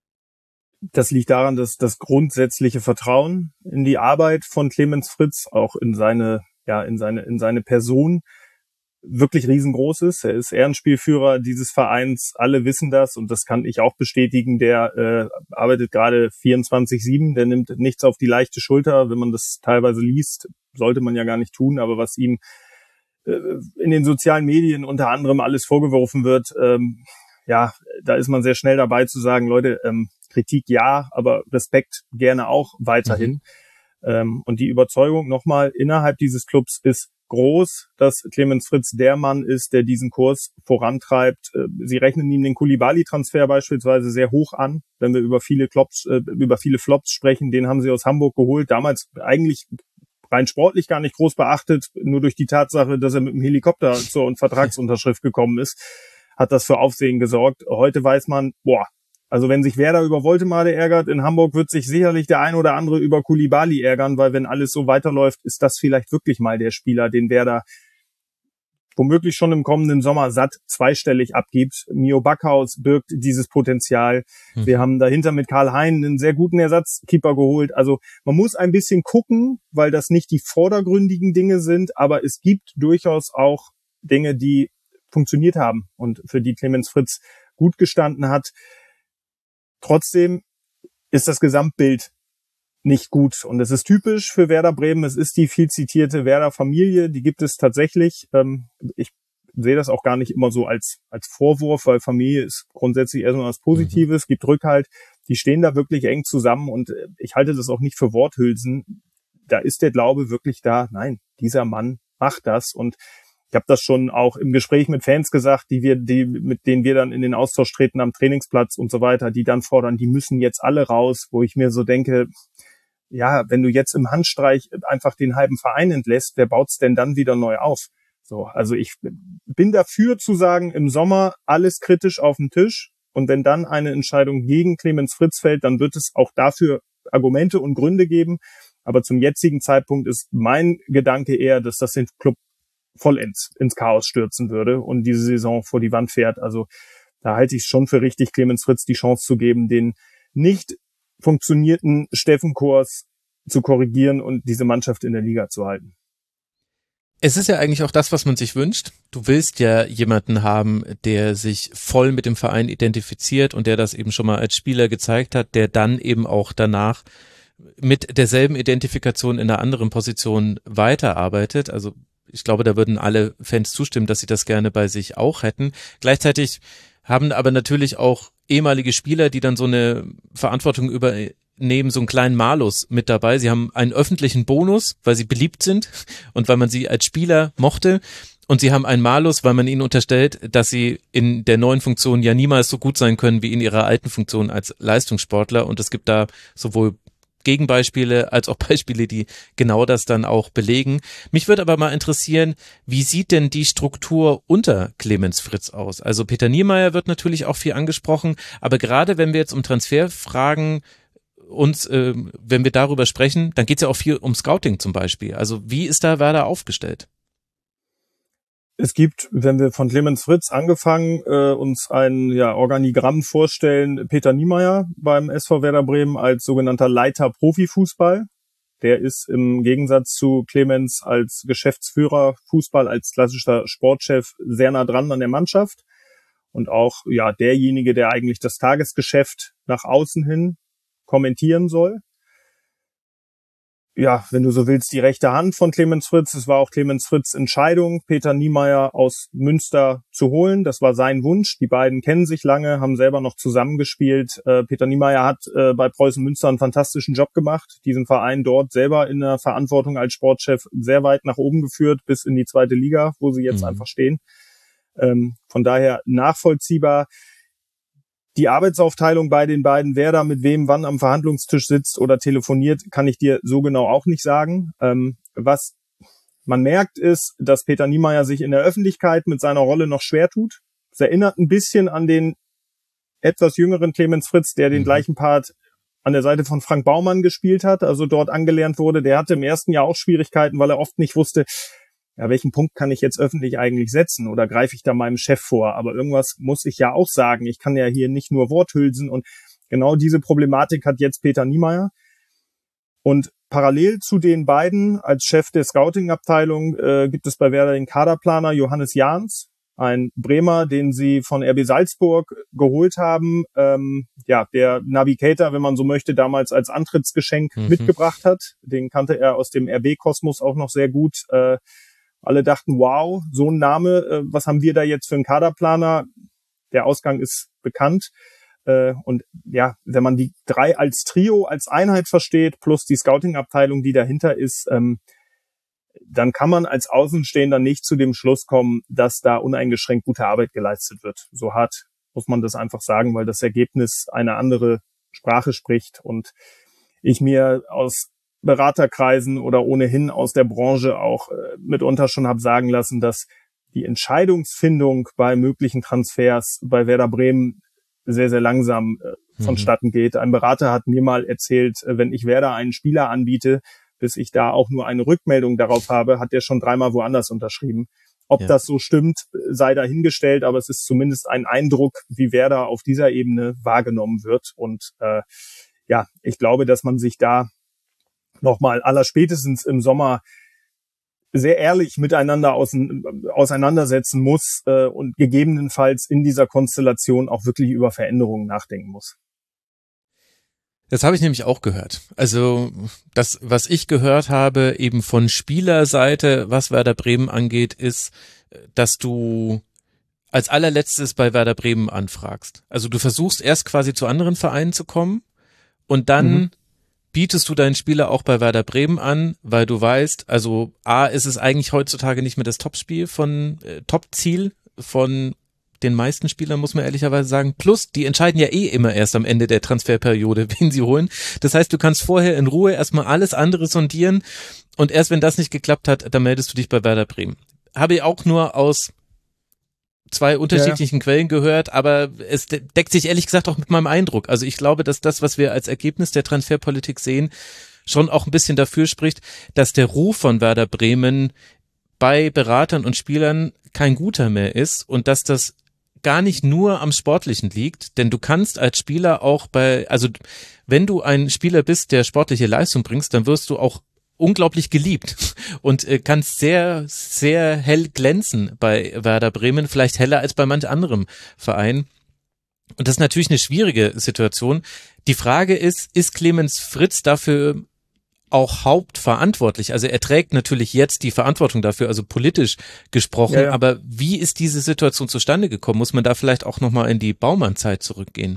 Das liegt daran, dass das grundsätzliche Vertrauen in die Arbeit von Clemens Fritz, auch in seine, ja, in seine, in seine Person wirklich riesengroß ist. Er ist Ehrenspielführer dieses Vereins. Alle wissen das und das kann ich auch bestätigen. Der äh, arbeitet gerade vierundzwanzig sieben. Der nimmt nichts auf die leichte Schulter. Wenn man das teilweise liest, sollte man ja gar nicht tun. Aber was ihm äh, in den sozialen Medien unter anderem alles vorgeworfen wird, ähm, ja, da ist man sehr schnell dabei zu sagen, Leute, ähm, Kritik ja, aber Respekt gerne auch weiterhin. Mhm. Ähm, und die Überzeugung nochmal innerhalb dieses Clubs ist groß, dass Clemens Fritz der Mann ist, der diesen Kurs vorantreibt. Äh, sie rechnen ihm den Koulibaly-Transfer beispielsweise sehr hoch an, wenn wir über viele Flops, äh, über viele Flops sprechen. Den haben sie aus Hamburg geholt, damals eigentlich rein sportlich gar nicht groß beachtet, nur durch die Tatsache, dass er mit dem Helikopter zur Vertragsunterschrift gekommen ist, hat das für Aufsehen gesorgt. Heute weiß man, boah, also wenn sich Werder über Woltemade ärgert, in Hamburg wird sich sicherlich der ein oder andere über Koulibaly ärgern, weil wenn alles so weiterläuft, ist das vielleicht wirklich mal der Spieler, den Werder womöglich schon im kommenden Sommer satt zweistellig abgibt. Mio Backhaus birgt dieses Potenzial. Mhm. Wir haben dahinter mit Karl Hein einen sehr guten Ersatzkeeper geholt. Also man muss ein bisschen gucken, weil das nicht die vordergründigen Dinge sind, aber es gibt durchaus auch Dinge, die funktioniert haben und für die Clemens Fritz gut gestanden hat. Trotzdem ist das Gesamtbild nicht gut. Und es ist typisch für Werder Bremen. Es ist die viel zitierte Werder-Familie. Die gibt es tatsächlich. Ich sehe das auch gar nicht immer so als als Vorwurf, weil Familie ist grundsätzlich erstmal was Positives, mhm. gibt Rückhalt. Die stehen da wirklich eng zusammen. Und ich halte das auch nicht für Worthülsen. Da ist der Glaube wirklich da. Nein, dieser Mann macht das. Und ich habe das schon auch im Gespräch mit Fans gesagt, die wir, die, mit denen wir dann in den Austausch treten am Trainingsplatz und so weiter, die dann fordern, die müssen jetzt alle raus, wo ich mir so denke, ja, wenn du jetzt im Handstreich einfach den halben Verein entlässt, wer baut's denn dann wieder neu auf? So, also ich bin dafür zu sagen, im Sommer alles kritisch auf den Tisch und wenn dann eine Entscheidung gegen Clemens Fritz fällt, dann wird es auch dafür Argumente und Gründe geben. Aber zum jetzigen Zeitpunkt ist mein Gedanke eher, dass das den Club vollends ins Chaos stürzen würde und diese Saison vor die Wand fährt. Also da halte ich es schon für richtig, Clemens Fritz die Chance zu geben, den nicht funktionierten Steffen-Kurs zu korrigieren und diese Mannschaft in der Liga zu halten. Es ist ja eigentlich auch das, was man sich wünscht. Du willst ja jemanden haben, der sich voll mit dem Verein identifiziert und der das eben schon mal als Spieler gezeigt hat, der dann eben auch danach mit derselben Identifikation in einer anderen Position weiterarbeitet. Also ich glaube, da würden alle Fans zustimmen, dass sie das gerne bei sich auch hätten. Gleichzeitig haben aber natürlich auch ehemalige Spieler, die dann so eine Verantwortung übernehmen, so einen kleinen Malus mit dabei. Sie haben einen öffentlichen Bonus, weil sie beliebt sind und weil man sie als Spieler mochte. Und sie haben einen Malus, weil man ihnen unterstellt, dass sie in der neuen Funktion ja niemals so gut sein können wie in ihrer alten Funktion als Leistungssportler. Und es gibt da sowohl Gegenbeispiele als auch Beispiele, die genau das dann auch belegen. Mich würde aber mal interessieren, wie sieht denn die Struktur unter Clemens Fritz aus? Also Peter Niemeyer wird natürlich auch viel angesprochen, aber gerade wenn wir jetzt um Transferfragen uns, äh, wenn wir darüber sprechen, dann geht es ja auch viel um Scouting zum Beispiel. Also wie ist da Werder aufgestellt? Es gibt, wenn wir von Clemens Fritz angefangen, äh, uns ein ja, Organigramm vorstellen, Peter Niemeyer beim S V Werder Bremen als sogenannter Leiter Profifußball. Der ist im Gegensatz zu Clemens als Geschäftsführer Fußball, als klassischer Sportchef sehr nah dran an der Mannschaft und auch ja derjenige, der eigentlich das Tagesgeschäft nach außen hin kommentieren soll. Ja, wenn du so willst, die rechte Hand von Clemens Fritz. Es war auch Clemens Fritz' Entscheidung, Peter Niemeyer aus Münster zu holen. Das war sein Wunsch. Die beiden kennen sich lange, haben selber noch zusammengespielt. Äh, Peter Niemeyer hat äh, bei Preußen Münster einen fantastischen Job gemacht, diesen Verein dort selber in der Verantwortung als Sportchef sehr weit nach oben geführt, bis in die zweite Liga, wo sie jetzt mhm. einfach stehen. Ähm, von daher nachvollziehbar. Die Arbeitsaufteilung bei den beiden, wer da mit wem wann am Verhandlungstisch sitzt oder telefoniert, kann ich dir so genau auch nicht sagen. Ähm, was Man merkt es, dass Peter Niemeyer sich in der Öffentlichkeit mit seiner Rolle noch schwer tut. Es erinnert ein bisschen an den etwas jüngeren Clemens Fritz, der den mhm. gleichen Part an der Seite von Frank Baumann gespielt hat, also dort angelernt wurde. Der hatte im ersten Jahr auch Schwierigkeiten, weil er oft nicht wusste, ja, welchen Punkt kann ich jetzt öffentlich eigentlich setzen oder greife ich da meinem Chef vor? Aber irgendwas muss ich ja auch sagen. Ich kann ja hier nicht nur Worthülsen, und genau diese Problematik hat jetzt Peter Niemeyer. Und parallel zu den beiden als Chef der Scouting-Abteilung äh, gibt es bei Werder den Kaderplaner Johannes Jahns, ein Bremer, den sie von R B Salzburg geholt haben, ähm, ja, der Navigator, wenn man so möchte, damals als Antrittsgeschenk mhm. mitgebracht hat. Den kannte er aus dem R B-Kosmos auch noch sehr gut. Äh, alle dachten, wow, so ein Name, äh, was haben wir da jetzt für einen Kaderplaner? Der Ausgang ist bekannt. Äh, und ja, wenn man die drei als Trio, als Einheit versteht, plus die Scouting-Abteilung, die dahinter ist, ähm, dann kann man als Außenstehender nicht zu dem Schluss kommen, dass da uneingeschränkt gute Arbeit geleistet wird. So hart muss man das einfach sagen, weil das Ergebnis eine andere Sprache spricht und ich mir aus Beraterkreisen oder ohnehin aus der Branche auch äh, mitunter schon habe sagen lassen, dass die Entscheidungsfindung bei möglichen Transfers bei Werder Bremen sehr, sehr langsam äh, vonstatten geht. Ein Berater hat mir mal erzählt, äh, wenn ich Werder einen Spieler anbiete, bis ich da auch nur eine Rückmeldung darauf habe, hat der schon dreimal woanders unterschrieben. Ob ja. das so stimmt, sei dahingestellt, aber es ist zumindest ein Eindruck, wie Werder auf dieser Ebene wahrgenommen wird. Und äh, ja, ich glaube, dass man sich da nochmal allerspätestens im Sommer sehr ehrlich miteinander auseinandersetzen muss äh, und gegebenenfalls in dieser Konstellation auch wirklich über Veränderungen nachdenken muss. Das habe ich nämlich auch gehört. Also das, was ich gehört habe, eben von Spielerseite, was Werder Bremen angeht, ist, dass du als allerletztes bei Werder Bremen anfragst. Also du versuchst erst quasi zu anderen Vereinen zu kommen und dann mhm. bietest du deinen Spieler auch bei Werder Bremen an, weil du weißt, also A, ist es eigentlich heutzutage nicht mehr das Topspiel von, äh, Topziel von den meisten Spielern, muss man ehrlicherweise sagen. Plus, die entscheiden ja eh immer erst am Ende der Transferperiode, wen sie holen. Das heißt, du kannst vorher in Ruhe erstmal alles andere sondieren und erst wenn das nicht geklappt hat, dann meldest du dich bei Werder Bremen. Habe ich auch nur aus zwei unterschiedlichen ja. Quellen gehört, aber es deckt sich ehrlich gesagt auch mit meinem Eindruck. Also ich glaube, dass das, was wir als Ergebnis der Transferpolitik sehen, schon auch ein bisschen dafür spricht, dass der Ruf von Werder Bremen bei Beratern und Spielern kein guter mehr ist und dass das gar nicht nur am Sportlichen liegt, denn du kannst als Spieler auch bei, also wenn du ein Spieler bist, der sportliche Leistung bringst, dann wirst du auch unglaublich geliebt und äh, kannst sehr, sehr hell glänzen bei Werder Bremen, vielleicht heller als bei manch anderem Verein. Und das ist natürlich eine schwierige Situation. Die Frage ist, ist Clemens Fritz dafür auch hauptverantwortlich? Also er trägt natürlich jetzt die Verantwortung dafür, also politisch gesprochen, ja, ja. aber wie ist diese Situation zustande gekommen? Muss man da vielleicht auch nochmal in die Baumann-Zeit zurückgehen?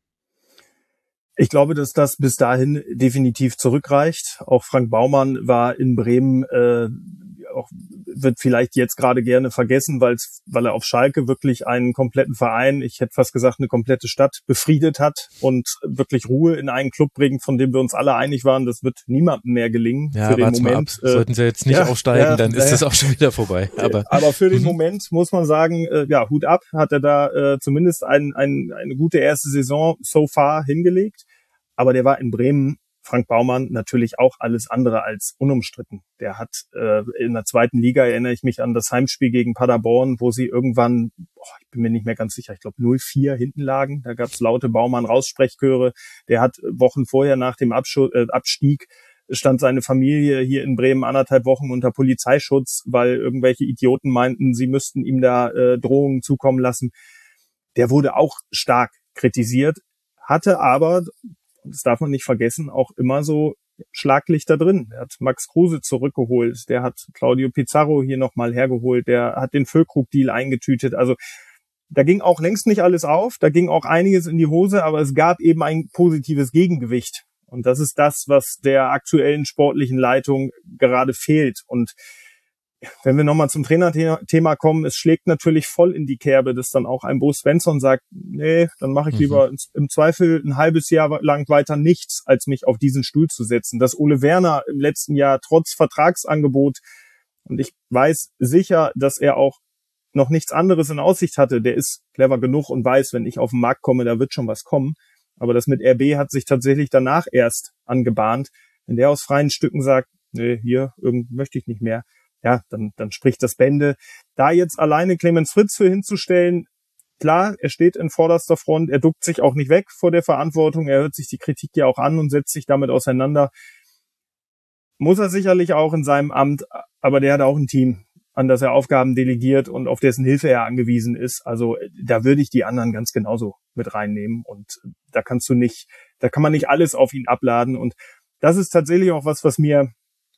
Ich glaube, dass das bis dahin definitiv zurückreicht. Auch Frank Baumann war in Bremen, äh, auch, wird vielleicht jetzt gerade gerne vergessen, weil weil er auf Schalke wirklich einen kompletten Verein, ich hätte fast gesagt eine komplette Stadt, befriedet hat und wirklich Ruhe in einen Club bringt, von dem wir uns alle einig waren, das wird niemandem mehr gelingen. Ja, für den Moment. Ab. Sollten sie jetzt nicht ja, aufsteigen, ja, dann ist ja. das auch schon wieder vorbei. Aber, aber für den Moment muss man sagen, äh, ja, Hut ab, hat er da äh, zumindest ein, ein, eine gute erste Saison so far hingelegt. Aber der war in Bremen, Frank Baumann, natürlich auch alles andere als unumstritten. Der hat äh, in der zweiten Liga, erinnere ich mich an das Heimspiel gegen Paderborn, wo sie irgendwann, boah, ich bin mir nicht mehr ganz sicher, ich glaube null vier hinten lagen. Da gab es laute Baumann-Raussprechchöre. Der hat Wochen vorher nach dem Abschu- äh, Abstieg stand seine Familie hier in Bremen anderthalb Wochen unter Polizeischutz, weil irgendwelche Idioten meinten, sie müssten ihm da äh, Drohungen zukommen lassen. Der wurde auch stark kritisiert, hatte aber, das darf man nicht vergessen, auch immer so Schlaglichter drin. Er hat Max Kruse zurückgeholt, der hat Claudio Pizarro hier nochmal hergeholt, der hat den Füllkrug-Deal eingetütet. Also da ging auch längst nicht alles auf, da ging auch einiges in die Hose, aber es gab eben ein positives Gegengewicht. Und das ist das, was der aktuellen sportlichen Leitung gerade fehlt. Und wenn wir nochmal zum Trainerthema kommen, es schlägt natürlich voll in die Kerbe, dass dann auch ein Bo Svensson sagt, nee, dann mache ich mhm. lieber im Zweifel ein halbes Jahr lang weiter nichts, als mich auf diesen Stuhl zu setzen. Dass Ole Werner im letzten Jahr trotz Vertragsangebot Und ich weiß sicher, dass er auch noch nichts anderes in Aussicht hatte. Der ist clever genug und weiß, wenn ich auf den Markt komme, da wird schon was kommen. Aber das mit R B hat sich tatsächlich danach erst angebahnt. Wenn der aus freien Stücken sagt, nee, hier, irgend möchte ich nicht mehr, ja, dann, dann spricht das Bände. Da jetzt alleine Clemens Fritz für hinzustellen, klar, er steht in vorderster Front, er duckt sich auch nicht weg vor der Verantwortung, er hört sich die Kritik ja auch an und setzt sich damit auseinander. Muss er sicherlich auch in seinem Amt, aber der hat auch ein Team, an das er Aufgaben delegiert und auf dessen Hilfe er angewiesen ist. Also da würde ich die anderen ganz genauso mit reinnehmen und da kannst du nicht, da kann man nicht alles auf ihn abladen und das ist tatsächlich auch was, was mir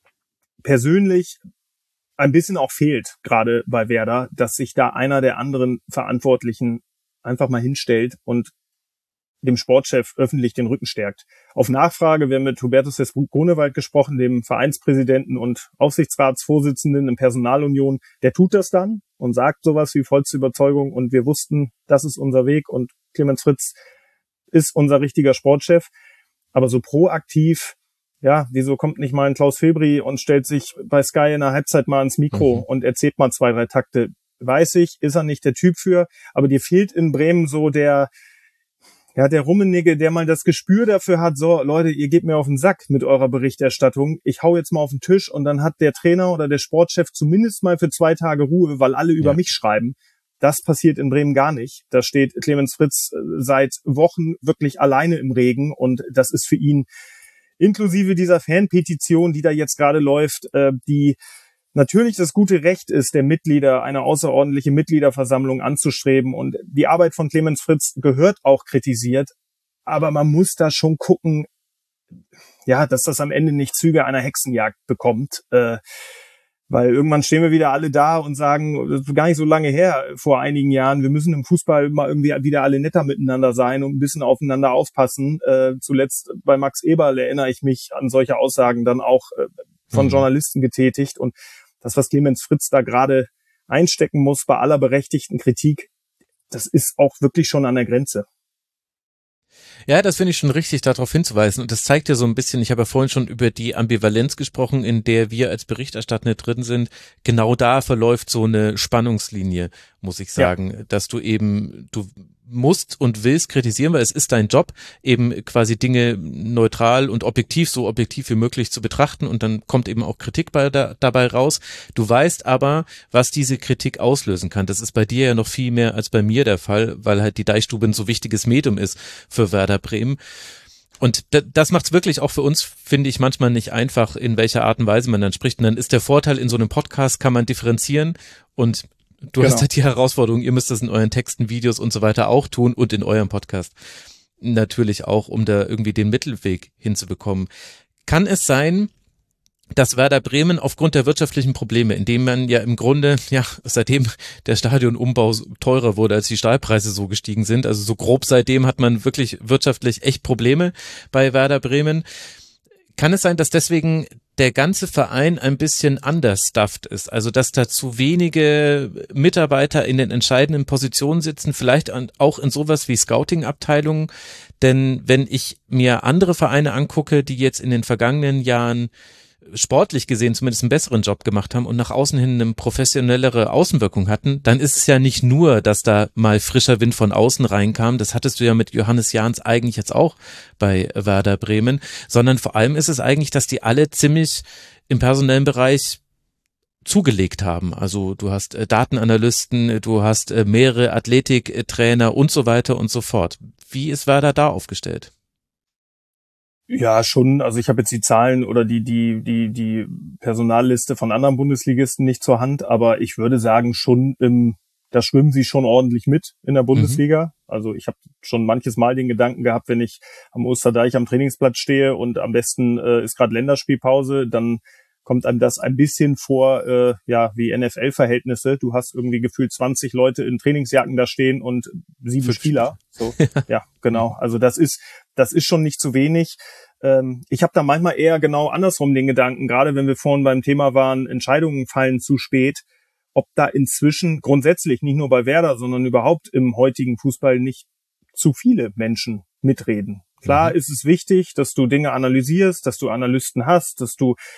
persönlich ein bisschen auch fehlt, gerade bei Werder, dass sich da einer der anderen Verantwortlichen einfach mal hinstellt und dem Sportchef öffentlich den Rücken stärkt. Auf Nachfrage, wir haben mit Hubertus Hess-Grunewald gesprochen, dem Vereinspräsidenten und Aufsichtsratsvorsitzenden in Personalunion, der tut das dann und sagt sowas wie vollste Überzeugung und wir wussten, das ist unser Weg und Clemens Fritz ist unser richtiger Sportchef. Aber so proaktiv, ja, wieso kommt nicht mal ein Klaus Filbri und stellt sich bei Sky in der Halbzeit mal ans Mikro mhm. und erzählt mal zwei, drei Takte. Weiß ich, ist er nicht der Typ für, aber dir fehlt in Bremen so der Ja, der Rummenigge, der mal das Gespür dafür hat, so, Leute, ihr gebt mir auf den Sack mit eurer Berichterstattung. Ich hau jetzt mal auf den Tisch und dann hat der Trainer oder der Sportchef zumindest mal für zwei Tage Ruhe, weil alle über ja. mich schreiben. Das passiert in Bremen gar nicht. Da steht Clemens Fritz seit Wochen wirklich alleine im Regen und das ist für ihn inklusive dieser Fanpetition, die da jetzt gerade läuft, äh, die natürlich das gute Recht ist, der Mitglieder eine außerordentliche Mitgliederversammlung anzustreben. Und die Arbeit von Clemens Fritz gehört auch kritisiert. Aber man muss da schon gucken, ja, dass das am Ende nicht Züge einer Hexenjagd bekommt. Äh, weil irgendwann stehen wir wieder alle da und sagen, das ist gar nicht so lange her, vor einigen Jahren, wir müssen im Fußball mal irgendwie wieder alle netter miteinander sein und ein bisschen aufeinander aufpassen. Äh, zuletzt bei Max Eberl erinnere ich mich an solche Aussagen dann auch äh, von mhm. Journalisten getätigt. Und das, was Clemens Fritz da gerade einstecken muss bei aller berechtigten Kritik, das ist auch wirklich schon an der Grenze. Ja, das finde ich schon richtig, darauf hinzuweisen. Und das zeigt ja so ein bisschen, ich habe ja vorhin schon über die Ambivalenz gesprochen, in der wir als Berichterstatter drin sind. Genau da verläuft so eine Spannungslinie, muss ich sagen, ja. dass du eben, du musst und willst kritisieren, weil es ist dein Job, eben quasi Dinge neutral und objektiv, so objektiv wie möglich zu betrachten und dann kommt eben auch Kritik bei da, dabei raus. Du weißt aber, was diese Kritik auslösen kann. Das ist bei dir ja noch viel mehr als bei mir der Fall, weil halt die Deichstube ein so wichtiges Medium ist für Werder Bremen. Und das macht es wirklich auch für uns, finde ich, manchmal nicht einfach, in welcher Art und Weise man dann spricht. Und dann ist der Vorteil, in so einem Podcast kann man differenzieren und du genau. hast halt die Herausforderung, ihr müsst das in euren Texten, Videos und so weiter auch tun und in eurem Podcast natürlich auch, um da irgendwie den Mittelweg hinzubekommen. Kann es sein, dass Werder Bremen aufgrund der wirtschaftlichen Probleme, indem man ja im Grunde, ja, seitdem der Stadionumbau teurer wurde, als die Stahlpreise so gestiegen sind, also so grob seitdem hat man wirklich wirtschaftlich echt Probleme bei Werder Bremen. Kann es sein, dass deswegen der ganze Verein ein bisschen understuffed ist, also dass da zu wenige Mitarbeiter in den entscheidenden Positionen sitzen, vielleicht auch in sowas wie Scouting-Abteilungen, denn wenn ich mir andere Vereine angucke, die jetzt in den vergangenen Jahren sportlich gesehen zumindest einen besseren Job gemacht haben und nach außen hin eine professionellere Außenwirkung hatten, dann ist es ja nicht nur, dass da mal frischer Wind von außen reinkam, das hattest du ja mit Johannes Jahns eigentlich jetzt auch bei Werder Bremen, sondern vor allem ist es eigentlich, dass die alle ziemlich im personellen Bereich zugelegt haben. Also du hast äh, Datenanalysten, du hast äh, mehrere Athletiktrainer und so weiter und so fort. Wie ist Werder da aufgestellt? Ja, schon. Also ich habe jetzt die Zahlen oder die die die die Personalliste von anderen Bundesligisten nicht zur Hand, aber ich würde sagen schon, ähm, da schwimmen sie schon ordentlich mit in der Bundesliga. Mhm. Also ich habe schon manches Mal den Gedanken gehabt, wenn ich am Osterdeich am Trainingsplatz stehe und am besten äh, ist gerade Länderspielpause, dann kommt einem das ein bisschen vor, äh, ja, wie N F L-Verhältnisse. Du hast irgendwie gefühlt zwanzig Leute in Trainingsjacken da stehen und sieben Für Spieler. So, ja, genau. Also das ist, das ist schon nicht zu wenig. Ähm, ich habe da manchmal eher genau andersrum den Gedanken, gerade wenn wir vorhin beim Thema waren, Entscheidungen fallen zu spät, ob da inzwischen grundsätzlich nicht nur bei Werder, sondern überhaupt im heutigen Fußball nicht zu viele Menschen mitreden. Klar mhm. ist es wichtig, dass du Dinge analysierst, dass du Analysten hast, dass du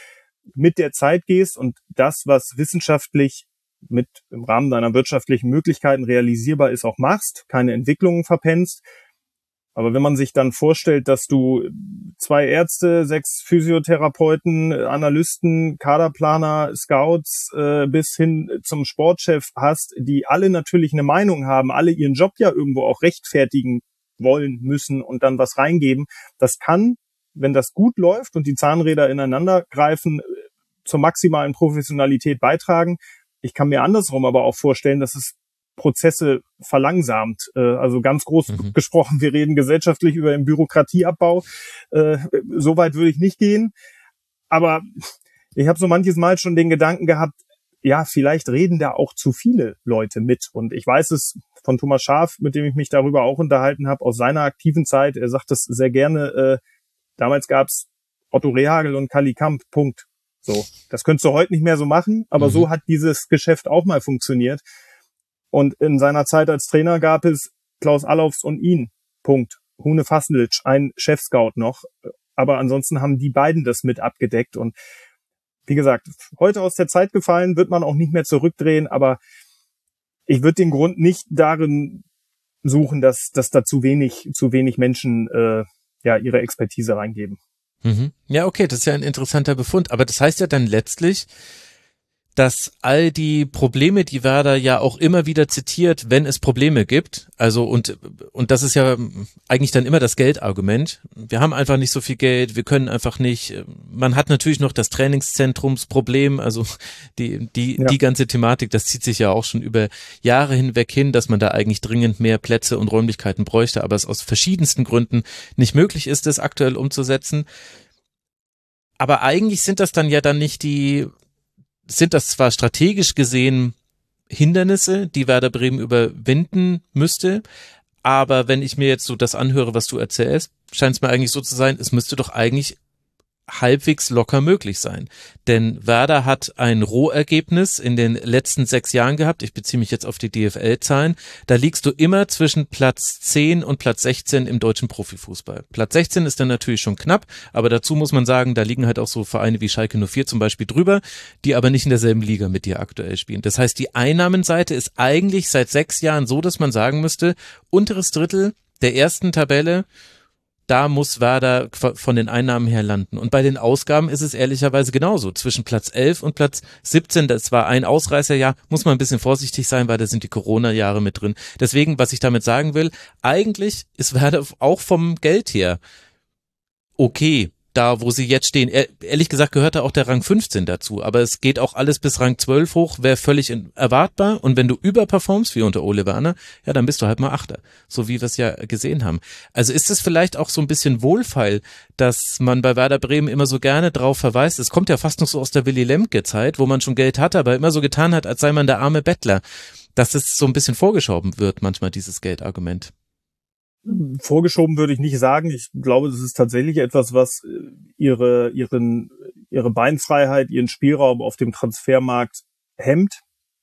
mit der Zeit gehst und das, was wissenschaftlich mit im Rahmen deiner wirtschaftlichen Möglichkeiten realisierbar ist, auch machst, keine Entwicklungen verpennst. Aber wenn man sich dann vorstellt, dass du zwei Ärzte, sechs Physiotherapeuten, Analysten, Kaderplaner, Scouts äh, bis hin zum Sportchef hast, die alle natürlich eine Meinung haben, alle ihren Job ja irgendwo auch rechtfertigen wollen, müssen und dann was reingeben, das kann, wenn das gut läuft und die Zahnräder ineinander greifen, zur maximalen Professionalität beitragen. Ich kann mir andersrum aber auch vorstellen, dass es Prozesse verlangsamt. Also ganz groß mhm. gesprochen, wir reden gesellschaftlich über den Bürokratieabbau. So weit würde ich nicht gehen. Aber ich habe so manches Mal schon den Gedanken gehabt, ja, vielleicht reden da auch zu viele Leute mit. Und ich weiß es von Thomas Schaaf, mit dem ich mich darüber auch unterhalten habe, aus seiner aktiven Zeit. Er sagt das sehr gerne. Äh, damals gab's Otto Rehhagel und Kali Kamp, Punkt. So, das könntest du heute nicht mehr so machen, aber mhm. so hat dieses Geschäft auch mal funktioniert. Und in seiner Zeit als Trainer gab es Klaus Allofs und ihn, Punkt. Hune Fasnilc, ein Chefscout noch. Aber ansonsten haben die beiden das mit abgedeckt. Und wie gesagt, heute aus der Zeit gefallen, wird man auch nicht mehr zurückdrehen. Aber ich würde den Grund nicht darin suchen, dass, dass da zu wenig, zu wenig Menschen äh, ja ihre Expertise reingeben. Mhm. Ja, okay, das ist ja ein interessanter Befund. Aber das heißt ja dann letztlich, dass all die Probleme, die Werder ja auch immer wieder zitiert, wenn es Probleme gibt, also und und das ist ja eigentlich dann immer das Geldargument. Wir haben einfach nicht so viel Geld, wir können einfach nicht. Man hat natürlich noch das Trainingszentrumsproblem, also die die ja. die ganze Thematik, das zieht sich ja auch schon über Jahre hinweg hin, dass man da eigentlich dringend mehr Plätze und Räumlichkeiten bräuchte, aber es aus verschiedensten Gründen nicht möglich ist, es aktuell umzusetzen. Aber eigentlich sind das dann ja dann nicht die sind das zwar strategisch gesehen Hindernisse, die Werder Bremen überwinden müsste, aber wenn ich mir jetzt so das anhöre, was du erzählst, scheint es mir eigentlich so zu sein, es müsste doch eigentlich halbwegs locker möglich sein. Denn Werder hat ein Rohergebnis in den letzten sechs Jahren gehabt. Ich beziehe mich jetzt auf die D F L-Zahlen. Da liegst du immer zwischen Platz zehn und Platz sechzehn im deutschen Profifußball. Platz sechzehn ist dann natürlich schon knapp, aber dazu muss man sagen, da liegen halt auch so Vereine wie Schalke null vier zum Beispiel drüber, die aber nicht in derselben Liga mit dir aktuell spielen. Das heißt, die Einnahmenseite ist eigentlich seit sechs Jahren so, dass man sagen müsste, unteres Drittel der ersten Tabelle, da muss Werder von den Einnahmen her landen. Und bei den Ausgaben ist es ehrlicherweise genauso. Zwischen Platz elf und Platz siebzehn, das war ein Ausreißerjahr, muss man ein bisschen vorsichtig sein, weil da sind die Corona-Jahre mit drin. Deswegen, was ich damit sagen will, eigentlich ist Werder auch vom Geld her okay, da wo sie jetzt stehen. Ehrlich gesagt gehört da auch der Rang fünfzehn dazu, aber es geht auch alles bis Rang zwölf hoch, wäre völlig erwartbar, und wenn du überperformst, wie unter Ole Werner, ja, dann bist du halt mal Achter, so wie wir es ja gesehen haben. Also ist es vielleicht auch so ein bisschen Wohlfeil, dass man bei Werder Bremen immer so gerne drauf verweist, es kommt ja fast noch so aus der Willy Lemke-Zeit, wo man schon Geld hatte, aber immer so getan hat, als sei man der arme Bettler, dass es so ein bisschen vorgeschoben wird, manchmal dieses Geldargument. Vorgeschoben würde ich nicht sagen. Ich glaube, das ist tatsächlich etwas, was ihre, ihren, ihre Beinfreiheit, ihren Spielraum auf dem Transfermarkt hemmt.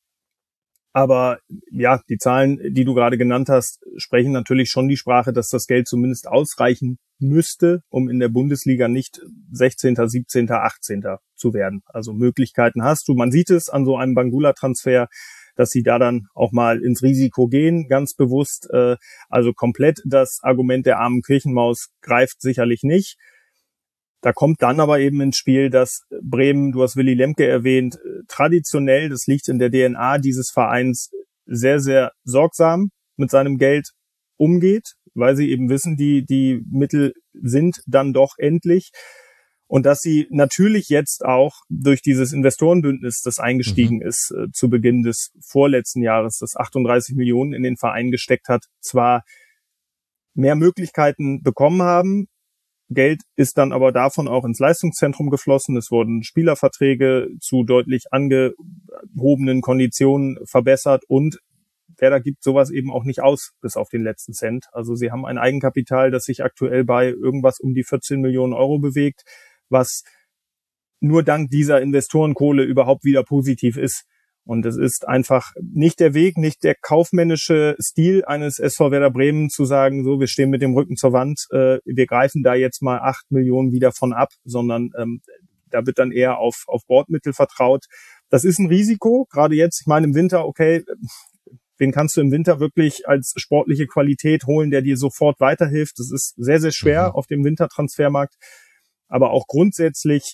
Aber ja, die Zahlen, die du gerade genannt hast, sprechen natürlich schon die Sprache, dass das Geld zumindest ausreichen müsste, um in der Bundesliga nicht sechzehnter, siebzehnter, achtzehnter zu werden. Also Möglichkeiten hast du. Man sieht es an so einem Bangula-Transfer, dass sie da dann auch mal ins Risiko gehen, ganz bewusst. Äh, also komplett das Argument der armen Kirchenmaus greift sicherlich nicht. Da kommt dann aber eben ins Spiel, dass Bremen, du hast Willy Lemke erwähnt, traditionell, das liegt in der D N A dieses Vereins, sehr, sehr sorgsam mit seinem Geld umgeht, weil sie eben wissen, die, die Mittel sind dann doch endlich. Und dass sie natürlich jetzt auch durch dieses Investorenbündnis, das eingestiegen mhm. ist, äh, zu Beginn des vorletzten Jahres, das achtunddreißig Millionen in den Verein gesteckt hat, zwar mehr Möglichkeiten bekommen haben, Geld ist dann aber davon auch ins Leistungszentrum geflossen. Es wurden Spielerverträge zu deutlich angehobenen Konditionen verbessert und Werder gibt sowas eben auch nicht aus, bis auf den letzten Cent. Also sie haben ein Eigenkapital, das sich aktuell bei irgendwas um die vierzehn Millionen Euro bewegt, was nur dank dieser Investorenkohle überhaupt wieder positiv ist. Und es ist einfach nicht der Weg, nicht der kaufmännische Stil eines S V Werder Bremen zu sagen, so, wir stehen mit dem Rücken zur Wand, äh, wir greifen da jetzt mal acht Millionen wieder von ab, sondern ähm, da wird dann eher auf, auf Bordmittel vertraut. Das ist ein Risiko, gerade jetzt. Ich meine, im Winter, okay, wen kannst du im Winter wirklich als sportliche Qualität holen, der dir sofort weiterhilft? Das ist sehr, sehr schwer mhm. auf dem Wintertransfermarkt. Aber auch grundsätzlich,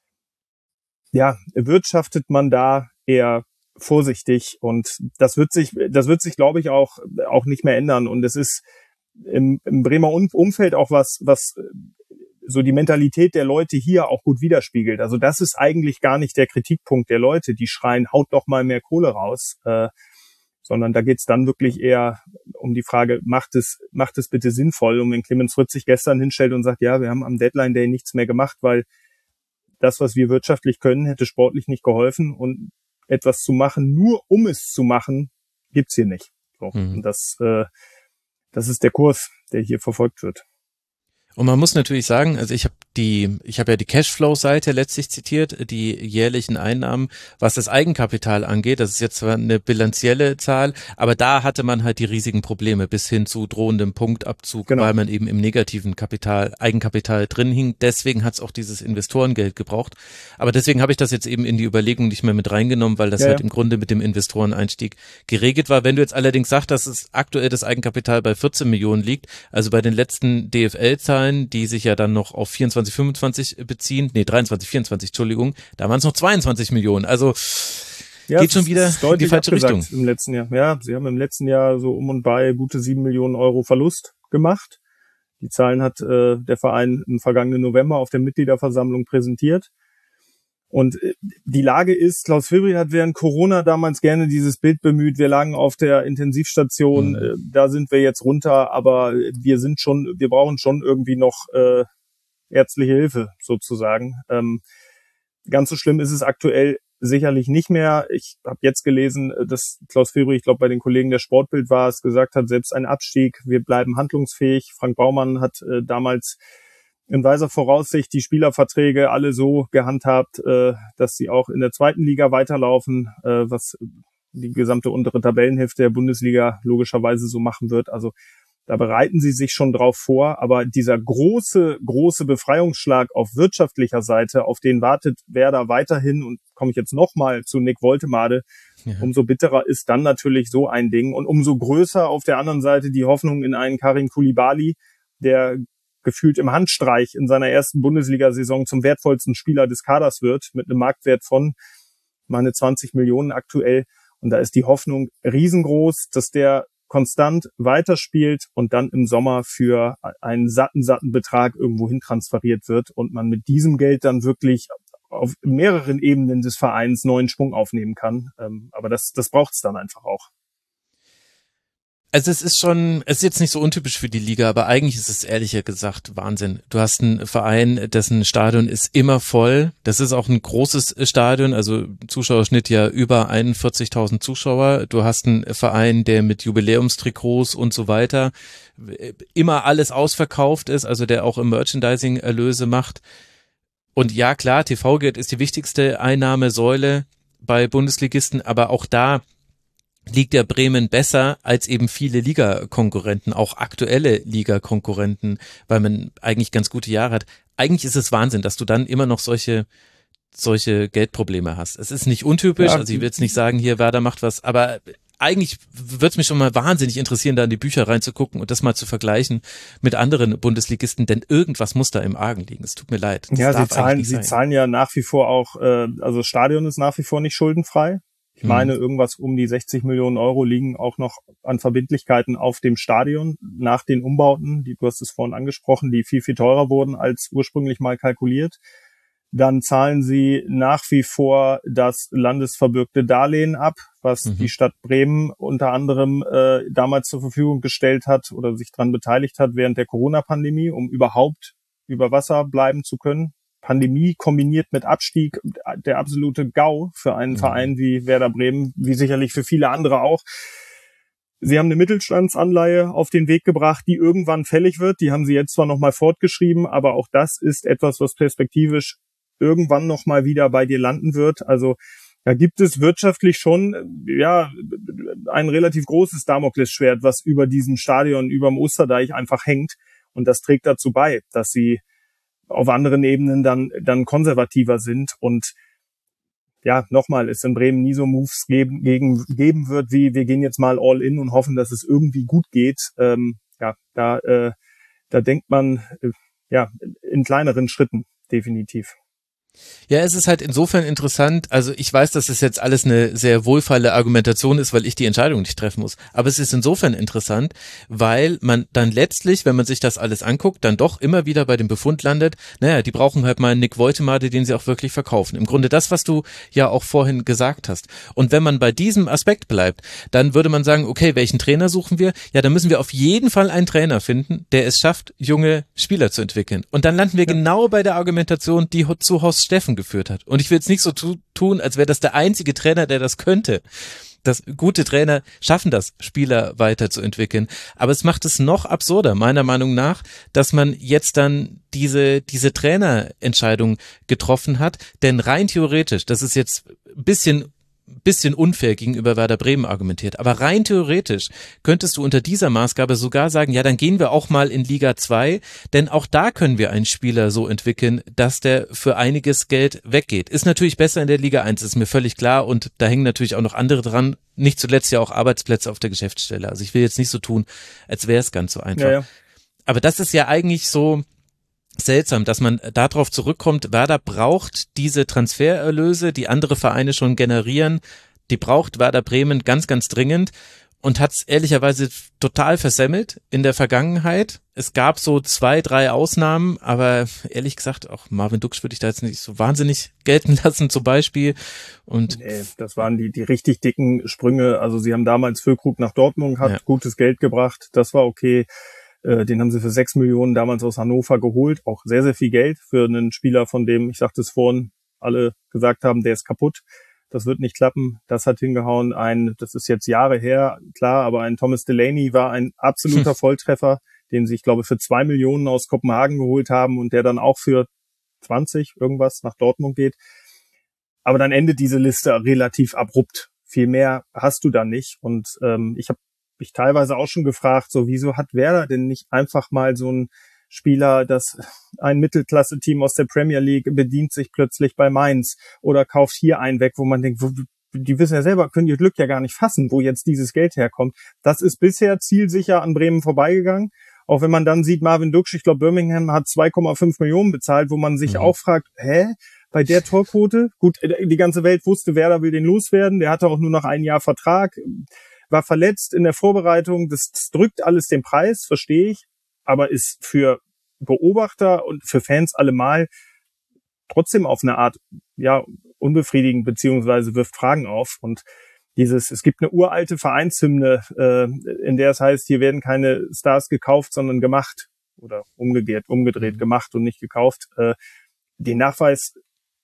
ja, wirtschaftet man da eher vorsichtig. Und das wird sich, das wird sich, glaube ich, auch, auch nicht mehr ändern. Und es ist im, im Bremer Umfeld auch was, was so die Mentalität der Leute hier auch gut widerspiegelt. Also das ist eigentlich gar nicht der Kritikpunkt der Leute, die schreien, haut doch mal mehr Kohle raus, äh, sondern da geht's dann wirklich eher um die Frage, macht es, macht es bitte sinnvoll? Und wenn Clemens Fritz sich gestern hinstellt und sagt, ja, wir haben am Deadline Day nichts mehr gemacht, weil das, was wir wirtschaftlich können, hätte sportlich nicht geholfen, und etwas zu machen, nur um es zu machen, gibt's hier nicht. So. Mhm. Und das, äh, das ist der Kurs, der hier verfolgt wird. Und man muss natürlich sagen, also ich habe die, ich habe ja die Cashflow-Seite letztlich zitiert, die jährlichen Einnahmen, was das Eigenkapital angeht. Das ist jetzt zwar eine bilanzielle Zahl, aber da hatte man halt die riesigen Probleme bis hin zu drohendem Punktabzug, genau. weil man eben im negativen Kapital, Eigenkapital drin hing. Deswegen hat es auch dieses Investorengeld gebraucht. Aber deswegen habe ich das jetzt eben in die Überlegung nicht mehr mit reingenommen, weil das ja, halt ja. im Grunde mit dem Investoreneinstieg geregelt war. Wenn du jetzt allerdings sagst, dass es aktuell das Eigenkapital bei vierzehn Millionen liegt, also bei den letzten D F L-Zahlen, die sich ja dann noch auf vierundzwanzig, fünfundzwanzig beziehen, nee, dreiundzwanzig, vierundzwanzig, Entschuldigung, da waren es noch zweiundzwanzig Millionen, also ja, geht schon wieder in die falsche Richtung. Im letzten Jahr. Ja, sie haben im letzten Jahr so um und bei gute sieben Millionen Euro Verlust gemacht. Die Zahlen hat äh, der Verein im vergangenen November auf der Mitgliederversammlung präsentiert. Und die Lage ist, Klaus Filbri hat während Corona damals gerne dieses Bild bemüht, wir lagen auf der Intensivstation, mhm. da sind wir jetzt runter, aber wir sind schon, wir brauchen schon irgendwie noch äh, ärztliche Hilfe sozusagen. Ähm, ganz so schlimm ist es aktuell sicherlich nicht mehr. Ich habe jetzt gelesen, dass Klaus Filbri, ich glaube bei den Kollegen der Sportbild war es, gesagt hat, selbst ein Abstieg, wir bleiben handlungsfähig. Frank Baumann hat äh, damals in weiser Voraussicht die Spielerverträge alle so gehandhabt, äh, dass sie auch in der zweiten Liga weiterlaufen, äh, was die gesamte untere Tabellenhälfte der Bundesliga logischerweise so machen wird. Also da bereiten sie sich schon drauf vor. Aber dieser große, große Befreiungsschlag auf wirtschaftlicher Seite, auf den wartet Werder weiterhin. Und komme ich jetzt nochmal zu Nick Woltemade, ja. umso bitterer ist dann natürlich so ein Ding. Und umso größer auf der anderen Seite die Hoffnung in einen Karim Koulibaly, der gefühlt im Handstreich in seiner ersten Bundesliga-Saison zum wertvollsten Spieler des Kaders wird, mit einem Marktwert von meine zwanzig Millionen aktuell. Und da ist die Hoffnung riesengroß, dass der konstant weiterspielt und dann im Sommer für einen satten, satten Betrag irgendwo hin transferiert wird und man mit diesem Geld dann wirklich auf mehreren Ebenen des Vereins neuen Schwung aufnehmen kann. Aber das, das braucht es dann einfach auch. Also es ist schon, es ist jetzt nicht so untypisch für die Liga, aber eigentlich ist es ehrlich gesagt Wahnsinn. Du hast einen Verein, dessen Stadion ist immer voll. Das ist auch ein großes Stadion, also Zuschauerschnitt ja über einundvierzigtausend Zuschauer. Du hast einen Verein, der mit Jubiläumstrikots und so weiter immer alles ausverkauft ist, also der auch im Merchandising Erlöse macht. Und ja, klar, T V-Geld ist die wichtigste Einnahmesäule bei Bundesligisten, aber auch da liegt ja Bremen besser als eben viele Ligakonkurrenten, auch aktuelle Ligakonkurrenten, weil man eigentlich ganz gute Jahre hat. Eigentlich ist es Wahnsinn, dass du dann immer noch solche solche Geldprobleme hast. Es ist nicht untypisch, ja. also ich will jetzt nicht sagen, hier Werder macht was, aber eigentlich würde es mich schon mal wahnsinnig interessieren, da in die Bücher reinzugucken und das mal zu vergleichen mit anderen Bundesligisten, denn irgendwas muss da im Argen liegen. Es tut mir leid. Das ja, sie zahlen, sie zahlen ja nach wie vor auch, äh, also das Stadion ist nach wie vor nicht schuldenfrei. Ich meine, irgendwas um die sechzig Millionen Euro liegen auch noch an Verbindlichkeiten auf dem Stadion nach den Umbauten, die, du hast es vorhin angesprochen, die viel, viel teurer wurden als ursprünglich mal kalkuliert. Dann zahlen sie nach wie vor das landesverbürgte Darlehen ab, was mhm. die Stadt Bremen unter anderem äh, damals zur Verfügung gestellt hat oder sich daran beteiligt hat während der Corona-Pandemie, um überhaupt über Wasser bleiben zu können. Pandemie kombiniert mit Abstieg, der absolute GAU für einen mhm. Verein wie Werder Bremen, wie sicherlich für viele andere auch. Sie haben eine Mittelstandsanleihe auf den Weg gebracht, die irgendwann fällig wird. Die haben sie jetzt zwar nochmal fortgeschrieben, aber auch das ist etwas, was perspektivisch irgendwann nochmal wieder bei dir landen wird. Also da gibt es wirtschaftlich schon ja ein relativ großes Damoklesschwert, was über diesem Stadion, über dem Osterdeich einfach hängt. Und das trägt dazu bei, dass sie auf anderen Ebenen dann dann konservativer sind. Und ja, nochmal, es in Bremen nie so Moves geben, gegen, geben wird, wie wir gehen jetzt mal all in und hoffen, dass es irgendwie gut geht. Ähm, ja, da, äh, da denkt man äh, ja in kleineren Schritten definitiv. Ja, es ist halt insofern interessant, also ich weiß, dass es jetzt alles eine sehr wohlfeile Argumentation ist, weil ich die Entscheidung nicht treffen muss, aber es ist insofern interessant, weil man dann letztlich, wenn man sich das alles anguckt, dann doch immer wieder bei dem Befund landet, naja, die brauchen halt mal einen Nick Woltemade, den sie auch wirklich verkaufen. Im Grunde das, was du ja auch vorhin gesagt hast. Und wenn man bei diesem Aspekt bleibt, dann würde man sagen, okay, welchen Trainer suchen wir? Ja, dann müssen wir auf jeden Fall einen Trainer finden, der es schafft, junge Spieler zu entwickeln. Und dann landen wir ja genau bei der Argumentation, die zu Horst Steffen geführt hat. Und ich will jetzt nicht so tu- tun, als wäre das der einzige Trainer, der das könnte. Das gute Trainer schaffen das, Spieler weiterzuentwickeln. Aber es macht es noch absurder, meiner Meinung nach, dass man jetzt dann diese, diese Trainerentscheidung getroffen hat. Denn rein theoretisch, das ist jetzt ein bisschen bisschen unfair gegenüber Werder Bremen argumentiert, aber rein theoretisch könntest du unter dieser Maßgabe sogar sagen, ja, dann gehen wir auch mal in Liga zwei, denn auch da können wir einen Spieler so entwickeln, dass der für einiges Geld weggeht. Ist natürlich besser in der Liga eins, ist mir völlig klar, und da hängen natürlich auch noch andere dran, nicht zuletzt ja auch Arbeitsplätze auf der Geschäftsstelle. Also ich will jetzt nicht so tun, als wäre es ganz so einfach. Ja, ja. Aber das ist ja eigentlich so seltsam, dass man darauf zurückkommt, Werder braucht diese Transfererlöse, die andere Vereine schon generieren, die braucht Werder Bremen ganz, ganz dringend und hat es ehrlicherweise total versemmelt in der Vergangenheit. Es gab so zwei, drei Ausnahmen, aber ehrlich gesagt, auch Marvin Duksch würde ich da jetzt nicht so wahnsinnig gelten lassen zum Beispiel. Und nee, das waren die die richtig dicken Sprünge. Also sie haben damals Füllkrug nach Dortmund, hat ja. gutes Geld gebracht, das war okay. Den haben sie für sechs Millionen damals aus Hannover geholt. Auch sehr, sehr viel Geld für einen Spieler, von dem, ich sagte es vorhin, alle gesagt haben, der ist kaputt. Das wird nicht klappen. Das hat hingehauen. Ein, das ist jetzt Jahre her, klar, aber ein Thomas Delaney war ein absoluter Volltreffer, den sie, ich glaube, für zwei Millionen aus Kopenhagen geholt haben und der dann auch für zwanzig irgendwas nach Dortmund geht. Aber dann endet diese Liste relativ abrupt. Viel mehr hast du da nicht. Und ähm, ich habe mich teilweise auch schon gefragt, so wieso hat Werder denn nicht einfach mal so ein Spieler, das ein Mittelklasse-Team aus der Premier League bedient sich plötzlich bei Mainz oder kauft hier einen weg, wo man denkt, wo, die wissen ja selber, können ihr Glück ja gar nicht fassen, wo jetzt dieses Geld herkommt. Das ist bisher zielsicher an Bremen vorbeigegangen. Auch wenn man dann sieht, Marvin Duksch, ich glaube Birmingham hat zwei Komma fünf Millionen bezahlt, wo man sich mhm. auch fragt, hä? Bei der Torquote? Gut, die ganze Welt wusste, Werder will den loswerden. Der hatte auch nur noch ein Jahr Vertrag. War verletzt in der Vorbereitung, das, das drückt alles den Preis, verstehe ich, aber ist für Beobachter und für Fans allemal trotzdem auf eine Art, ja, unbefriedigend, beziehungsweise wirft Fragen auf. Und dieses, es gibt eine uralte Vereinshymne, äh, in der es heißt, hier werden keine Stars gekauft, sondern gemacht oder umgekehrt, umgedreht, gemacht und nicht gekauft. Äh, den Nachweis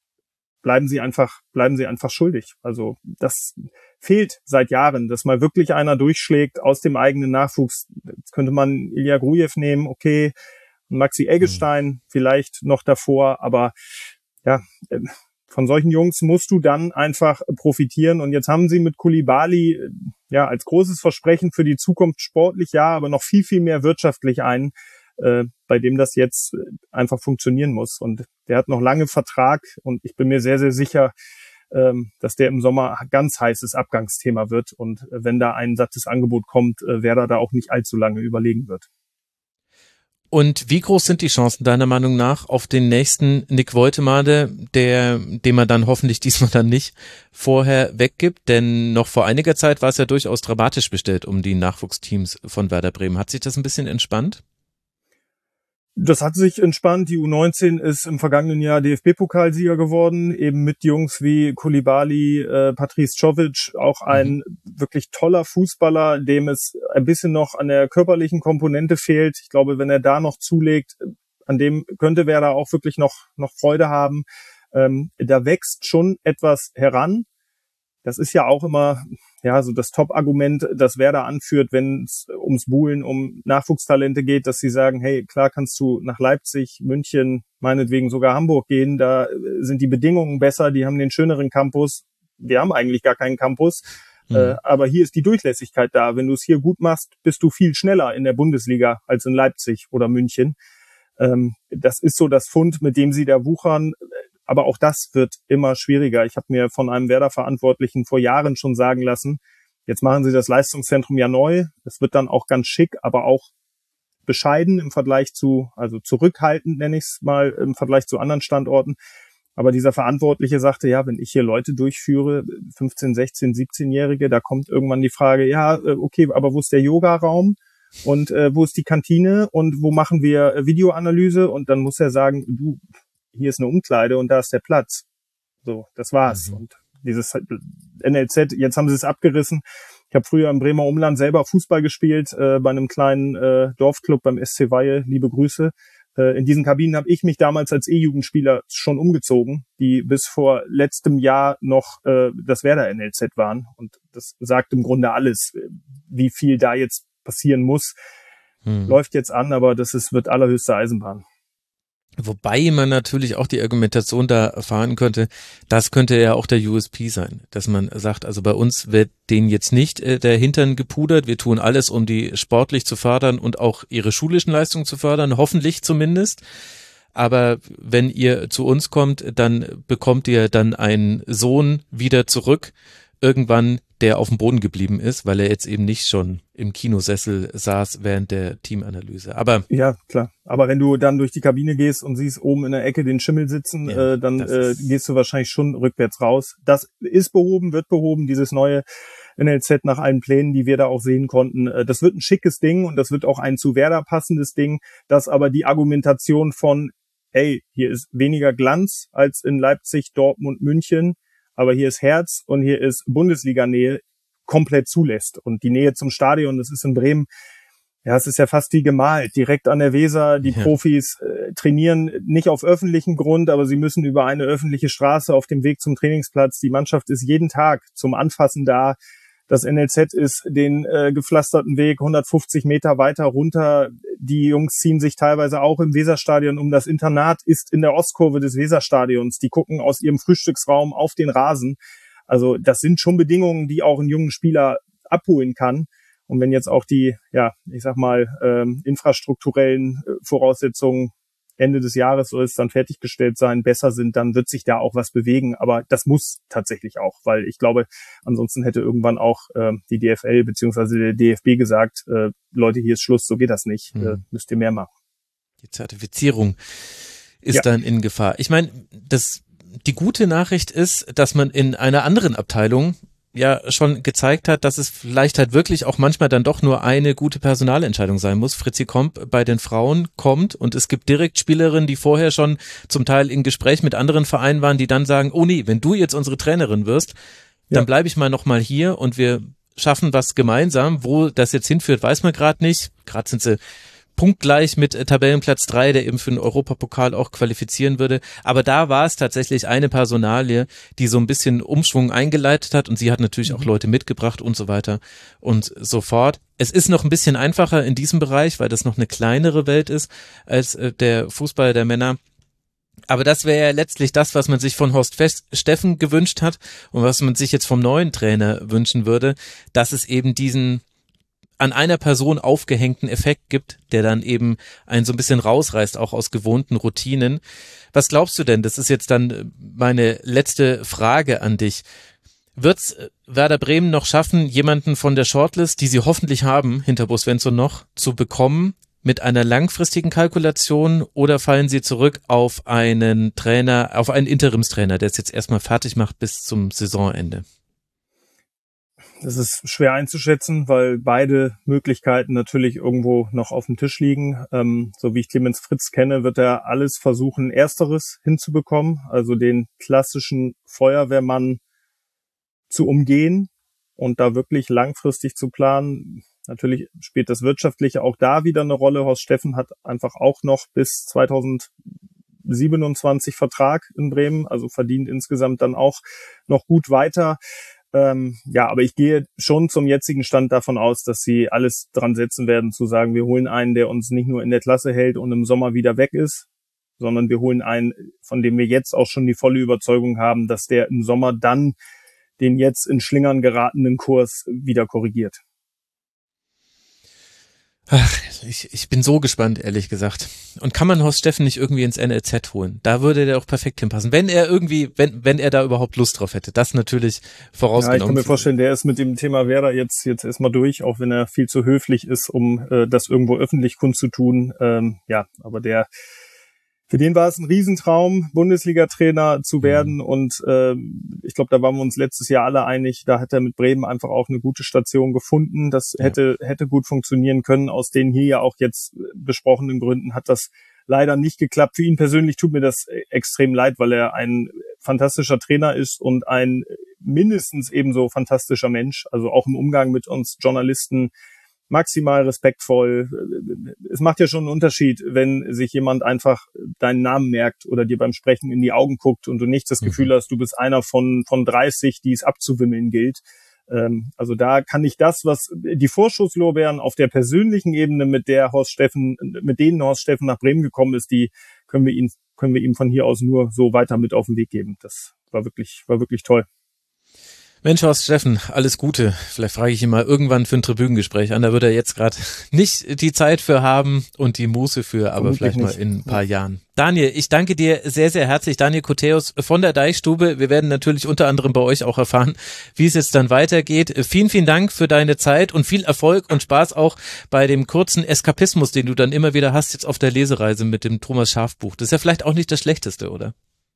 bleiben sie einfach, bleiben sie einfach schuldig. Also das fehlt seit Jahren, dass mal wirklich einer durchschlägt aus dem eigenen Nachwuchs. Jetzt könnte man Ilya Grujew nehmen, okay, Maxi Eggestein mhm. vielleicht noch davor, aber ja, von solchen Jungs musst du dann einfach profitieren. Und jetzt haben sie mit Koulibaly ja als großes Versprechen für die Zukunft sportlich, ja, aber noch viel, viel mehr wirtschaftlich einen, äh, bei dem das jetzt einfach funktionieren muss. Und der hat noch lange Vertrag und ich bin mir sehr, sehr sicher, ähm, dass der im Sommer ganz heißes Abgangsthema wird. Und äh, wenn da ein sattes Angebot kommt, äh, Werder da auch nicht allzu lange überlegen wird. Und wie groß sind die Chancen deiner Meinung nach auf den nächsten Nick Woltemade, der, den man dann hoffentlich diesmal dann nicht vorher weggibt? Denn noch vor einiger Zeit war es ja durchaus dramatisch bestellt um die Nachwuchsteams von Werder Bremen. Hat sich das ein bisschen entspannt? Das hat sich entspannt. Die U neunzehn ist im vergangenen Jahr D F B-Pokalsieger geworden, eben mit Jungs wie Koulibaly, äh, Patrice Czovic, auch ein mhm. wirklich toller Fußballer, dem es ein bisschen noch an der körperlichen Komponente fehlt. Ich glaube, wenn er da noch zulegt, an dem könnte Werder auch wirklich noch noch Freude haben. Ähm, da wächst schon etwas heran. Das ist ja auch immer ja so das Top-Argument, das Werder anführt, wenn es ums Buhlen, um Nachwuchstalente geht, dass sie sagen, hey, klar kannst du nach Leipzig, München, meinetwegen sogar Hamburg gehen, da sind die Bedingungen besser, die haben den schöneren Campus. Wir haben eigentlich gar keinen Campus, mhm. äh, aber hier ist die Durchlässigkeit da. Wenn du es hier gut machst, bist du viel schneller in der Bundesliga als in Leipzig oder München. Ähm, das ist so das Pfund, mit dem sie da wuchern. Aber auch das wird immer schwieriger. Ich habe mir von einem Werder-Verantwortlichen vor Jahren schon sagen lassen, jetzt machen sie das Leistungszentrum ja neu. Es wird dann auch ganz schick, aber auch bescheiden im Vergleich zu, also zurückhaltend nenne ich es mal, im Vergleich zu anderen Standorten. Aber dieser Verantwortliche sagte, ja, wenn ich hier Leute durchführe, fünfzehn, sechzehn, siebzehnjährige, da kommt irgendwann die Frage, ja, okay, aber wo ist der Yoga-Raum? Und äh, wo ist die Kantine? Und wo machen wir äh, Videoanalyse? Und dann muss er sagen, du, hier ist eine Umkleide und da ist der Platz. So, das war's. Mhm. Und dieses N L Z, jetzt haben sie es abgerissen. Ich habe früher im Bremer Umland selber Fußball gespielt, äh, bei einem kleinen äh, Dorfclub beim S C Weihe, liebe Grüße. Äh, in diesen Kabinen habe ich mich damals als E-Jugendspieler schon umgezogen, die bis vor letztem Jahr noch äh, das Werder N L Z waren. Und das sagt im Grunde alles, wie viel da jetzt passieren muss. Hm. Läuft jetzt an, aber das ist, wird allerhöchste Eisenbahn. Wobei man natürlich auch die Argumentation da erfahren könnte, das könnte ja auch der U S P sein, dass man sagt, also bei uns wird denen jetzt nicht äh, der Hintern gepudert, wir tun alles, um die sportlich zu fördern und auch ihre schulischen Leistungen zu fördern, hoffentlich zumindest. Aber wenn ihr zu uns kommt, dann bekommt ihr dann einen Sohn wieder zurück, irgendwann, der auf dem Boden geblieben ist, weil er jetzt eben nicht schon im Kinosessel saß während der Teamanalyse. Aber ja, klar. Aber wenn du dann durch die Kabine gehst und siehst oben in der Ecke den Schimmel sitzen, ja, äh, dann äh, gehst du wahrscheinlich schon rückwärts raus. Das ist behoben, wird behoben, dieses neue N L Z nach allen Plänen, die wir da auch sehen konnten. Das wird ein schickes Ding und das wird auch ein zu Werder passendes Ding, dass aber die Argumentation von, ey, hier ist weniger Glanz als in Leipzig, Dortmund, München, aber hier ist Herz und hier ist Bundesliga-Nähe, komplett zulässt. Und die Nähe zum Stadion, das ist in Bremen, ja, es ist ja fast wie gemalt, direkt an der Weser. Die ja. Profis äh, trainieren nicht auf öffentlichem Grund, aber sie müssen über eine öffentliche Straße auf dem Weg zum Trainingsplatz. Die Mannschaft ist jeden Tag zum Anfassen da. Das N L Z ist den äh, gepflasterten Weg hundertfünfzig Meter weiter runter. Die Jungs ziehen sich teilweise auch im Weserstadion um. Das Internat ist in der Ostkurve des Weserstadions. Die gucken aus ihrem Frühstücksraum auf den Rasen. Also das sind schon Bedingungen, die auch einen jungen Spieler abholen kann. Und wenn jetzt auch die, ja, ich sag mal, ähm, infrastrukturellen äh, Voraussetzungen Ende des Jahres soll es dann fertiggestellt sein, besser sind, dann wird sich da auch was bewegen. Aber das muss tatsächlich auch, weil ich glaube, ansonsten hätte irgendwann auch äh, die D F L beziehungsweise der D F B gesagt, äh, Leute, hier ist Schluss, so geht das nicht, mhm. äh, müsst ihr mehr machen. Die Zertifizierung ist ja. dann in Gefahr. Ich meine, das die gute Nachricht ist, dass man in einer anderen Abteilung ja schon gezeigt hat, dass es vielleicht halt wirklich auch manchmal dann doch nur eine gute Personalentscheidung sein muss. Fritzi Komp bei den Frauen kommt und es gibt direkt Spielerinnen, die vorher schon zum Teil in Gespräch mit anderen Vereinen waren, die dann sagen, oh nee, wenn du jetzt unsere Trainerin wirst, dann ja. bleibe ich mal nochmal hier und wir schaffen was gemeinsam. Wo das jetzt hinführt, weiß man gerade nicht. Gerade sind sie punktgleich mit Tabellenplatz drei, der eben für den Europapokal auch qualifizieren würde. Aber da war es tatsächlich eine Personalie, die so ein bisschen Umschwung eingeleitet hat und sie hat natürlich auch Leute mitgebracht und so weiter und so fort. Es ist noch ein bisschen einfacher in diesem Bereich, weil das noch eine kleinere Welt ist als der Fußball der Männer. Aber das wäre ja letztlich das, was man sich von Horst Steffen gewünscht hat und was man sich jetzt vom neuen Trainer wünschen würde, dass es eben diesen an einer Person aufgehängten Effekt gibt, der dann eben einen so ein bisschen rausreißt, auch aus gewohnten Routinen. Was glaubst du denn? Das ist jetzt dann meine letzte Frage an dich. Wird's Werder Bremen noch schaffen, jemanden von der Shortlist, die sie hoffentlich haben, hinter Bo Svensson noch, zu bekommen mit einer langfristigen Kalkulation, oder fallen sie zurück auf einen Trainer, auf einen Interimstrainer, der es jetzt erstmal fertig macht bis zum Saisonende? Das ist schwer einzuschätzen, weil beide Möglichkeiten natürlich irgendwo noch auf dem Tisch liegen. Ähm, so wie ich Clemens Fritz kenne, wird er alles versuchen, Ersteres hinzubekommen, also den klassischen Feuerwehrmann zu umgehen und da wirklich langfristig zu planen. Natürlich spielt das Wirtschaftliche auch da wieder eine Rolle. Horst Steffen hat einfach auch noch bis zweitausendsiebenundzwanzig Vertrag in Bremen, also verdient insgesamt dann auch noch gut weiter. Ähm, ja, aber ich gehe schon zum jetzigen Stand davon aus, dass sie alles dran setzen werden, zu sagen, wir holen einen, der uns nicht nur in der Klasse hält und im Sommer wieder weg ist, sondern wir holen einen, von dem wir jetzt auch schon die volle Überzeugung haben, dass der im Sommer dann den jetzt in Schlingern geratenen Kurs wieder korrigiert. Ach, ich, ich bin so gespannt, ehrlich gesagt. Und kann man Horst Steffen nicht irgendwie ins N L Z holen? Da würde der auch perfekt hinpassen. Wenn er irgendwie, wenn, wenn er da überhaupt Lust drauf hätte. Das natürlich vorausgenommen. Ja, ich kann mir vorstellen, der ist mit dem Thema Werder jetzt, jetzt erstmal durch, auch wenn er viel zu höflich ist, um äh, das irgendwo öffentlich kundzutun. Ähm, ja, aber der, für den war es ein Riesentraum, Bundesliga-Trainer zu werden. Mhm. Und äh, ich glaube, da waren wir uns letztes Jahr alle einig. Da hat er mit Bremen einfach auch eine gute Station gefunden. Das ja. hätte hätte gut funktionieren können. Aus den hier ja auch jetzt besprochenen Gründen hat das leider nicht geklappt. Für ihn persönlich tut mir das extrem leid, weil er ein fantastischer Trainer ist und ein mindestens ebenso fantastischer Mensch. Also auch im Umgang mit uns Journalisten maximal respektvoll. Es macht ja schon einen Unterschied, wenn sich jemand einfach deinen Namen merkt oder dir beim Sprechen in die Augen guckt und du nicht das Gefühl hast, du bist einer von von dreißig, die es abzuwimmeln gilt. Also da kann ich das, was die Vorschusslorbeeren auf der persönlichen Ebene, mit der Horst Steffen, mit denen Horst Steffen nach Bremen gekommen ist, die können wir ihm, können wir ihm von hier aus nur so weiter mit auf den Weg geben. Das war wirklich, war wirklich toll. Mensch, Horst Steffen, alles Gute. Vielleicht frage ich ihn mal irgendwann für ein Tribünengespräch an. Da wird er jetzt gerade nicht die Zeit für haben und die Muße für, aber Vermutlich vielleicht nicht. Mal in ein paar ja. Jahren. Daniel, ich danke dir sehr, sehr herzlich. Daniel Koteus von der Deichstube. Wir werden natürlich unter anderem bei euch auch erfahren, wie es jetzt dann weitergeht. Vielen, vielen Dank für deine Zeit und viel Erfolg und Spaß auch bei dem kurzen Eskapismus, den du dann immer wieder hast, jetzt auf der Lesereise mit dem Thomas Schaaf Buch. Das ist ja vielleicht auch nicht das Schlechteste, oder?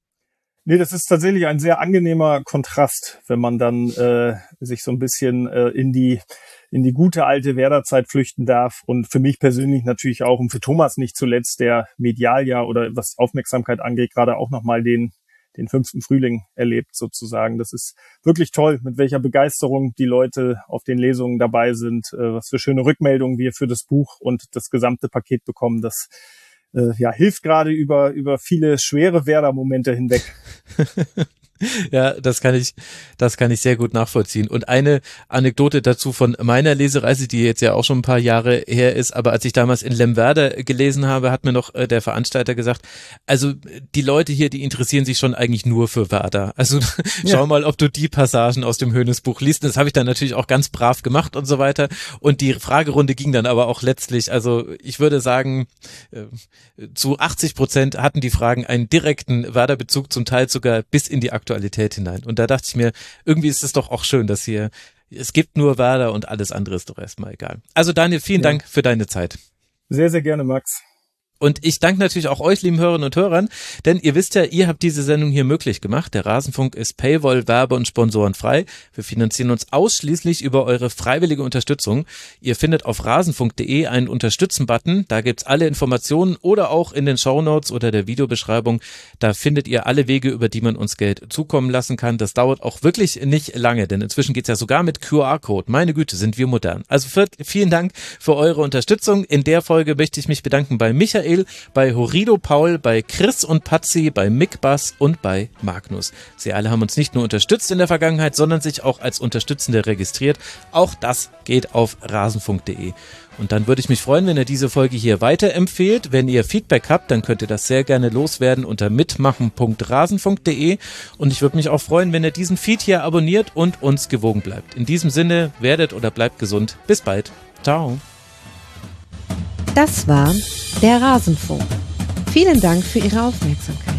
Nee, das ist tatsächlich ein sehr angenehmer Kontrast, wenn man dann äh, sich so ein bisschen äh, in die in die gute alte Werder-Zeit flüchten darf. Und für mich persönlich natürlich auch und für Thomas nicht zuletzt, der medial ja oder was Aufmerksamkeit angeht, gerade auch nochmal den den fünften Frühling erlebt sozusagen. Das ist wirklich toll, mit welcher Begeisterung die Leute auf den Lesungen dabei sind, äh, was für schöne Rückmeldungen wir für das Buch und das gesamte Paket bekommen. Das Äh, ja, hilft gerade über über viele schwere Werder-Momente hinweg. Ja, das kann ich, das kann ich sehr gut nachvollziehen. Und eine Anekdote dazu von meiner Lesereise, die jetzt ja auch schon ein paar Jahre her ist, aber als ich damals in Lemwerder gelesen habe, hat mir noch der Veranstalter gesagt, also die Leute hier, die interessieren sich schon eigentlich nur für Werder. Also ja. Schau mal, ob du die Passagen aus dem Hoeneß-Buch liest. Das habe ich dann natürlich auch ganz brav gemacht und so weiter. Und die Fragerunde ging dann aber auch letztlich, also ich würde sagen, zu achtzig Prozent hatten die Fragen einen direkten Werder-Bezug, zum Teil sogar bis in die Aktualität hinein. Und da dachte ich mir, irgendwie ist es doch auch schön, dass hier, es gibt nur Werder und alles andere ist doch erstmal egal. Also Daniel, vielen ja. Dank für deine Zeit. Sehr, sehr gerne, Max. Und ich danke natürlich auch euch, lieben Hörerinnen und Hörern, denn ihr wisst ja, ihr habt diese Sendung hier möglich gemacht. Der Rasenfunk ist Paywall, Werbe- und Sponsorenfrei. Wir finanzieren uns ausschließlich über eure freiwillige Unterstützung. Ihr findet auf rasenfunk punkt de einen Unterstützen-Button. Da gibt's alle Informationen oder auch in den Shownotes oder der Videobeschreibung. Da findet ihr alle Wege, über die man uns Geld zukommen lassen kann. Das dauert auch wirklich nicht lange, denn inzwischen geht's ja sogar mit Q R-Code. Meine Güte, sind wir modern. Also für, vielen Dank für eure Unterstützung. In der Folge möchte ich mich bedanken bei Michael, bei Horido Paul, bei Chris und Patzi, bei Mick Bass und bei Magnus. Sie alle haben uns nicht nur unterstützt in der Vergangenheit, sondern sich auch als Unterstützende registriert. Auch das geht auf rasenfunk punkt de. Und dann würde ich mich freuen, wenn ihr diese Folge hier weiterempfehlt. Wenn ihr Feedback habt, dann könnt ihr das sehr gerne loswerden unter mitmachen punkt rasenfunk punkt de. Und ich würde mich auch freuen, wenn ihr diesen Feed hier abonniert und uns gewogen bleibt. In diesem Sinne, werdet oder bleibt gesund. Bis bald. Ciao. Das war der Rasenfunk. Vielen Dank für Ihre Aufmerksamkeit.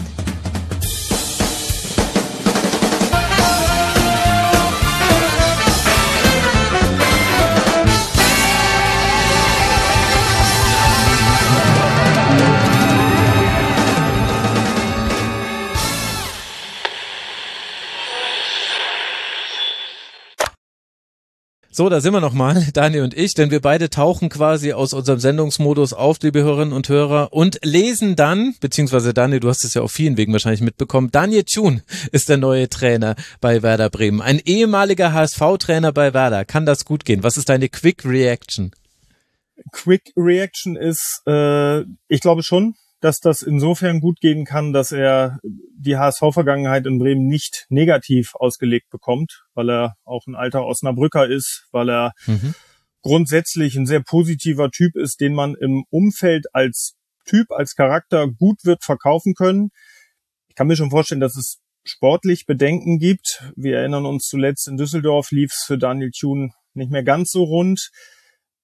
So, da sind wir nochmal, Daniel und ich, denn wir beide tauchen quasi aus unserem Sendungsmodus auf, liebe Hörerinnen und Hörer, und lesen dann, beziehungsweise Daniel, du hast es ja auf vielen Wegen wahrscheinlich mitbekommen, Daniel Thun ist der neue Trainer bei Werder Bremen. Ein ehemaliger H S V-Trainer bei Werder. Kann das gut gehen? Was ist deine Quick Reaction? Quick Reaction ist, äh, ich glaube schon, dass das insofern gut gehen kann, dass er die H S V-Vergangenheit in Bremen nicht negativ ausgelegt bekommt, weil er auch ein alter Osnabrücker ist, weil er mhm. grundsätzlich ein sehr positiver Typ ist, den man im Umfeld als Typ, als Charakter gut wird verkaufen können. Ich kann mir schon vorstellen, dass es sportlich Bedenken gibt. Wir erinnern uns zuletzt, in Düsseldorf lief es für Daniel Thun nicht mehr ganz so rund.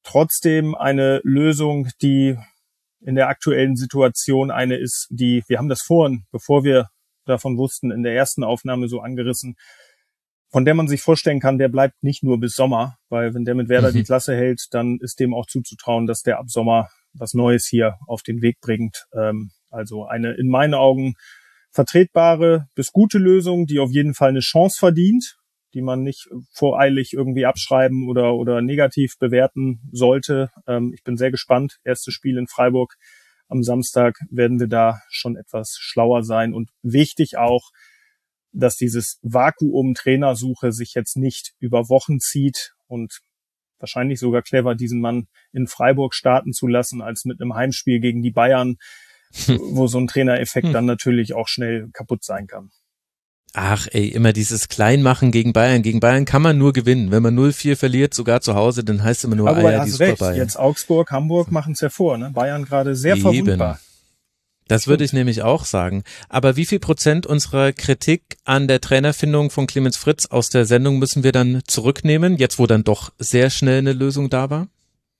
trotzdem eine Lösung, die in der aktuellen Situation eine ist, die, wir haben das vorhin, bevor wir davon wussten, in der ersten Aufnahme so angerissen, von der man sich vorstellen kann, der bleibt nicht nur bis Sommer, weil wenn der mit Werder mhm. die Klasse hält, dann ist dem auch zuzutrauen, dass der ab Sommer was Neues hier auf den Weg bringt. Ähm, also eine in meinen Augen vertretbare bis gute Lösung, die auf jeden Fall eine Chance verdient, die man nicht voreilig irgendwie abschreiben oder oder negativ bewerten sollte. Ähm, ich bin sehr gespannt. Erstes Spiel in Freiburg am Samstag werden wir da schon etwas schlauer sein. Und wichtig auch, dass dieses Vakuum Trainersuche sich jetzt nicht über Wochen zieht und wahrscheinlich sogar clever, diesen Mann in Freiburg starten zu lassen, als mit einem Heimspiel gegen die Bayern, wo so ein Trainereffekt dann natürlich auch schnell kaputt sein kann. Ach ey, immer dieses Kleinmachen gegen Bayern. Gegen Bayern kann man nur gewinnen. Wenn man null vier verliert, sogar zu Hause, dann heißt es immer nur, aber ah ja, die hast recht. Bayern. Jetzt Augsburg, Hamburg machen es hervor. Ne? Bayern gerade sehr Eben. verwundbar. Das würde ich nämlich auch sagen. Aber wie viel Prozent unserer Kritik an der Trainerfindung von Clemens Fritz aus der Sendung müssen wir dann zurücknehmen, jetzt wo dann doch sehr schnell eine Lösung da war?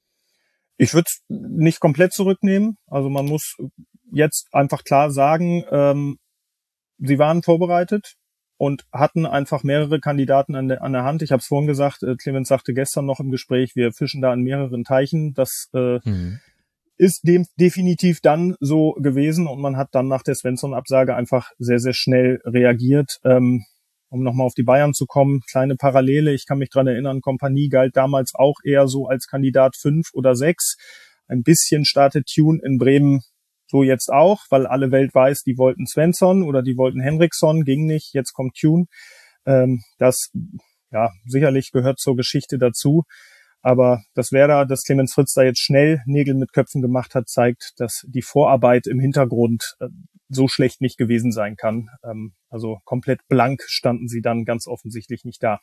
Ich würde es nicht komplett zurücknehmen. Also man muss jetzt einfach klar sagen, ähm, sie waren vorbereitet und hatten einfach mehrere Kandidaten an der, an der Hand. Ich habe es vorhin gesagt, äh, Clemens sagte gestern noch im Gespräch, wir fischen da in mehreren Teichen. Das äh, hm. ist dem definitiv dann so gewesen und man hat dann nach der Svensson-Absage einfach sehr, sehr schnell reagiert. Ähm, um nochmal auf die Bayern zu kommen, kleine Parallele, ich kann mich dran erinnern, Kompanie galt damals auch eher so als Kandidat fünf oder sechs. Ein bisschen startet Tune in Bremen so jetzt auch, weil alle Welt weiß, die wollten Svensson oder die wollten Henriksson, ging nicht, jetzt kommt Tune. Ähm, das, ja, sicherlich gehört zur Geschichte dazu. Aber das Werder, dass Clemens Fritz da jetzt schnell Nägel mit Köpfen gemacht hat, zeigt, dass die Vorarbeit im Hintergrund äh, so schlecht nicht gewesen sein kann. Ähm, also komplett blank standen sie dann ganz offensichtlich nicht da.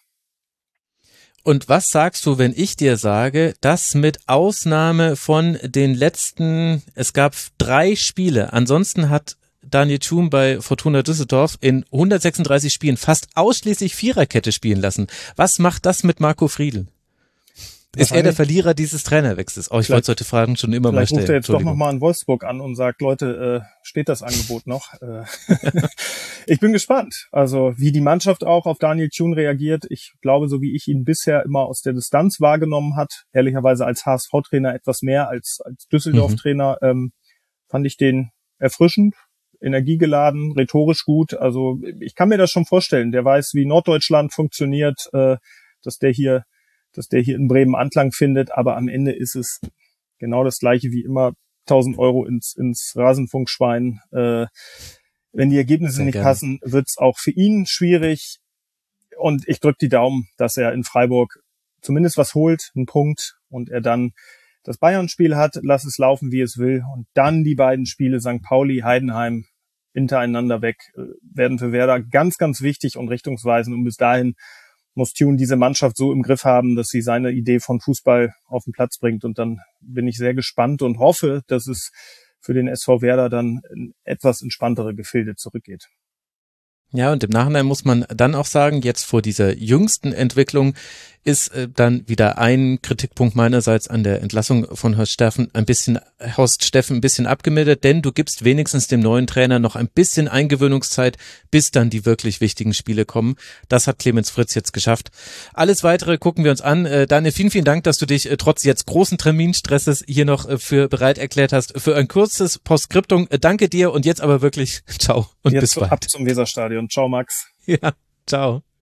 Und was sagst du, wenn ich dir sage, dass mit Ausnahme von den letzten, es gab drei Spiele, ansonsten hat Daniel Thun bei Fortuna Düsseldorf in hundertsechsunddreißig Spielen fast ausschließlich Viererkette spielen lassen. Was macht das mit Marco Friedl? Ist er der Verlierer dieses Trainerwechsels? Oh, ich wollte solche Fragen schon immer mal stellen. Vielleicht ruft er jetzt doch nochmal in Wolfsburg an und sagt, Leute, äh, steht das Angebot noch? Äh, ich bin gespannt, also wie die Mannschaft auch auf Daniel Thun reagiert. Ich glaube, so wie ich ihn bisher immer aus der Distanz wahrgenommen hat, ehrlicherweise als H S V-Trainer etwas mehr als als Düsseldorf-Trainer, mhm. ähm, fand ich den erfrischend, energiegeladen, rhetorisch gut. Also ich kann mir das schon vorstellen. Der weiß, wie Norddeutschland funktioniert, äh, dass der hier dass der hier in Bremen Anklang findet, aber am Ende ist es genau das Gleiche wie immer, tausend Euro ins, ins Rasenfunkschwein. Äh, wenn die Ergebnisse Sehr nicht gerne. passen, wird's auch für ihn schwierig und ich drücke die Daumen, dass er in Freiburg zumindest was holt, einen Punkt und er dann das Bayern-Spiel hat, lass es laufen, wie es will und dann die beiden Spiele Sankt Pauli, Heidenheim hintereinander weg äh, werden für Werder ganz, ganz wichtig und richtungsweisend und bis dahin muss Thun diese Mannschaft so im Griff haben, dass sie seine Idee von Fußball auf den Platz bringt. Und dann bin ich sehr gespannt und hoffe, dass es für den S V Werder dann in etwas entspanntere Gefilde zurückgeht. Ja, und im Nachhinein muss man dann auch sagen, jetzt vor dieser jüngsten Entwicklung ist äh, dann wieder ein Kritikpunkt meinerseits an der Entlassung von Horst Steffen ein bisschen, Horst Steffen ein bisschen abgemildert, denn du gibst wenigstens dem neuen Trainer noch ein bisschen Eingewöhnungszeit, bis dann die wirklich wichtigen Spiele kommen. Das hat Clemens Fritz jetzt geschafft. Alles Weitere gucken wir uns an. Äh, Daniel, vielen, vielen Dank, dass du dich äh, trotz jetzt großen Terminstresses hier noch äh, für bereit erklärt hast für ein kurzes Postskriptum. Äh, danke dir und jetzt aber wirklich ciao und jetzt bis bald. Ab zum Weserstadion. Ciao, Max. Ja, ciao.